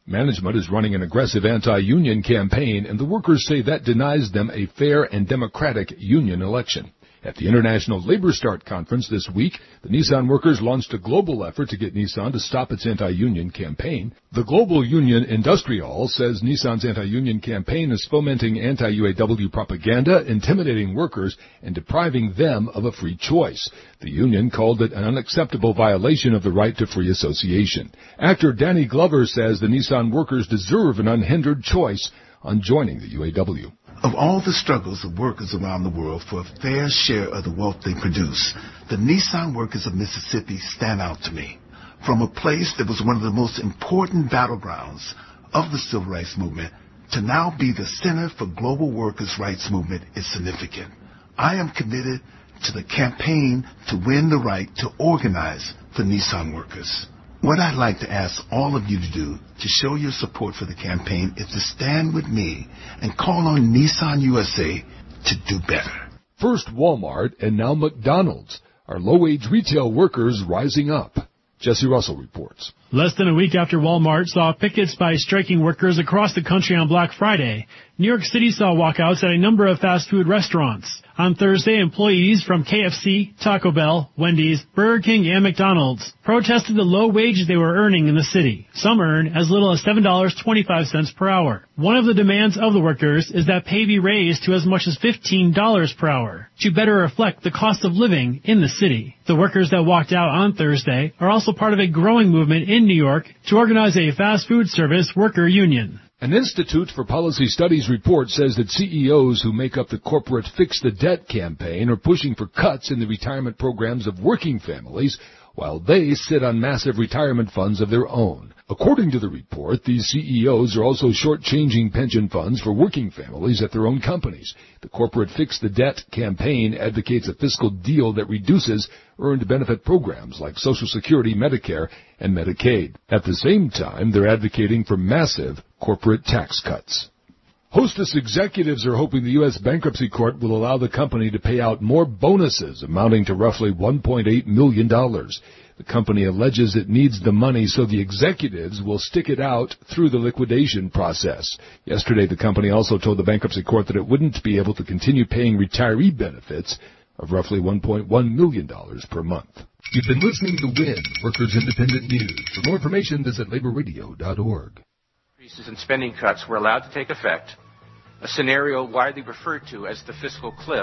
Management is running an aggressive anti-union campaign, and the workers say that denies them a fair and democratic union election. At the International Labor Start Conference this week, the Nissan workers launched a global effort to get Nissan to stop its anti-union campaign. The Global Union Industrial says Nissan's anti-union campaign is fomenting anti-UAW propaganda, intimidating workers, and depriving them of a free choice. The union called it an unacceptable violation of the right to free association. Actor Danny Glover says the Nissan workers deserve an unhindered choice on joining the UAW. Of all the struggles of workers around the world for a fair share of the wealth they produce, the Nissan workers of Mississippi stand out to me. From a place that was one of the most important battlegrounds of the civil rights movement to now be the center for global workers' rights movement is significant. I am committed to the campaign to win the right to organize for Nissan workers. What I'd like to ask all of you to do to show your support for the campaign is to stand with me and call on Nissan USA to do better. First Walmart and now McDonald's are low-wage retail workers rising up. Jesse Russell reports. Less than a week after Walmart saw pickets by striking workers across the country on Black Friday, New York City saw walkouts at a number of fast food restaurants. On Thursday, employees from KFC, Taco Bell, Wendy's, Burger King, and McDonald's protested the low wages they were earning in the city. Some earn as little as $7.25 per hour. One of the demands of the workers is that pay be raised to as much as $15 per hour to better reflect the cost of living in the city. The workers that walked out on Thursday are also part of a growing movement in New York to organize a fast food service worker union. An Institute for Policy Studies report says that CEOs who make up the corporate Fix the Debt campaign are pushing for cuts in the retirement programs of working families, while they sit on massive retirement funds of their own. According to the report, these CEOs are also shortchanging pension funds for working families at their own companies. The corporate Fix the Debt campaign advocates a fiscal deal that reduces earned benefit programs like Social Security, Medicare, and Medicaid. At the same time, they're advocating for massive corporate tax cuts. Hostess executives are hoping the U.S. bankruptcy court will allow the company to pay out more bonuses amounting to roughly $1.8 million. The company alleges it needs the money so the executives will stick it out through the liquidation process. Yesterday, the company also told the bankruptcy court that it wouldn't be able to continue paying retiree benefits of roughly $1.1 million per month. You've been listening to WIN, Workers Independent News. For more information, visit laborradio.org. Increases in spending cuts were allowed to take effect, a scenario widely referred to as the fiscal cliff.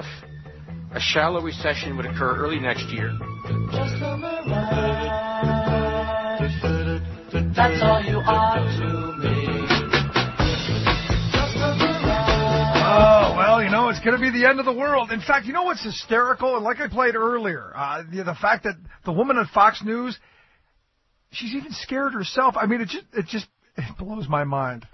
A shallow recession would occur early next year. That's all you are to me. Oh, well, you know, it's going to be the end of the world. In fact, you know what's hysterical? And like I played earlier, the fact that the woman on Fox News, she's even scared herself. I mean, it blows my mind.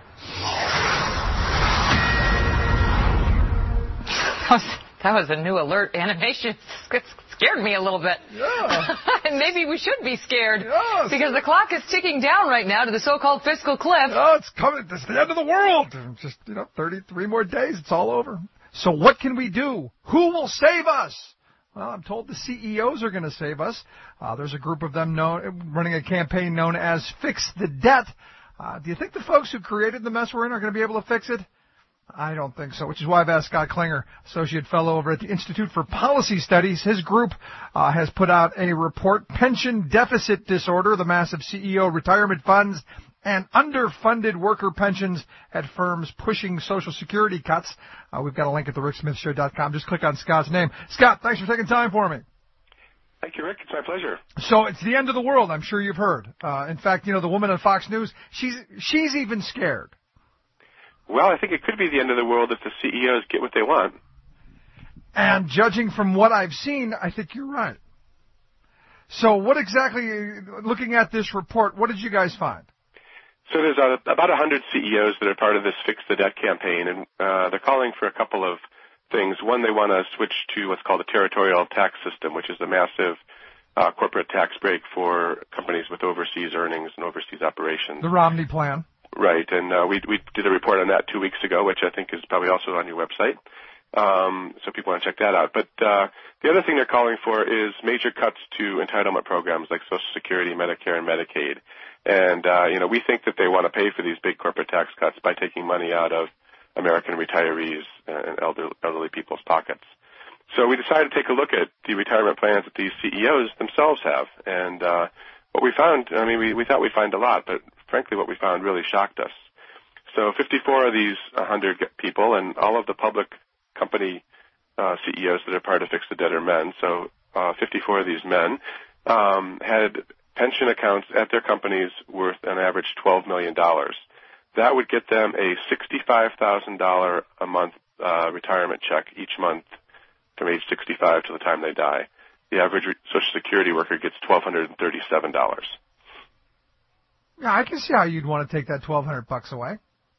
That was a new alert animation. It scared me a little bit. Yeah. And maybe we should be scared. Yes. Because the clock is ticking down right now to the so-called fiscal cliff. Oh, it's coming. It's the end of the world. Just, 33 more days. It's all over. So what can we do? Who will save us? Well, I'm told the CEOs are going to save us. There's a group of them running a campaign known as Fix the Debt. Do you think the folks who created the mess we're in are going to be able to fix it? I don't think so, which is why I've asked Scott Klinger, Associate Fellow over at the Institute for Policy Studies. His group has put out a report, Pension Deficit Disorder, the massive CEO retirement funds, and underfunded worker pensions at firms pushing Social Security cuts. We've got a link at thericksmithshow.com. Just click on Scott's name. Scott, thanks for taking time for me. Thank you, Rick. It's my pleasure. So it's the end of the world, I'm sure you've heard. In fact, the woman on Fox News, she's even scared. Well, I think it could be the end of the world if the CEOs get what they want. And judging from what I've seen, I think you're right. So what exactly, looking at this report, what did you guys find? So there's about 100 CEOs that are part of this Fix the Debt campaign, and they're calling for a couple of things. One, they want to switch to what's called a territorial tax system, which is a massive corporate tax break for companies with overseas earnings and overseas operations. The Romney Plan. Right, and we did a report on that 2 weeks ago, which I think is probably also on your website. So people want to check that out. But the other thing they're calling for is major cuts to entitlement programs like Social Security, Medicare, and Medicaid. And, we think that they want to pay for these big corporate tax cuts by taking money out of American retirees and elderly people's pockets. So we decided to take a look at the retirement plans that these CEOs themselves have. And what we found, we thought we'd find a lot, but frankly what we found really shocked us. So 54 of these 100 people, and all of the public company CEOs that are part of Fix the Debt are men. So 54 of these men had pension accounts at their companies worth an average $12 million. That would get them a $65,000 a month retirement check each month from age 65 to the time they die. The average Social Security worker gets $1,237. Yeah, I can see how you'd want to take that $1,200 away.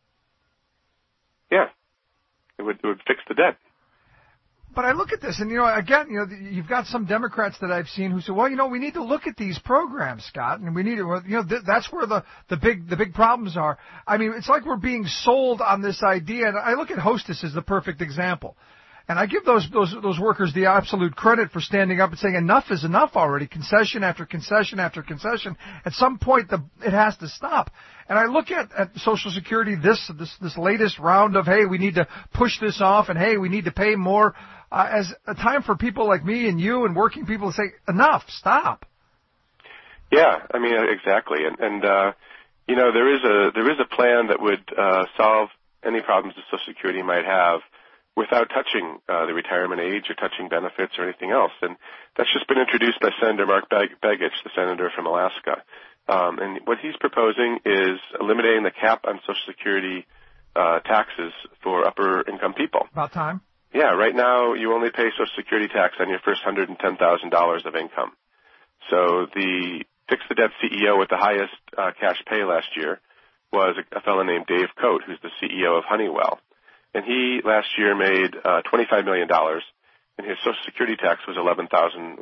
Yeah, it would fix the debt. But I look at this, and you've got some Democrats that I've seen who say, well, we need to look at these programs, Scott, and we need to, that's where the big problems are. I mean, it's like we're being sold on this idea, and I look at Hostess as the perfect example. And I give those workers the absolute credit for standing up and saying enough is enough already, concession after concession after concession. At some point, it has to stop. And I look at Social Security, this latest round of, hey, we need to push this off, and hey, we need to pay more, as a time for people like me and you and working people to say enough, stop. Yeah, exactly. And there is a plan that would solve any problems that Social Security might have without touching the retirement age or touching benefits or anything else. And that's just been introduced by Senator Mark Begich, the senator from Alaska. And what he's proposing is eliminating the cap on Social Security taxes for upper income people. About time. Yeah, right now you only pay Social Security tax on your first $110,000 of income. So the Fix the Debt CEO with the highest cash pay last year was a fellow named Dave Coate, who's the CEO of Honeywell. And he last year made $25 million, and his Social Security tax was $11,107.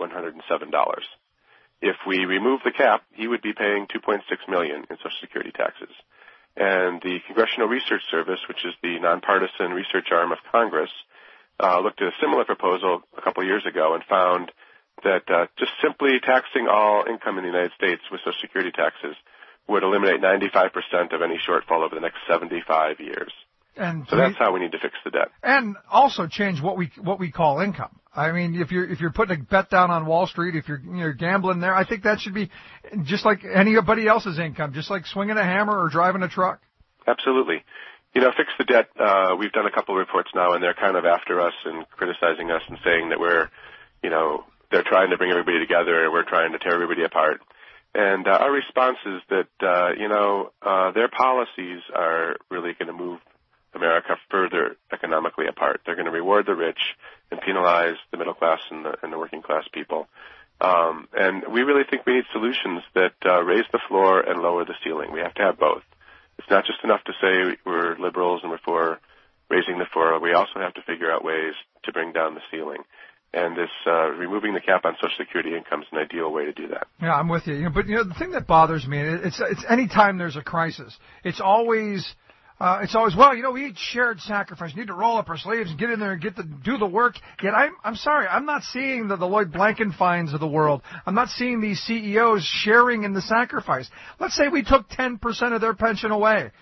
If we remove the cap, he would be paying $2.6 million in Social Security taxes. And the Congressional Research Service, which is the nonpartisan research arm of Congress, looked at a similar proposal a couple of years ago and found that just simply taxing all income in the United States with Social Security taxes would eliminate 95% of any shortfall over the next 75 years. And so that's how we need to fix the debt. And also change what we call income. I mean, if you're putting a bet down on Wall Street, if you're gambling there, I think that should be just like anybody else's income, just like swinging a hammer or driving a truck. Absolutely. Fix the Debt, we've done a couple of reports now, and they're kind of after us and criticizing us and saying that we're, they're trying to bring everybody together and we're trying to tear everybody apart. And our response is that, their policies are really going to move America further economically apart. They're going to reward the rich and penalize the middle class and the working class people. And we really think we need solutions that raise the floor and lower the ceiling. We have to have both. It's not just enough to say we're liberals and we're for raising the floor. We also have to figure out ways to bring down the ceiling. And this removing the cap on Social Security income is an ideal way to do that. Yeah, I'm with you. But the thing that bothers me, it's any time there's a crisis, it's always well, we need shared sacrifice. We need to roll up our sleeves and get in there and do the work. Yet I'm sorry, I'm not seeing the Lloyd Blankenfeins of the world. I'm not seeing these CEOs sharing in the sacrifice. Let's say we took 10% of their pension away.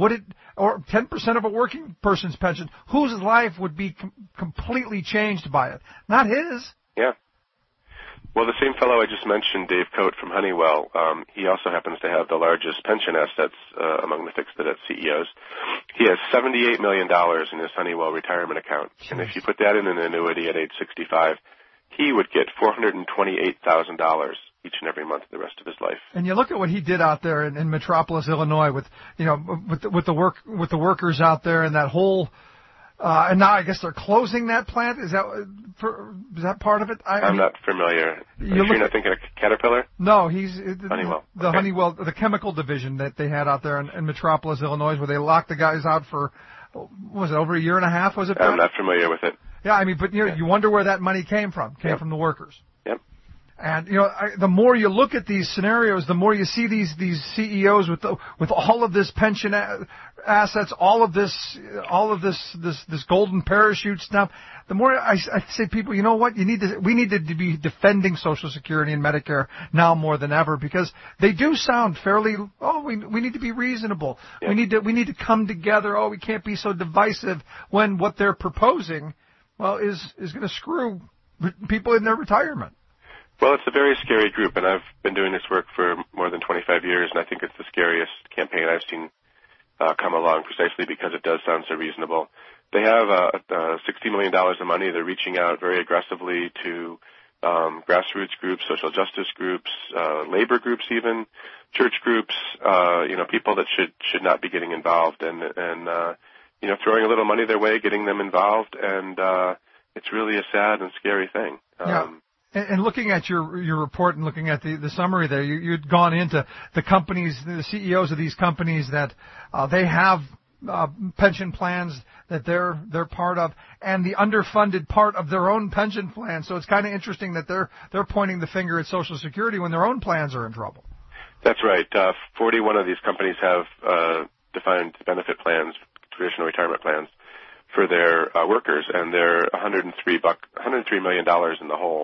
Or 10% of a working person's pension, whose life would be completely changed by it? Not his. Yeah. Well, the same fellow I just mentioned, Dave Coate from Honeywell, he also happens to have the largest pension assets among the Fix the Debt CEOs. He has $78 million in his Honeywell retirement account. Jeez. And if you put that in an annuity at age 65, he would get $428,000 each and every month the rest of his life. And you look at what he did out there in Metropolis, Illinois, with the workers out there and that whole. And now I guess they're closing that plant. Is that part of it? I'm not familiar. You're not thinking of Caterpillar? No, he's Honeywell. Honeywell, the chemical division that they had out there in Metropolis, Illinois, where they locked the guys out for, was it over a year and a half? Was it? I'm not familiar with it. Yeah, but you wonder where that money came from. From the workers. Yep. And the more you look at these scenarios, the more you see these CEOs with all of this pension assets, all of this golden parachute stuff. The more I say, people, you know what? We need to be defending Social Security and Medicare now more than ever, because they do sound fairly. Oh, we need to be reasonable. Yeah. We need to come together. Oh, we can't be so divisive when what they're proposing, well, is going to screw people in their retirement. Well, it's a very scary group, and I've been doing this work for more than 25 years, and I think it's the scariest campaign I've seen come along, precisely because it does sound so reasonable. They have $60 million of money. They're reaching out very aggressively to grassroots groups, social justice groups, labor groups, even church groups. People that should not be getting involved, and throwing a little money their way, getting them involved, and it's really a sad and scary thing. Yeah. And looking at your report and looking at the summary there, you'd gone into the companies, the CEOs of these companies that they have pension plans that they're part of, and the underfunded part of their own pension plan. So it's kind of interesting that they're pointing the finger at Social Security when their own plans are in trouble. That's right. 41 of these companies have defined benefit plans, traditional retirement plans, for their workers, and they're $103 million in the hole.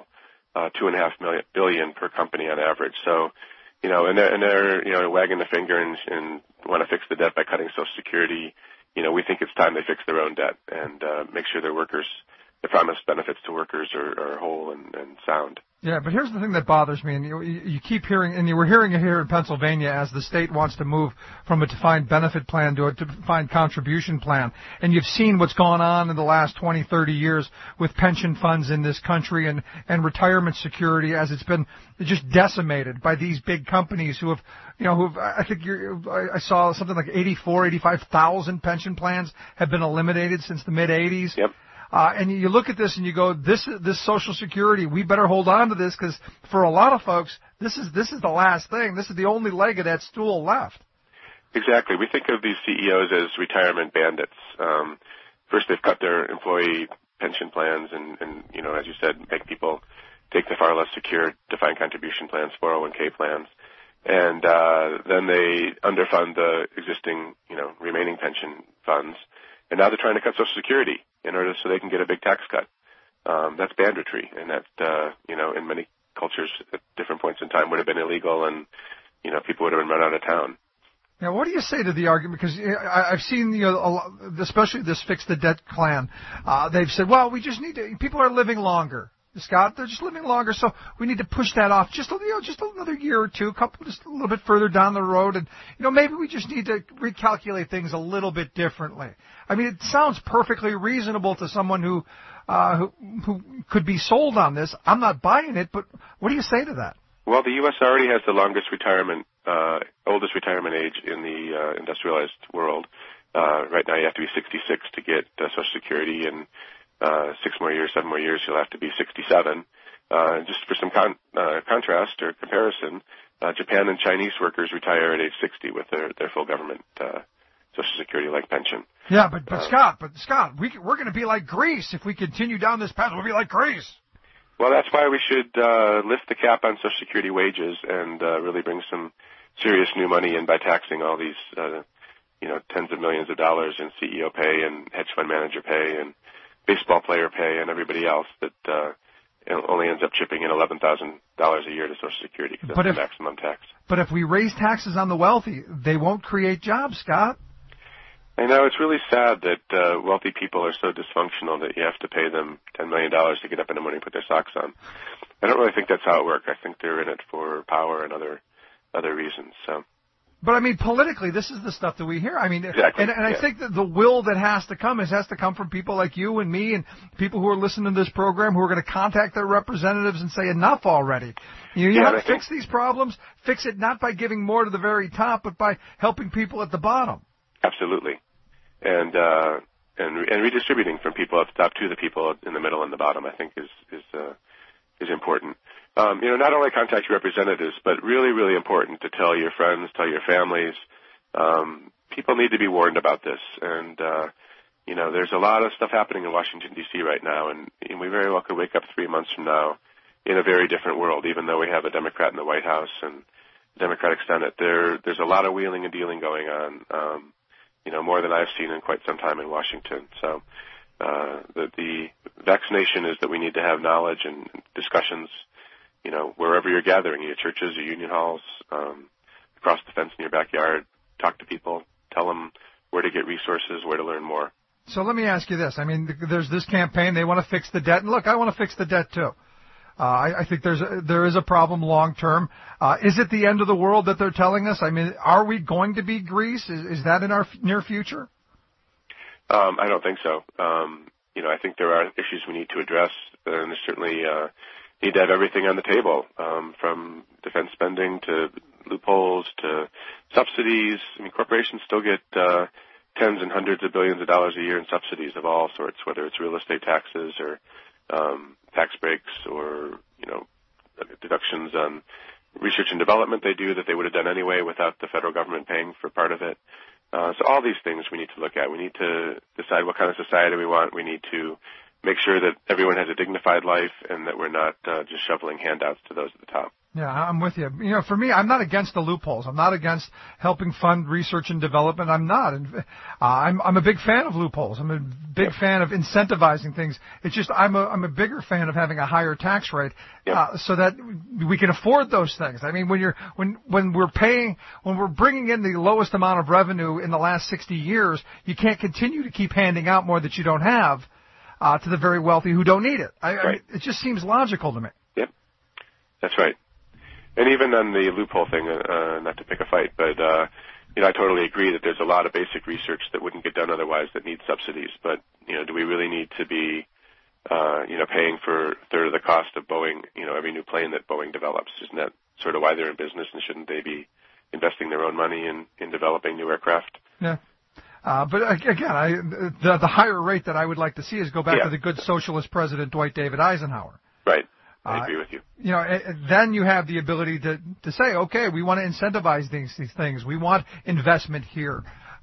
$2.5 billion per company on average. So, and they're wagging the finger and want to fix the debt by cutting Social Security. We think it's time they fix their own debt and make sure their promised benefits to workers are whole and sound. Yeah, but here's the thing that bothers me, and you keep hearing, and you were hearing it here in Pennsylvania as the state wants to move from a defined benefit plan to a defined contribution plan. And you've seen what's gone on in the last 20, 30 years with pension funds in this country and retirement security as it's been just decimated by these big companies who have, I think I saw something like 85,000 pension plans have been eliminated since the mid-'80s. Yep. And you look at this and you go, this Social Security, we better hold on to this, because for a lot of folks, this is the last thing. This is the only leg of that stool left. Exactly. We think of these CEOs as retirement bandits. First, they've cut their employee pension plans and as you said, make people take the far less secure defined contribution plans, 401k plans. And then they underfund the existing, remaining pension funds. And now they're trying to cut Social Security in order so they can get a big tax cut. That's banditry, and that, in many cultures at different points in time would have been illegal, and, people would have been run out of town. Now, what do you say to the argument? Because I've seen, especially this Fix the Debt clan, they've said, well, we just need to, people are living longer. Scott, they're just living longer, so we need to push that off just another year or two, just a little bit further down the road, and maybe we just need to recalculate things a little bit differently. I mean, it sounds perfectly reasonable to someone who could be sold on this. I'm not buying it, but what do you say to that? Well, the U.S. already has the longest oldest retirement age in the industrialized world. Right now, you have to be 66 to get Social Security, and 7 more years, you'll have to be 67. Just for some contrast or comparison, Japan and Chinese workers retire at age 60 with their full government Social Security-like pension. Yeah, but Scott, we're going to be like Greece if we continue down this path. We'll be like Greece. Well, that's why we should lift the cap on Social Security wages and really bring some serious new money in by taxing all these, tens of millions of dollars in CEO pay and hedge fund manager pay and baseball player pay and everybody else that only ends up chipping in $11,000 a year to Social Security because that's the maximum tax. But if we raise taxes on the wealthy, they won't create jobs, Scott. I know. It's really sad that wealthy people are so dysfunctional that you have to pay them $10 million to get up in the morning and put their socks on. I don't really think that's how it works. I think they're in it for power and other reasons. So. But I mean, politically, this is the stuff that we hear. I mean, exactly. and I think that the will that has to come from people like you and me and people who are listening to this program who are going to contact their representatives and say enough already. You have to fix these problems. Fix it not by giving more to the very top, but by helping people at the bottom. Absolutely, and redistributing from people at the top to the people in the middle and the bottom, I think is important. Not only contact your representatives, but really, really important to tell your friends, tell your families. People need to be warned about this. And, there's a lot of stuff happening in Washington, D.C. right now, and we very well could wake up 3 months from now in a very different world. Even though we have a Democrat in the White House and Democratic Senate, there's a lot of wheeling and dealing going on, more than I've seen in quite some time in Washington. So the vaccination is that we need to have knowledge and discussions, wherever you're gathering, your churches, your union halls, across the fence in your backyard. Talk to people, tell them where to get resources, where to learn more. So let me ask you this. I mean, there's this campaign. They want to fix the debt. And look, I want to fix the debt too. I think there is a problem long term. Is it the end of the world that they're telling us? I mean, are we going to be Greece? Is that in our near future? I don't think so. I think there are issues we need to address, and there's certainly need to have everything on the table, from defense spending to loopholes to subsidies. I mean, corporations still get tens and hundreds of billions of dollars a year in subsidies of all sorts, whether it's real estate taxes or tax breaks or, deductions on research and development they do that they would have done anyway without the federal government paying for part of it. So all these things we need to look at. We need to decide what kind of society we want. We need to make sure that everyone has a dignified life and that we're not just shoveling handouts to those at the top. Yeah, I'm with you. For me, I'm not against the loopholes. I'm not against helping fund research and development. I'm not. I'm a big fan of loopholes. I'm a big fan of incentivizing things. It's just I'm a bigger fan of having a higher tax rate so that we can afford those things. I mean, when we're bringing in the lowest amount of revenue in the last 60 years, you can't continue to keep handing out more that you don't have to the very wealthy who don't need it. I mean, it just seems logical to me. Yep, that's right. And even on the loophole thing, not to pick a fight, but, I totally agree that there's a lot of basic research that wouldn't get done otherwise that needs subsidies. But, do we really need to be, paying for a third of the cost of Boeing, every new plane that Boeing develops? Isn't that sort of why they're in business, and shouldn't they be investing their own money in developing new aircraft? Yeah. But again, the higher rate that I would like to see is go back to the good socialist president Dwight David Eisenhower. Right. I agree with you. Then you have the ability to say, okay, we want to incentivize these things. We want investment here.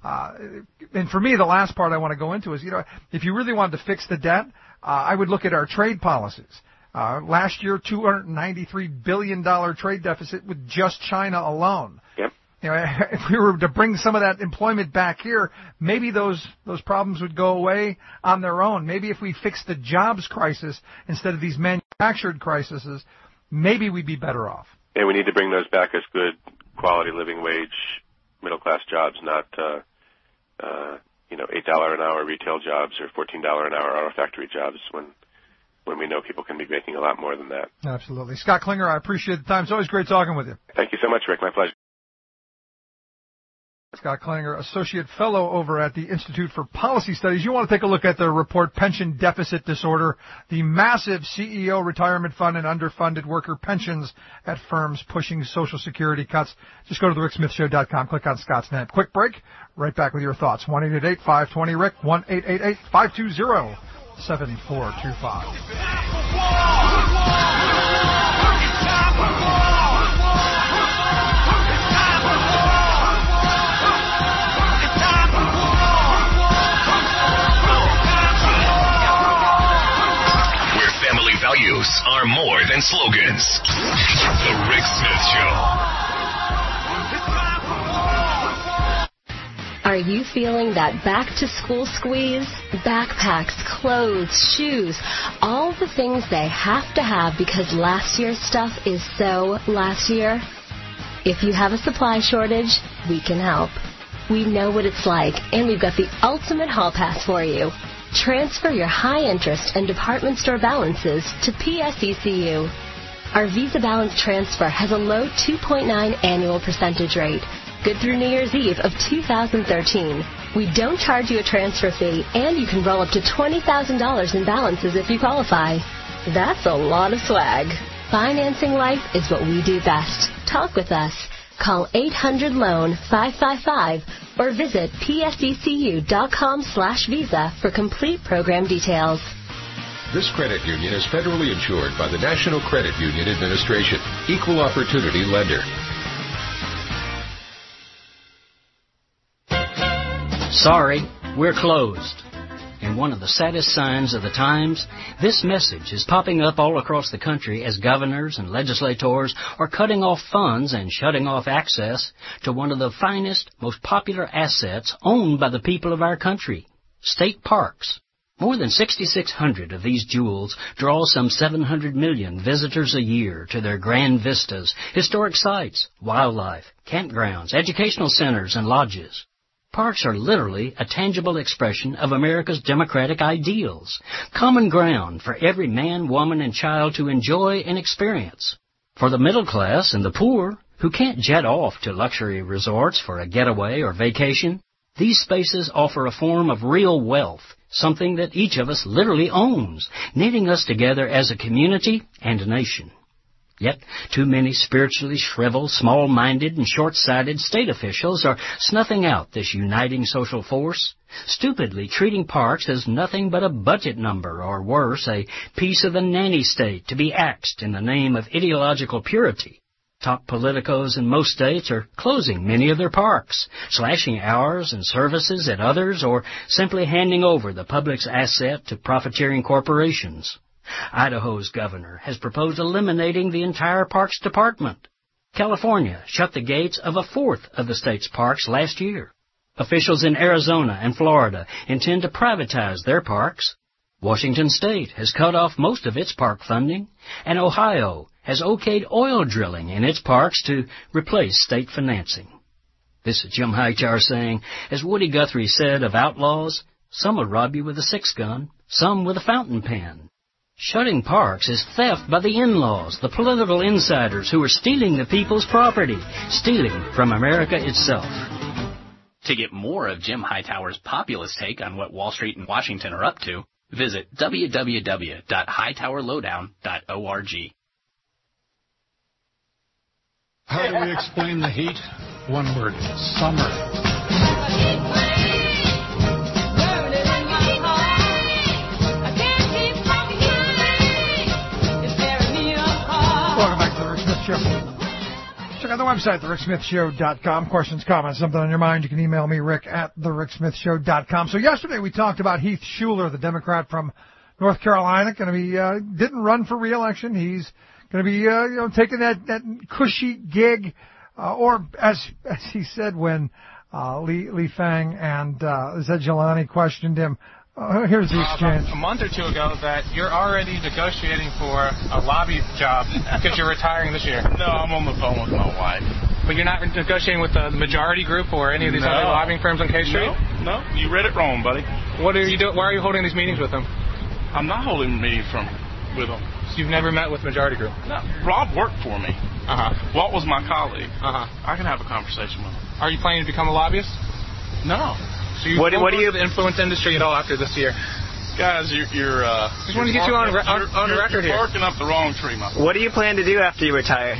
And for me, the last part I want to go into is, if you really wanted to fix the debt, I would look at our trade policies. Last year, $293 billion trade deficit with just China alone. Yep. If we were to bring some of that employment back here, maybe those problems would go away on their own. Maybe if we fixed the jobs crisis instead of these manufactured crises, maybe we'd be better off. And we need to bring those back as good quality living wage, middle-class jobs, not, $8 an hour retail jobs or $14 an hour auto factory jobs when we know people can be making a lot more than that. Absolutely. Scott Klinger, I appreciate the time. It's always great talking with you. Thank you so much, Rick. My pleasure. Scott Klinger, Associate Fellow over at the Institute for Policy Studies. You want to take a look at their report, Pension Deficit Disorder, the massive CEO retirement fund and underfunded worker pensions at firms pushing Social Security cuts. Just go to thericksmithshow.com, click on Scott's name. Quick break, right back with your thoughts. 1-888-520-RICK, 1-888-520-7425. Values are more than slogans. The Rick Smith Show. Are you feeling that back-to-school squeeze? Backpacks, clothes, shoes, all the things they have to have because last year's stuff is so last year? If you have a supply shortage, we can help. We know what it's like, and we've got the ultimate hall pass for you. Transfer your high-interest and department store balances to PSECU. Our Visa balance transfer has a low 2.9 annual percentage rate, good through New Year's Eve of 2013. We don't charge you a transfer fee, and you can roll up to $20,000 in balances if you qualify. That's a lot of swag. Financing life is what we do best. Talk with us. Call 800-LOAN-555 or visit psecu.com/visa for complete program details. This credit union is federally insured by the National Credit Union Administration, Equal Opportunity Lender. Sorry, we're closed. And one of the saddest signs of the times, this message is popping up all across the country as governors and legislators are cutting off funds and shutting off access to one of the finest, most popular assets owned by the people of our country, state parks. More than 6,600 of these jewels draw some 700 million visitors a year to their grand vistas, historic sites, wildlife, campgrounds, educational centers, and lodges. Parks are literally a tangible expression of America's democratic ideals, common ground for every man, woman, and child to enjoy and experience. For the middle class and the poor, who can't jet off to luxury resorts for a getaway or vacation, these spaces offer a form of real wealth, something that each of us literally owns, knitting us together as a community and a nation. Yet, too many spiritually shriveled, small-minded, and short-sighted state officials are snuffing out this uniting social force, stupidly treating parks as nothing but a budget number, or worse, a piece of the nanny state to be axed in the name of ideological purity. Top politicos in most states are closing many of their parks, slashing hours and services at others, or simply handing over the public's asset to profiteering corporations. Idaho's governor has proposed eliminating the entire Parks Department. California shut the gates of a fourth of the state's parks last year. Officials in Arizona and Florida intend to privatize their parks. Washington State has cut off most of its park funding, and Ohio has okayed oil drilling in its parks to replace state financing. This is Jim Hightower saying, as Woody Guthrie said of outlaws, some will rob you with a six-gun, some with a fountain pen. Shutting parks is theft by the in-laws, the political insiders who are stealing the people's property, stealing from America itself. To get more of Jim Hightower's populist take on what Wall Street and Washington are up to, visit www.hightowerlowdown.org. How do we explain the heat? One word, summer. Welcome back to the Rick Smith Show. Check out the website, thericksmithshow.com. Questions, comments, something on your mind, you can email me, rick@thericksmithshow.com. So yesterday we talked about Heath Shuler, the Democrat from North Carolina, going to be, didn't run for re-election. He's going to be, taking that cushy gig, or as he said when, Li Fang and, Zed Jelani questioned him. Here's the exchange. A month or two ago that you're already negotiating for a lobby job because you're retiring this year. No, I'm on the phone with my wife. But you're not negotiating with the Majority Group or any of these other lobbying firms on K Street? No, you read it wrong, buddy. What are you doing? Why are you holding these meetings with them? I'm not holding meetings with them. So you've never met with Majority Group? No. Rob worked for me. Walt was my colleague. I can have a conversation with him. Are you planning to become a lobbyist? No. So you what do you the influence industry at all after this year? Guys, you're just want to get you on the record here. You're barking up the wrong tree, my friend. What do you plan to do after you retire?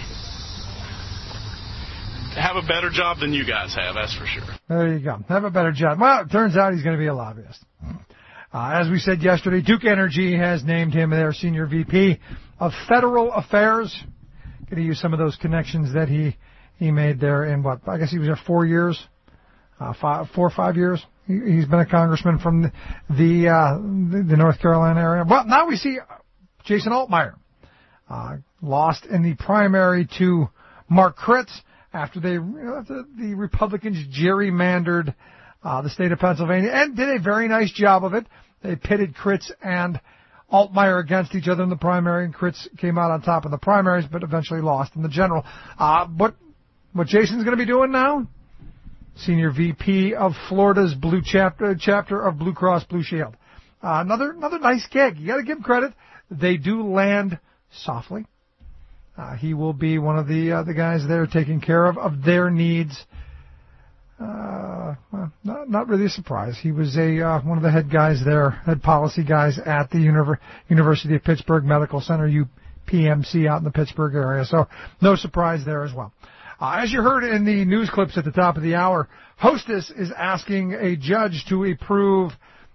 Have a better job than you guys have, that's for sure. There you go. Have a better job. Well, it turns out he's going to be a lobbyist. As we said yesterday, Duke Energy has named him their senior VP of Federal Affairs. Going to use some of those connections that he made there in I guess he was there 4 years. 4 or 5 years. He's been a congressman from the North Carolina area. Well, now we see Jason Altmaier lost in the primary to Mark Kritz after the Republicans gerrymandered the state of Pennsylvania and did a very nice job of it. They pitted Kritz and Altmaier against each other in the primary, and Kritz came out on top in the primaries, but eventually lost in the general. What Jason's going to be doing now? Senior VP of Florida's Blue chapter of Blue Cross Blue Shield. Another nice gig. You got to give him credit. They do land softly. He will be one of the guys there taking care of their needs. Well, not really a surprise. He was one of the head guys there, head policy guys at the University of Pittsburgh Medical Center, UPMC, out in the Pittsburgh area. So no surprise there as well. As you heard in the news clips at the top of the hour, Hostess is asking a judge to approve,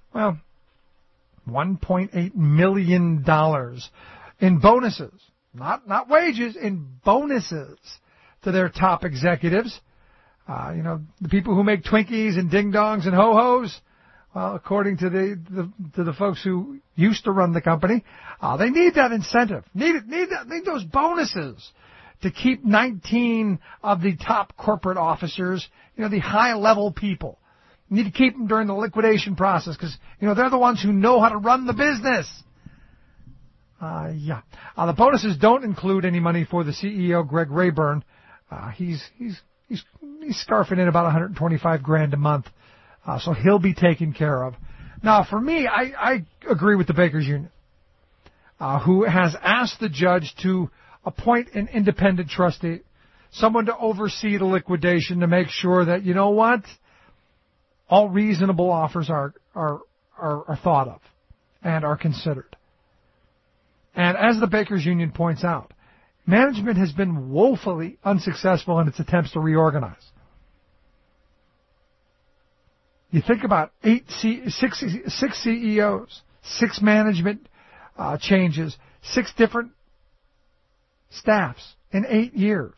$1.8 million in bonuses. Not wages, in bonuses to their top executives. The people who make Twinkies and ding-dongs and ho-hos, Well, according to the folks who used to run the company, they need that incentive, need those bonuses to keep 19 of the top corporate officers, the high-level people. You need to keep them during the liquidation process because, they're the ones who know how to run the business. The bonuses don't include any money for the CEO, Greg Rayburn. He's scarfing in about $125,000 a month, so he'll be taken care of. Now, for me, I agree with the Bakers Union, who has asked the judge to appoint an independent trustee, someone to oversee the liquidation to make sure that, all reasonable offers are thought of and are considered. And as the Bakers Union points out, management has been woefully unsuccessful in its attempts to reorganize. You think about six CEOs, 6 management changes, 6 different staffs in 8 years.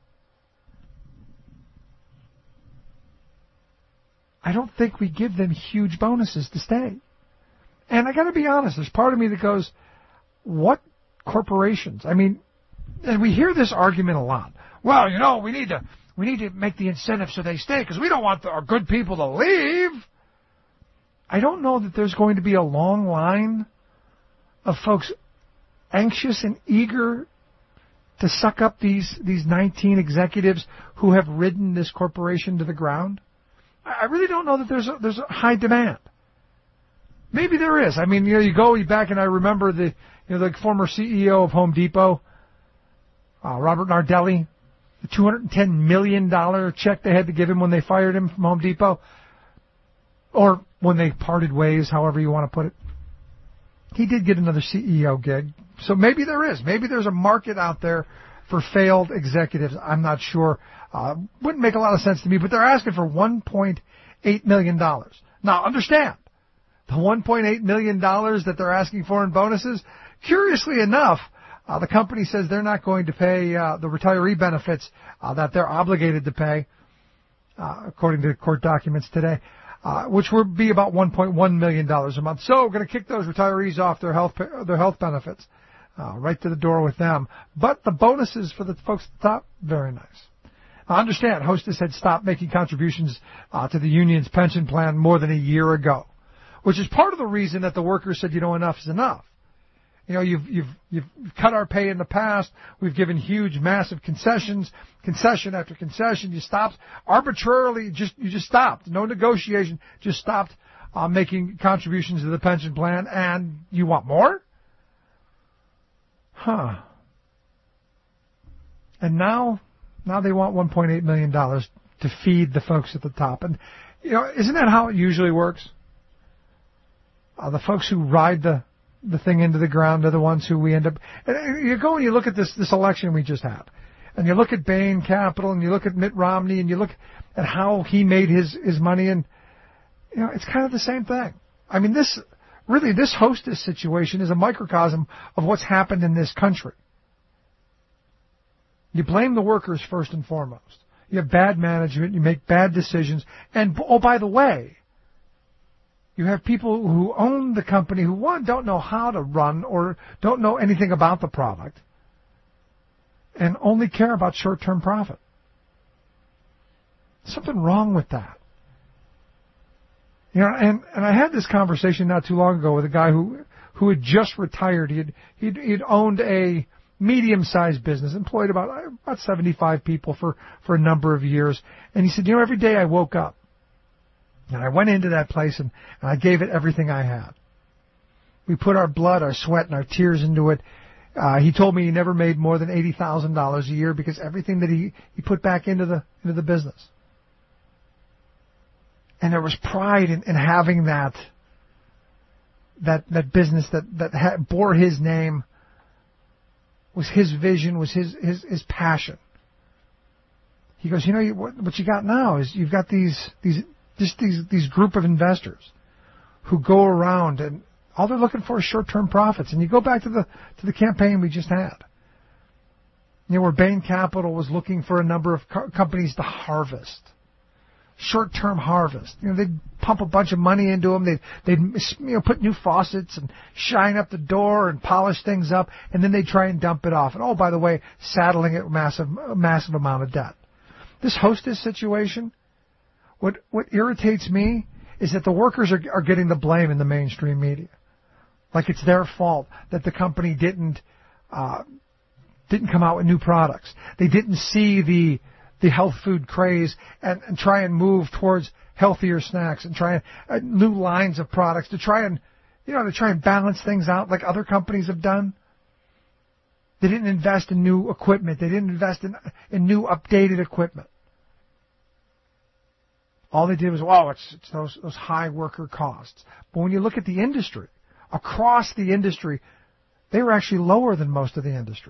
I don't think we give them huge bonuses to stay. And I got to be honest, there's part of me that goes, what corporations? I mean, and we hear this argument a lot. Well, we need to make the incentive so they stay because we don't want our good people to leave. I don't know that there's going to be a long line of folks anxious and eager to suck up these 19 executives who have ridden this corporation to the ground. I really don't know that there's a high demand. Maybe there is. I mean, you go back, and I remember the former CEO of Home Depot, Robert Nardelli, the $210 million check they had to give him when they fired him from Home Depot, or when they parted ways, however you want to put it. He did get another CEO gig. So maybe there is. Maybe there's a market out there for failed executives. I'm not sure. Wouldn't make a lot of sense to me, but they're asking for $1.8 million. Now, understand, the $1.8 million that they're asking for in bonuses, curiously enough, the company says they're not going to pay the retiree benefits that they're obligated to pay, according to court documents today, which would be about $1.1 million a month. So we're going to kick those retirees off their health benefits, right to the door with them. But the bonuses for the folks at the top, very nice. I understand Hostess had stopped making contributions to the union's pension plan more than a year ago, which is part of the reason that the workers said, enough is enough. You've cut our pay in the past. We've given huge, massive concession after concession. You stopped arbitrarily. You just stopped. No negotiation. Just stopped making contributions to the pension plan. And you want more? Huh. And now they want $1.8 million to feed the folks at the top. And isn't that how it usually works? The folks who ride the thing into the ground are the ones who we end up. And you go and you look at this election we just had, and you look at Bain Capital, and you look at Mitt Romney, and you look at how he made his money, and it's kind of the same thing. I mean, this Hostess situation is a microcosm of what's happened in this country. You blame the workers first and foremost. You have bad management. You make bad decisions, and by the way, you have people who own the company who, one, don't know how to run or don't know anything about the product and only care about short-term profit. Something wrong with that. And I had this conversation not too long ago with a guy who had just retired. He'd owned a medium-sized business, employed about 75 people for a number of years. And he said, every day I woke up, and I went into that place and I gave it everything I had. We put our blood, our sweat, and our tears into it. He told me he never made more than $80,000 a year because everything that he put back into the business. And there was pride in having that business that bore his name, was his vision, was his passion. He goes, what you got now is you've got these group of investors who go around and all they're looking for is short-term profits. And you go back to the campaign we just had, where Bain Capital was looking for a number of companies to harvest. short-term harvest. They'd pump a bunch of money into them. They'd put new faucets and shine up the door and polish things up, and then they'd try and dump it off. And oh, by the way, saddling it with a massive amount of debt. This Hostess situation, what irritates me is that the workers are getting the blame in the mainstream media. Like it's their fault that the company didn't come out with new products. They didn't see the health food craze and try and move towards healthier snacks and try new lines of products to try and balance things out like other companies have done. They didn't invest in new equipment. They didn't invest in new updated equipment. All they did was, it's those high worker costs. But when you look at the industry, across the industry, they were actually lower than most of the industry.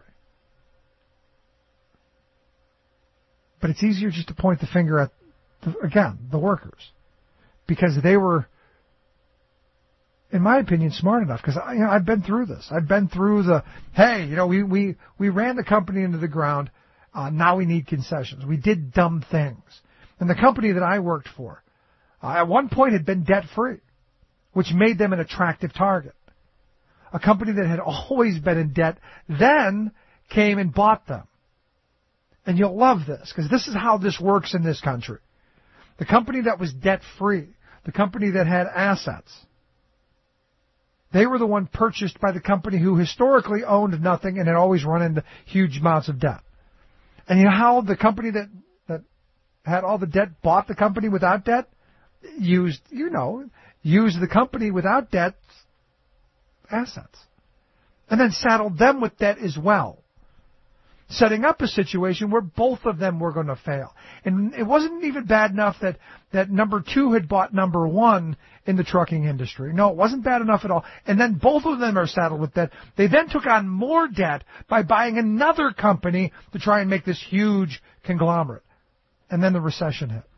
But it's easier just to point the finger at, the workers. Because they were, in my opinion, smart enough. Because I've been through this. I've been through we ran the company into the ground. Now we need concessions. We did dumb things. And the company that I worked for, at one point had been debt-free, which made them an attractive target. A company that had always been in debt then came and bought them. And you'll love this, because this is how this works in this country. The company that was debt-free, the company that had assets, they were the one purchased by the company who historically owned nothing and had always run into huge amounts of debt. And you know how the company that had all the debt bought the company without debt? Used the company without debt assets. And then saddled them with debt as well. Setting up a situation where both of them were going to fail. And it wasn't even bad enough that number 2 had bought number 1 in the trucking industry. No, it wasn't bad enough at all. And then both of them are saddled with debt. They then took on more debt by buying another company to try and make this huge conglomerate. And then the recession hit.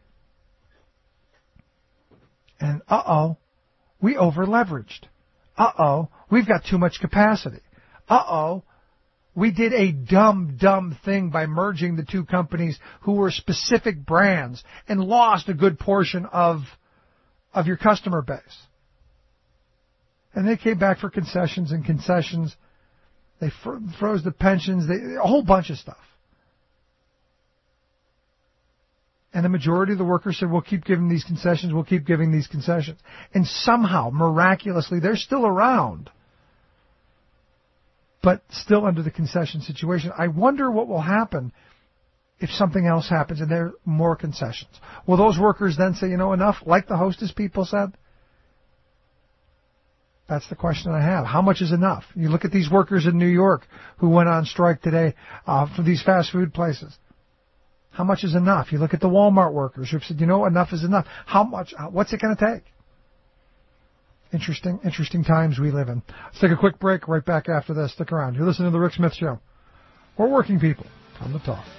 And we over-leveraged. We've got too much capacity. We did a dumb thing by merging the two companies who were specific brands and lost a good portion of your customer base. And they came back for concessions. They froze the pensions, a whole bunch of stuff. And the majority of the workers said, we'll keep giving these concessions, And somehow, miraculously, they're still around, but still under the concession situation. I wonder what will happen if something else happens and there are more concessions. Will those workers then say, enough, like the Hostess people said? That's the question I have. How much is enough? You look at these workers in New York who went on strike today for these fast food places. How much is enough? You look at the Walmart workers who've said, enough is enough. How much? What's it going to take? Interesting times we live in. Let's take a quick break. Right back after this. Stick around. You're listening to The Rick Smith Show. We're working people. Time to talk.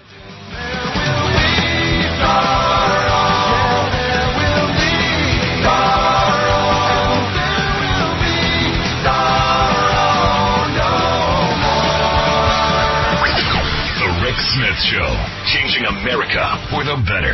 The Rick Smith Show. Changing America for the better.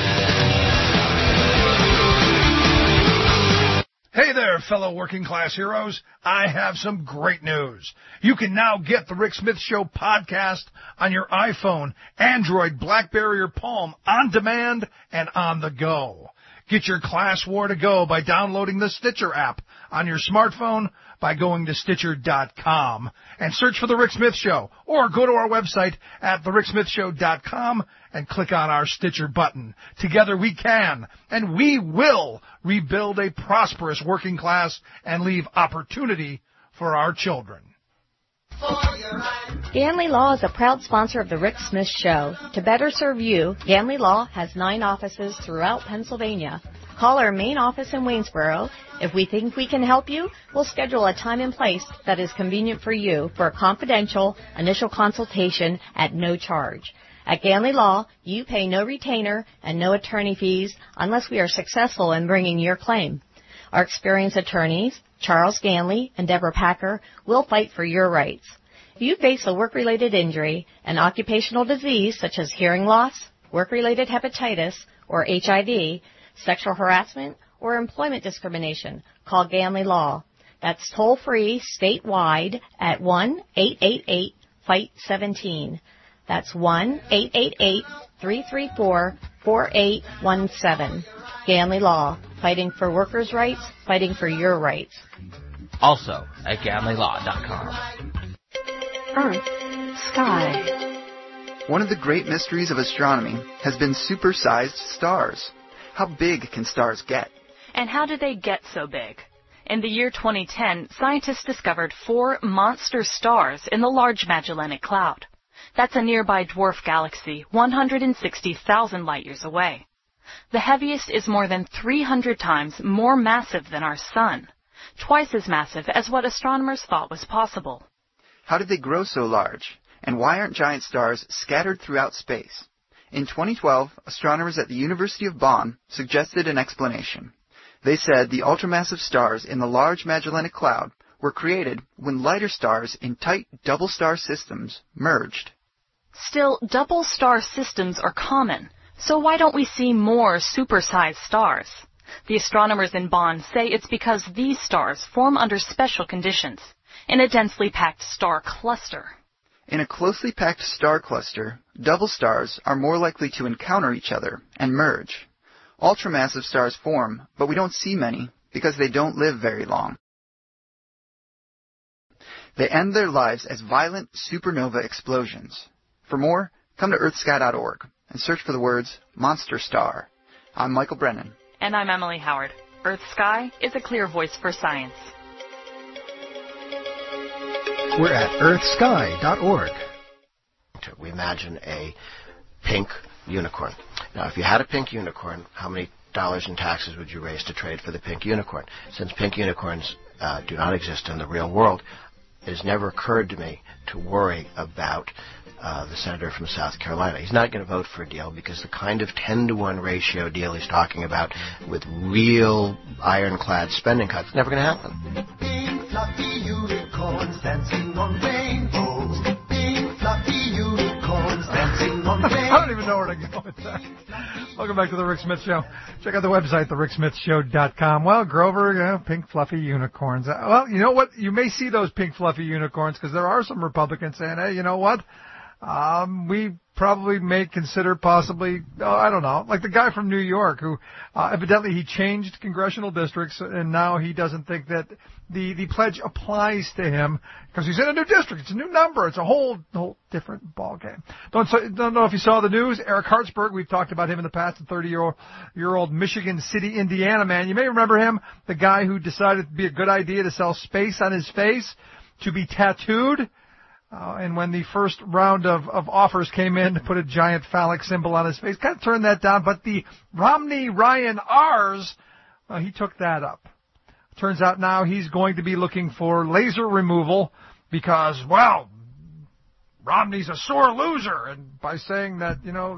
Hey there, fellow working class heroes. I have some great news. You can now get the Rick Smith Show podcast on your iPhone, Android, BlackBerry, or Palm on demand and on the go. Get your class war to go by downloading the Stitcher app on your smartphone by going to Stitcher.com and search for The Rick Smith Show, or go to our website at TheRickSmithShow.com and click on our Stitcher button. Together we can and we will rebuild a prosperous working class and leave opportunity for our children. Ganley Law is a proud sponsor of The Rick Smith Show. To better serve you, Ganley Law has 9 offices throughout Pennsylvania. Call our main office in Waynesboro. If we think we can help you, we'll schedule a time and place that is convenient for you for a confidential initial consultation at no charge. At Ganley Law, you pay no retainer and no attorney fees unless we are successful in bringing your claim. Our experienced attorneys, Charles Ganley and Deborah Packer, will fight for your rights. If you face a work-related injury, an occupational disease such as hearing loss, work-related hepatitis, or HIV, sexual harassment, or employment discrimination. Call Ganley Law. That's toll-free statewide at 1-888-FIGHT-17. That's 1-888-334-4817. Ganley Law, fighting for workers' rights, fighting for your rights. Also at GanleyLaw.com. Earth, sky. One of the great mysteries of astronomy has been supersized stars. How big can stars get? And how do they get so big? In the year 2010, scientists discovered 4 monster stars in the Large Magellanic Cloud. That's a nearby dwarf galaxy 160,000 light-years away. The heaviest is more than 300 times more massive than our Sun, twice as massive as what astronomers thought was possible. How did they grow so large? And why aren't giant stars scattered throughout space? In 2012, astronomers at the University of Bonn suggested an explanation. They said the ultramassive stars in the Large Magellanic Cloud were created when lighter stars in tight double-star systems merged. Still, double-star systems are common, so why don't we see more supersized stars? The astronomers in Bonn say it's because these stars form under special conditions, in a densely packed star cluster. In a closely packed star cluster, double stars are more likely to encounter each other and merge. Ultramassive stars form, but we don't see many because they don't live very long. They end their lives as violent supernova explosions. For more, come to earthsky.org and search for the words monster star. I'm Michael Brennan. And I'm Emily Howard. Earth Sky is a clear voice for science. We're at earthsky.org. We imagine a pink unicorn. Now, if you had a pink unicorn, how many dollars in taxes would you raise to trade for the pink unicorn? Since pink unicorns do not exist in the real world, it has never occurred to me to worry about the senator from South Carolina. He's not going to vote for a deal because the kind of 10-to-1 ratio deal he's talking about with real ironclad spending cuts is never going to happen. Big fluffy unicorns dancing on rainbows. Big fluffy unicorns dancing on rainbows. I don't even know where to go with that. Welcome back to the Rick Smith Show. Check out the website, thericksmithshow.com. Well, Grover, pink fluffy unicorns. Well, you know what? You may see those pink fluffy unicorns because there are some Republicans saying, hey, you know what? We probably may consider possibly, I don't know, like the guy from New York who evidently he changed congressional districts and now he doesn't think that the pledge applies to him because he's in a new district. It's a new number. It's a whole different ball game. Don't know if you saw the news. Eric Hartsburg, we've talked about him in the past, the 30-year-old Michigan City, Indiana man. You may remember him, the guy who decided it'd be a good idea to sell space on his face to be tattooed. And when the first round of offers came in to put a giant phallic symbol on his face, kind of turned that down. But the Romney-Ryan R's, he took that up. Turns out now he's going to be looking for laser removal because, well, Romney's a sore loser. And by saying that,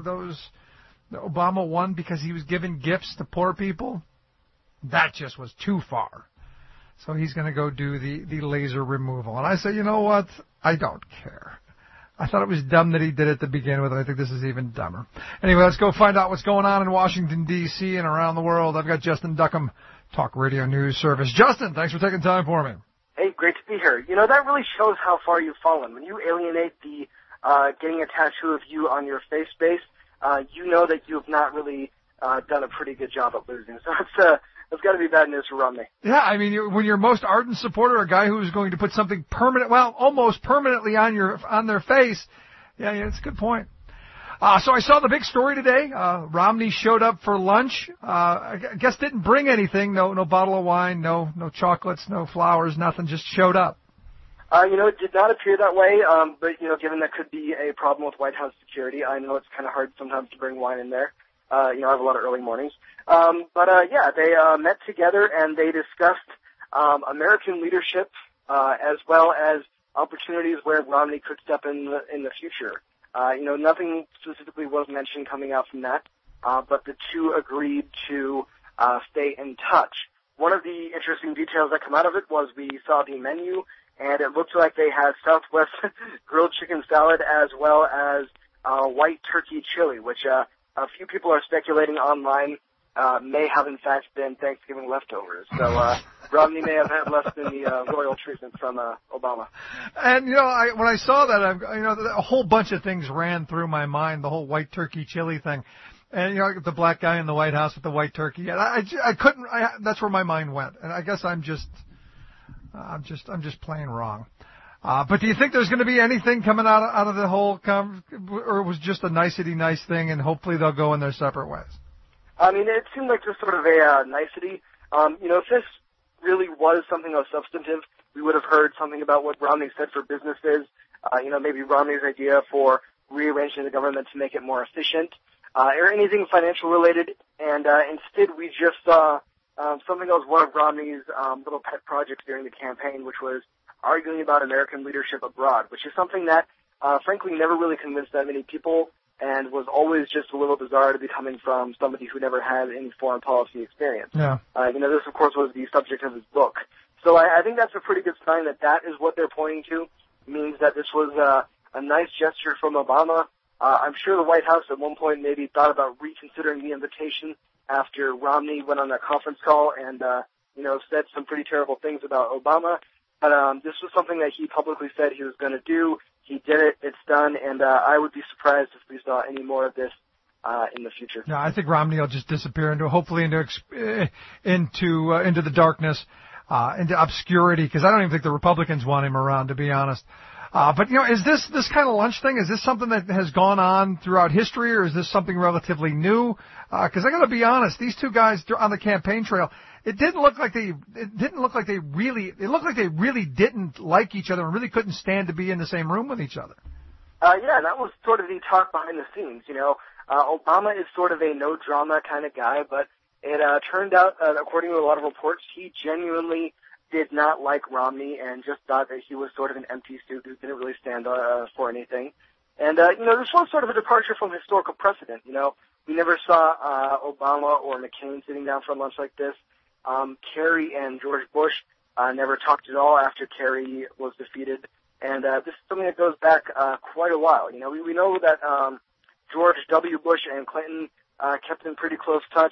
Obama won because he was giving gifts to poor people, that just was too far. So he's going to go do the laser removal. And I say, you know what? I don't care. I thought it was dumb that he did it to begin with, and I think this is even dumber. Anyway, let's go find out what's going on in Washington, D.C. and around the world. I've got Justin Duckham, Talk Radio News Service. Justin, thanks for taking time for me. Hey, great to be here. That really shows how far you've fallen. When you alienate the getting a tattoo of you on your face base, you know that you have not really done a pretty good job at losing. So that's got to be bad news for Romney. Yeah, I mean, when your most ardent supporter, a guy who's going to put something permanent, well, almost permanently on their face, yeah, it's a good point. So I saw the big story today. Romney showed up for lunch. I guess didn't bring anything. No bottle of wine, no chocolates, no flowers, nothing. Just showed up. It did not appear that way. But given that could be a problem with White House security, I know it's kind of hard sometimes to bring wine in there. I have a lot of early mornings. They met together and they discussed American leadership as well as opportunities where Romney could step in the future. Nothing specifically was mentioned coming out from that, but the two agreed to stay in touch. One of the interesting details that come out of it was we saw the menu, and it looked like they had Southwest grilled chicken salad as well as white turkey chili, which a few people are speculating online may have in fact been Thanksgiving leftovers. So Romney may have had less than the royal treatment from Obama. And when I saw that, a whole bunch of things ran through my mind. The whole white turkey chili thing, and the black guy in the White House with the white turkey. And I couldn't. That's where my mind went. And I guess I'm just plain wrong. But do you think there's going to be anything coming out of the whole or it was just a nice thing, and hopefully they'll go in their separate ways? I mean, it seemed like just sort of a nicety. If this really was something that was substantive, we would have heard something about what Romney said for businesses. Maybe Romney's idea for rearranging the government to make it more efficient, or anything financial related. And instead, we just saw something that was one of Romney's little pet projects during the campaign, which was arguing about American leadership abroad, which is something that, frankly, never really convinced that many people, and was always just a little bizarre to be coming from somebody who never had any foreign policy experience. Yeah. This, of course, was the subject of his book. So I think that's a pretty good sign that is what they're pointing to. It means that this was a nice gesture from Obama. I'm sure the White House at one point maybe thought about reconsidering the invitation after Romney went on that conference call and, said some pretty terrible things about Obama. But this was something that he publicly said he was going to do. He did it. It's done. And I would be surprised if we saw any more of this in the future. Yeah, I think Romney will just disappear into the darkness, into obscurity, because I don't even think the Republicans want him around, to be honest. But is this kind of lunch thing? Is this something that has gone on throughout history, or is this something relatively new? Because I got to be honest, these two guys on the campaign trail, it looked like they really didn't like each other and really couldn't stand to be in the same room with each other. Yeah, that was sort of the talk behind the scenes. Obama is sort of a no drama kind of guy, but it turned out, according to a lot of reports, he genuinely did not like Romney and just thought that he was sort of an empty suit who didn't really stand for anything. And, this was sort of a departure from historical precedent. We never saw Obama or McCain sitting down for lunch like this. Kerry and George Bush never talked at all after Kerry was defeated. And this is something that goes back quite a while. We know that George W. Bush and Clinton kept in pretty close touch.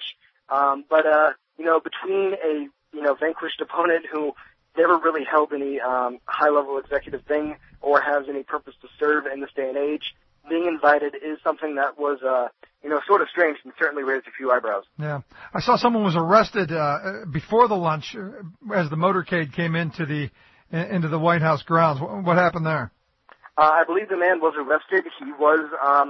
But between a vanquished opponent who never really held any high-level executive thing or has any purpose to serve in this day and age, being invited is something that was, sort of strange and certainly raised a few eyebrows. Yeah. I saw someone was arrested before the lunch as the motorcade came into the White House grounds. What happened there? I believe the man was arrested. He was,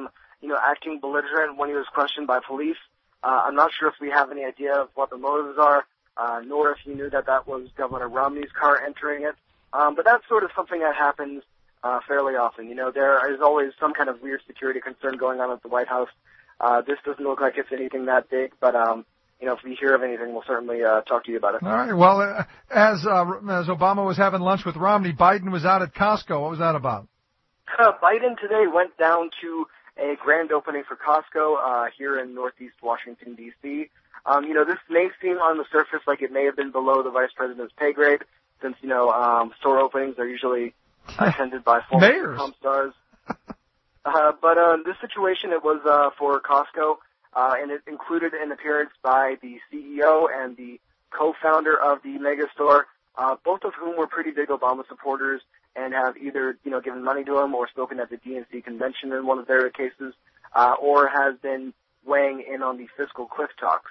acting belligerent when he was questioned by police. I'm not sure if we have any idea of what the motives are, nor if he knew that was Governor Romney's car entering it. But that's sort of something that happens fairly often. There is always some kind of weird security concern going on at the White House. This doesn't look like it's anything that big, but if we hear of anything, we'll certainly talk to you about it. All right. Well, as Obama was having lunch with Romney, Biden was out at Costco. What was that about? Biden today went down to a grand opening for Costco here in Northeast Washington, D.C. This may seem on the surface like it may have been below the vice president's pay grade, since, store openings are usually attended by former Trump stars. But this situation, it was for Costco, and it included an appearance by the CEO and the co-founder of the mega store, both of whom were pretty big Obama supporters and have either, given money to him or spoken at the DNC convention in one of their cases, or has been weighing in on the fiscal cliff talks.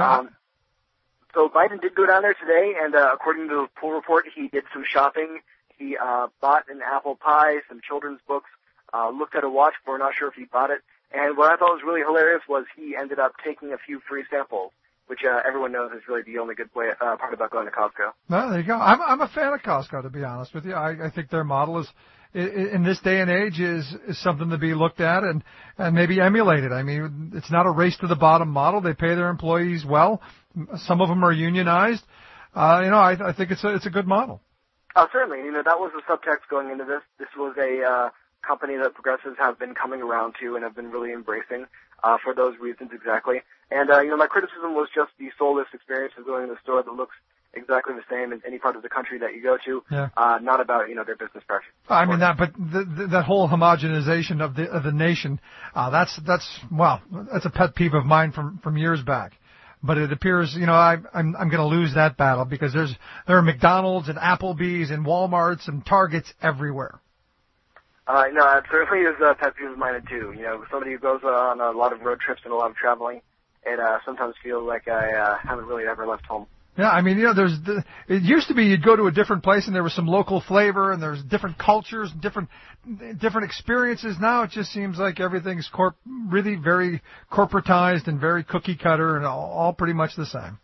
So Biden did go down there today, and according to the poll report, he did some shopping. He bought an apple pie, some children's books, looked at a watch, but we're not sure if he bought it. And what I thought was really hilarious was he ended up taking a few free samples, which everyone knows is really the only good part about going to Costco. Well, there you go. I'm a fan of Costco, to be honest with you. I think their model is, in this day and age, is something to be looked at and maybe emulated. I mean, it's not a race to the bottom model. They pay their employees well. Some of them are unionized. I think it's a good model. Certainly. That was the subtext going into this. This was a company that progressives have been coming around to and have been really embracing for those reasons exactly. And, my criticism was just the soulless experience of going to the store that looks exactly the same in any part of the country that you go to. Yeah. Not about, their business practices. I mean that, but that whole homogenization of the nation, that's a pet peeve of mine from years back. But it appears, I'm going to lose that battle because there are McDonald's and Applebee's and Walmarts and Targets everywhere. No, it certainly is a pet peeve of mine too. Somebody who goes on a lot of road trips and a lot of traveling, it sometimes feels like I haven't really ever left home. Yeah, I mean, it used to be you'd go to a different place and there was some local flavor and there's different cultures, different experiences. Now it just seems like everything's really very corporatized and very cookie cutter and all pretty much the same.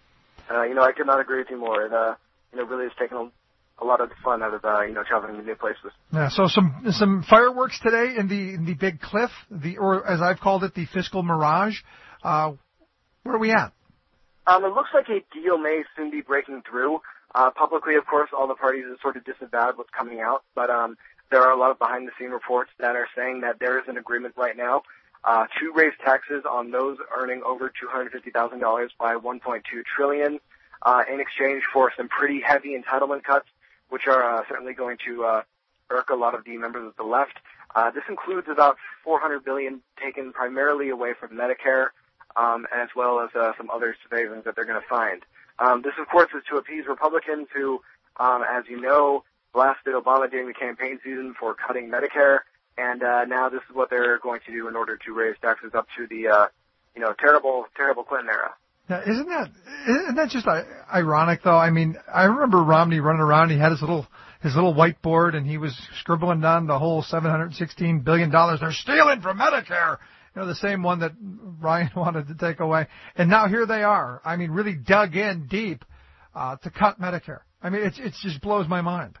I could not agree with you more. It really has taken a lot of the fun out of, traveling to new places. Yeah, so some fireworks today in the Big Cliff, or as I've called it, the fiscal mirage. Where are we at? It looks like a deal may soon be breaking through. Publicly, of course, all the parties have sort of disavowed what's coming out, but there are a lot of behind-the-scene reports that are saying that there is an agreement right now to raise taxes on those earning over $250,000 by $1.2 trillion in exchange for some pretty heavy entitlement cuts, which are certainly going to irk a lot of the members of the left. This includes about $400 billion taken primarily away from Medicare, as well as some other savings that they're going to find. This, of course, is to appease Republicans who, as you know, blasted Obama during the campaign season for cutting Medicare, and now this is what they're going to do in order to raise taxes up to the, terrible Clinton era. Now, isn't that just ironic, though? I mean, I remember Romney running around. He had his little whiteboard, and he was scribbling down the whole $716 billion they're stealing from Medicare. The same one that Ryan wanted to take away. And now here they are. I mean, really dug in deep to cut Medicare. I mean, it just blows my mind.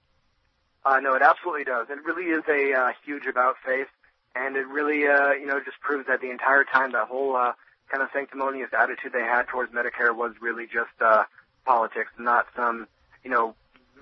No, it absolutely does. It really is a huge about-face, and it really, just proves that the entire time that whole kind of sanctimonious attitude they had towards Medicare was really just politics, not some, not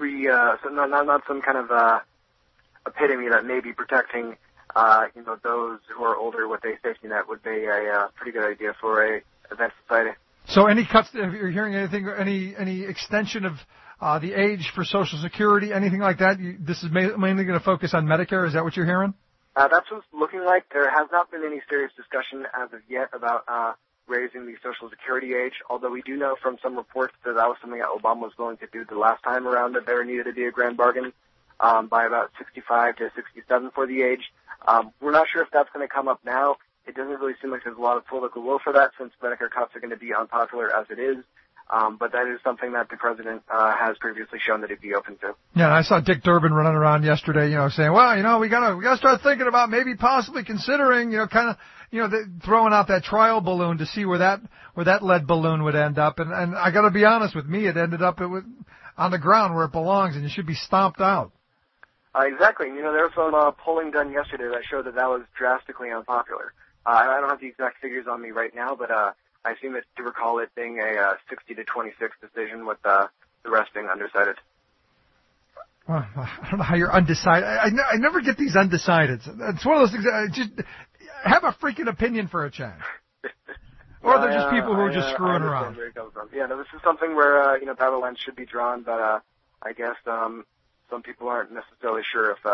some kind of epitome that may be protecting those who are older with a safety net would be a pretty good idea for a advanced society. So any cuts, if you're hearing anything, any extension of the age for Social Security, anything like that, this is mainly going to focus on Medicare? Is that what you're hearing? That's what it's looking like. There has not been any serious discussion as of yet about raising the Social Security age, although we do know from some reports that was something that Obama was willing to do the last time around, that there needed to be a grand bargain by about 65 to 67 for the age. We're not sure if that's going to come up now. It doesn't really seem like there's a lot of political will for that since Medicare cuts are going to be unpopular as it is. But that is something that the president has previously shown that he'd be open to. Yeah, and I saw Dick Durbin running around yesterday, saying, well, we gotta start thinking about maybe possibly considering, throwing out that trial balloon to see where that lead balloon would end up. And I gotta be honest with me, it ended up on the ground where it belongs, and it should be stomped out. Exactly. There was some polling done yesterday that showed that was drastically unpopular. I don't have the exact figures on me right now, but I seem to recall it being a 60 to 26 decision with the rest being undecided. Well, I don't know how you're undecided. I never get these undecideds. It's one of those things. Just have a freaking opinion for a change. Or they're just people who are just screwing around. Where it comes from. Yeah, no, this is something where battle lines should be drawn, but I guess some people aren't necessarily sure if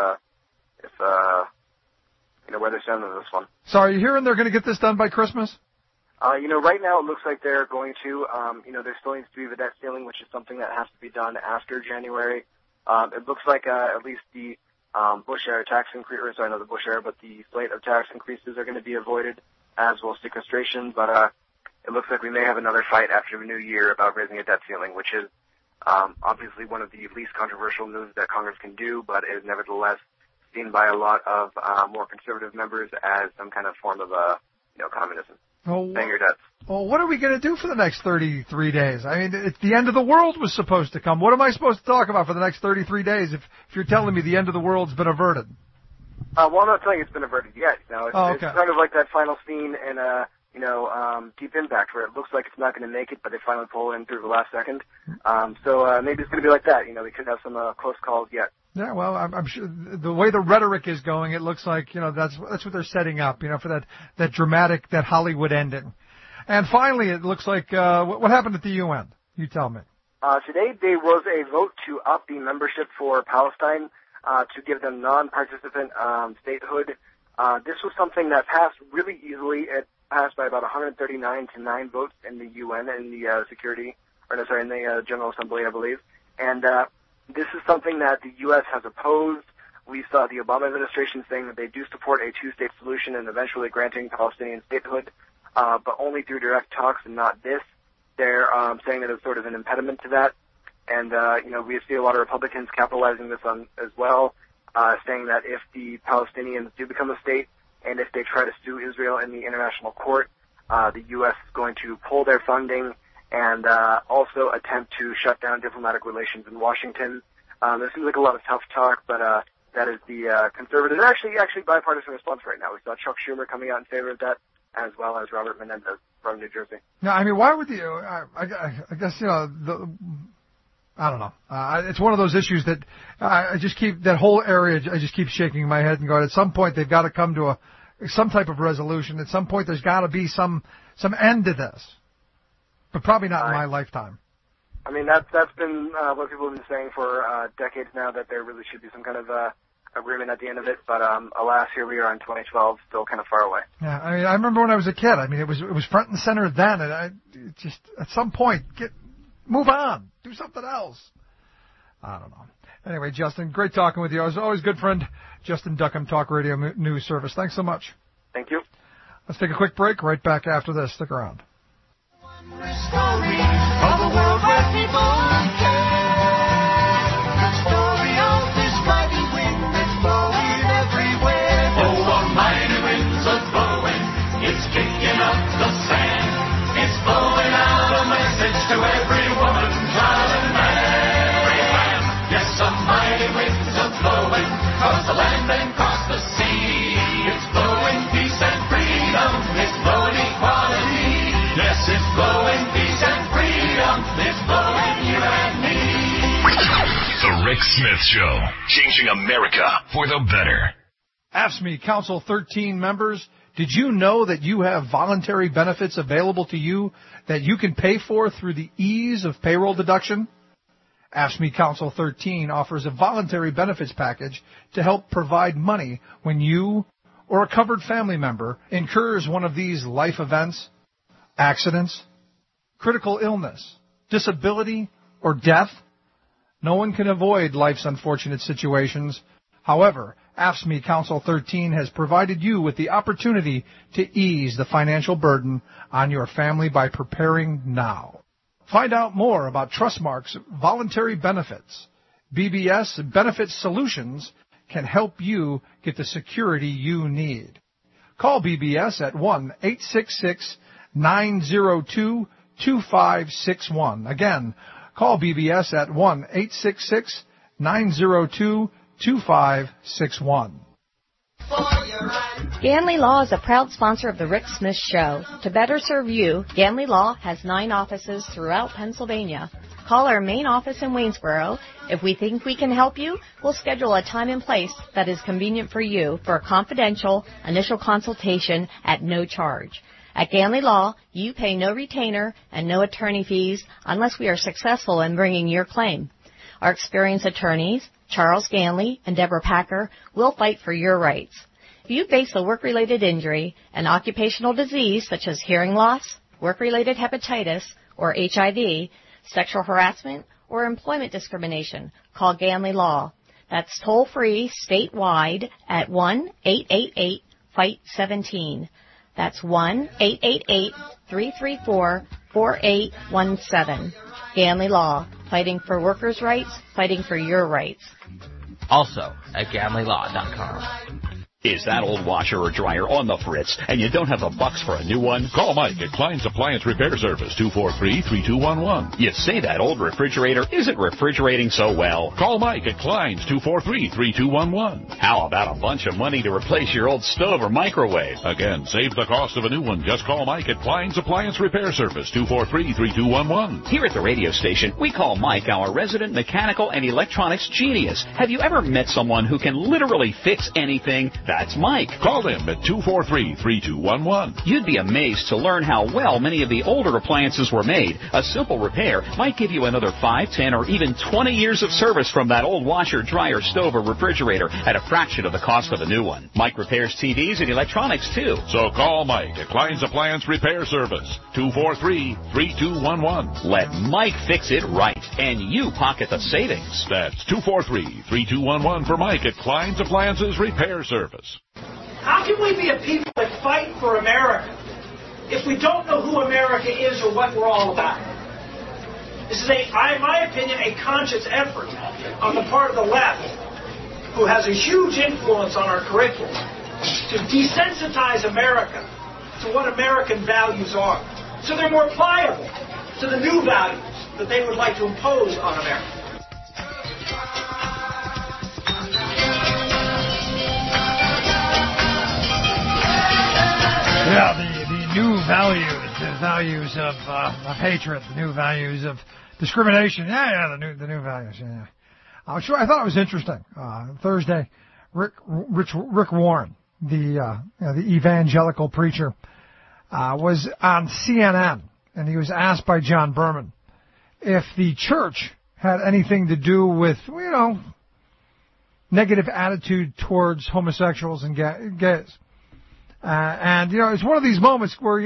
where they stand on this one. So are you hearing they're going to get this done by Christmas? Right now it looks like they're going to. There still needs to be the debt ceiling, which is something that has to be done after January. It looks like at least the Bush era tax increase, or sorry, not the Bush era, but the slate of tax increases are going to be avoided, as well as sequestration. But it looks like we may have another fight after the new year about raising a debt ceiling, which is obviously one of the least controversial moves that Congress can do, but is nevertheless seen by a lot of more conservative members as some kind of form of communism. Paying your debts. Well, what are we going to do for the next 33 days? I mean, it's the end of the world was supposed to come. What am I supposed to talk about for the next 33 days if you're telling me the end of the world's been averted? Well, I'm not telling you it's been averted yet. No, it's kind of like that final scene in Deep Impact, where it looks like it's not going to make it, but they finally pull in through the last second. So maybe it's going to be like that. We could have some close calls yet. Yeah, well, I'm sure the way the rhetoric is going, it looks like, that's what they're setting up, for that dramatic, that Hollywood ending. And finally, it looks like, what happened at the UN? You tell me. Today there was a vote to up the membership for Palestine to give them non-participant statehood. This was something that passed really easily. It passed by about 139 to 9 votes in the UN and the in the General Assembly, I believe. And this is something that the U.S. has opposed. We saw the Obama administration saying that they do support a two-state solution and eventually granting Palestinian statehood, but only through direct talks and not this. They're saying that it's sort of an impediment to that. And, we see a lot of Republicans capitalizing this on as well, saying that if the Palestinians do become a state and if they try to sue Israel in the international court, the U.S. is going to pull their funding and also attempt to shut down diplomatic relations in Washington. There seems like a lot of tough talk, but that is the conservative and actually bipartisan response right now. We saw Chuck Schumer coming out in favor of that, as well as Robert Menendez from New Jersey. No, I mean, why would you? I guess I don't know. It's one of those issues that I just keep that whole area. I just keep shaking my head and going. At some point, they've got to come to some type of resolution. At some point, there's got to be some end to this, but probably not in my lifetime. I mean, that's been what people have been saying for decades now, that there really should be some kind of agreement at the end of it. But alas, here we are in 2012, still kind of far away. Yeah, I mean, I remember when I was a kid. I mean, it was front and center then, and I just at some point move on, do something else. I don't know. Anyway, Justin, great talking with you. I was always good friend Justin Duckham, Talk Radio News Service. Thanks so much. Thank you. Let's take a quick break. Right back after this. Stick around. Story of a world where people care. The story of this mighty wind that's blowing everywhere. Oh, a mighty wind's a-blowing. It's kicking up the sand. It's blowing out a message to every woman, child, and every man. Yes, a mighty wind's a-blowing. Across the land and across the sea. It's blowing peace and freedom. It's blowing equality. Yes, it's blowing peace and freedom. It's blowing you and me. The Rick Smith Show. Changing America for the better. AFSCME Council 13 members, did you know that you have voluntary benefits available to you that you can pay for through the ease of payroll deduction? AFSCME Council 13 offers a voluntary benefits package to help provide money when you or a covered family member incurs one of these life events: accidents, critical illness, disability, or death. No one can avoid life's unfortunate situations. However, AFSCME Council 13 has provided you with the opportunity to ease the financial burden on your family by preparing now. Find out more about Trustmark's voluntary benefits. BBS Benefit Solutions can help you get the security you need. Call BBS at 1-866-902-2561. Again, call BBS at 1-866-902-2561. Ganley Law is a proud sponsor of the Rick Smith Show. To better serve you, Ganley Law has 9 offices throughout Pennsylvania. Call our main office in Waynesboro. If we think we can help you, we'll schedule a time and place that is convenient for you for a confidential initial consultation at no charge. At Ganley Law, you pay no retainer and no attorney fees unless we are successful in bringing your claim. Our experienced attorneys, Charles Ganley and Deborah Packer, will fight for your rights. If you face a work-related injury, an occupational disease such as hearing loss, work-related hepatitis, or HIV, sexual harassment, or employment discrimination, call Ganley Law. That's toll-free statewide at 1-888-FIGHT-17. That's 1-888-334-4817. Ganley Law, fighting for workers' rights, fighting for your rights. Also at GanleyLaw.com. Is that old washer or dryer on the fritz and you don't have the bucks for a new one? Call Mike at Klein's Appliance Repair Service, 243-3211. You say that old refrigerator isn't refrigerating so well. Call Mike at Klein's, 243-3211. How about a bunch of money to replace your old stove or microwave? Again, save the cost of a new one. Just call Mike at Klein's Appliance Repair Service, 243-3211. Here at the radio station, we call Mike our resident mechanical and electronics genius. Have you ever met someone who can literally fix anything? That's Mike. Call him at 243-3211. You'd be amazed to learn how well many of the older appliances were made. A simple repair might give you another 5, 10, or even 20 years of service from that old washer, dryer, stove, or refrigerator at a fraction of the cost of a new one. Mike repairs TVs and electronics, too. So call Mike at Klein's Appliance Repair Service, 243-3211. Let Mike fix it right, and you pocket the savings. That's 243-3211 for Mike at Klein's Appliances Repair Service. How can we be a people that fight for America if we don't know who America is or what we're all about? This is, in my opinion, a conscious effort on the part of the left, who has a huge influence on our curriculum, to desensitize America to what American values are, so they're more pliable to the new values that they would like to impose on America. Yeah, the new values, the values of hatred, the new values of discrimination. The new values. Yeah. Sure, I thought it was interesting. Thursday, Rick Warren, the evangelical preacher, was on CNN, and he was asked by John Berman if the church had anything to do with, negative attitude towards homosexuals and gays. And it's one of these moments where,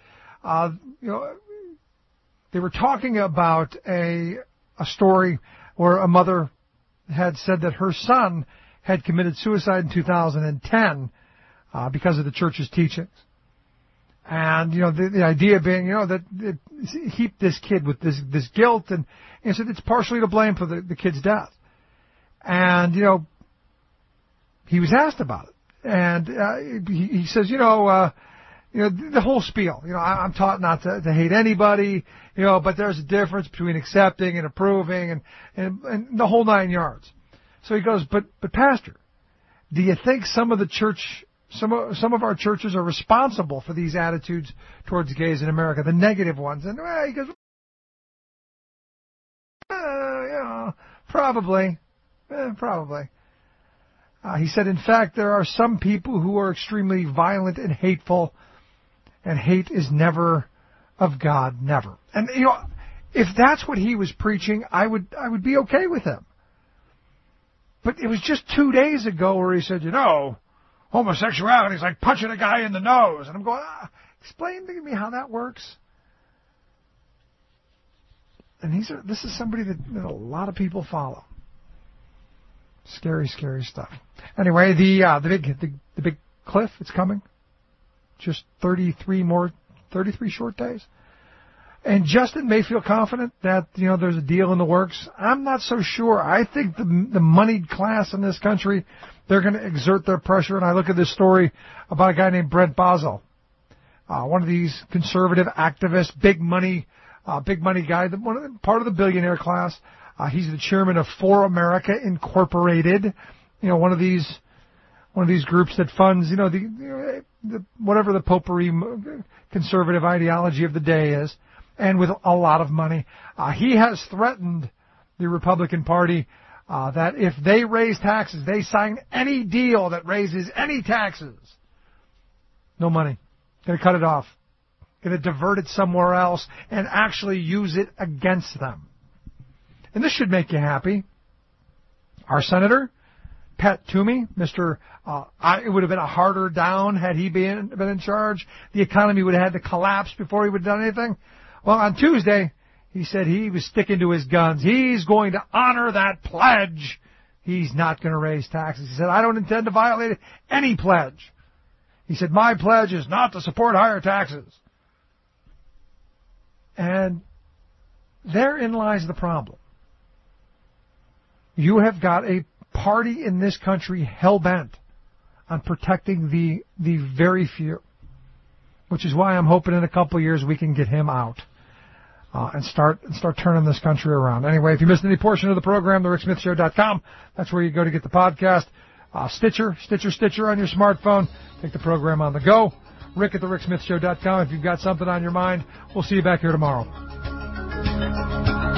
they were talking about a story where a mother had said that her son had committed suicide in 2010 because of the church's teachings. And, the idea being, that it heaped this kid with this guilt and said it's partially to blame for the kid's death. And, he was asked about it. And he says, the whole spiel. I'm taught not to hate anybody, but there's a difference between accepting and approving and the whole 9 yards. So he goes, but Pastor, do you think some of the church, some of our churches are responsible for these attitudes towards gays in America, the negative ones? And he goes, probably. He said, in fact, there are some people who are extremely violent and hateful, and hate is never of God, never. And, if that's what he was preaching, I would be okay with him. But it was just 2 days ago where he said, homosexuality is like punching a guy in the nose. And I'm going, explain to me how that works. And this is somebody that a lot of people follow. Scary, scary stuff. Anyway, the big cliff, it's coming. Just 33 short days. And Justin may feel confident that, there's a deal in the works. I'm not so sure. I think the moneyed class in this country, they're going to exert their pressure. And I look at this story about a guy named Brent Bozell, one of these conservative activists, big money guy, part of the billionaire class. He's the chairman of For America Incorporated, one of these groups that funds, the whatever the potpourri conservative ideology of the day is, and with a lot of money. He has threatened the Republican Party that if they raise taxes, they sign any deal that raises any taxes, no money. Going to cut it off. Going to divert it somewhere else and actually use it against them. And this should make you happy. Our Senator, Pat Toomey, it would have been a harder down had he been in charge. The economy would have had to collapse before he would have done anything. Well, on Tuesday, he said he was sticking to his guns. He's going to honor that pledge. He's not going to raise taxes. He said, I don't intend to violate any pledge. He said, my pledge is not to support higher taxes. And therein lies the problem. You have got a party in this country hell-bent on protecting the very few, which is why I'm hoping in a couple of years we can get him out and start turning this country around. Anyway, if you missed any portion of the program, thericksmithshow.com, that's where you go to get the podcast. Stitcher on your smartphone. Take the program on the go. Rick at thericksmithshow.com. If you've got something on your mind, we'll see you back here tomorrow.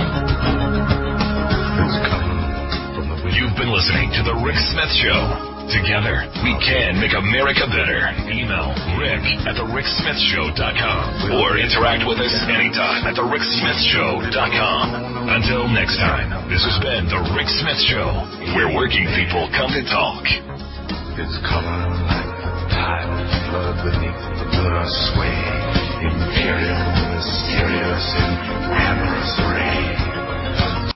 You've been listening to The Rick Smith Show. Together, we can make America better. Email rick@thericksmithshow.com or interact with us anytime at thericksmithshow.com. Until next time, this has been The Rick Smith Show, where working people come to talk. Its color like the tide flood beneath the lunar sway, imperial, mysterious, in amorous ray.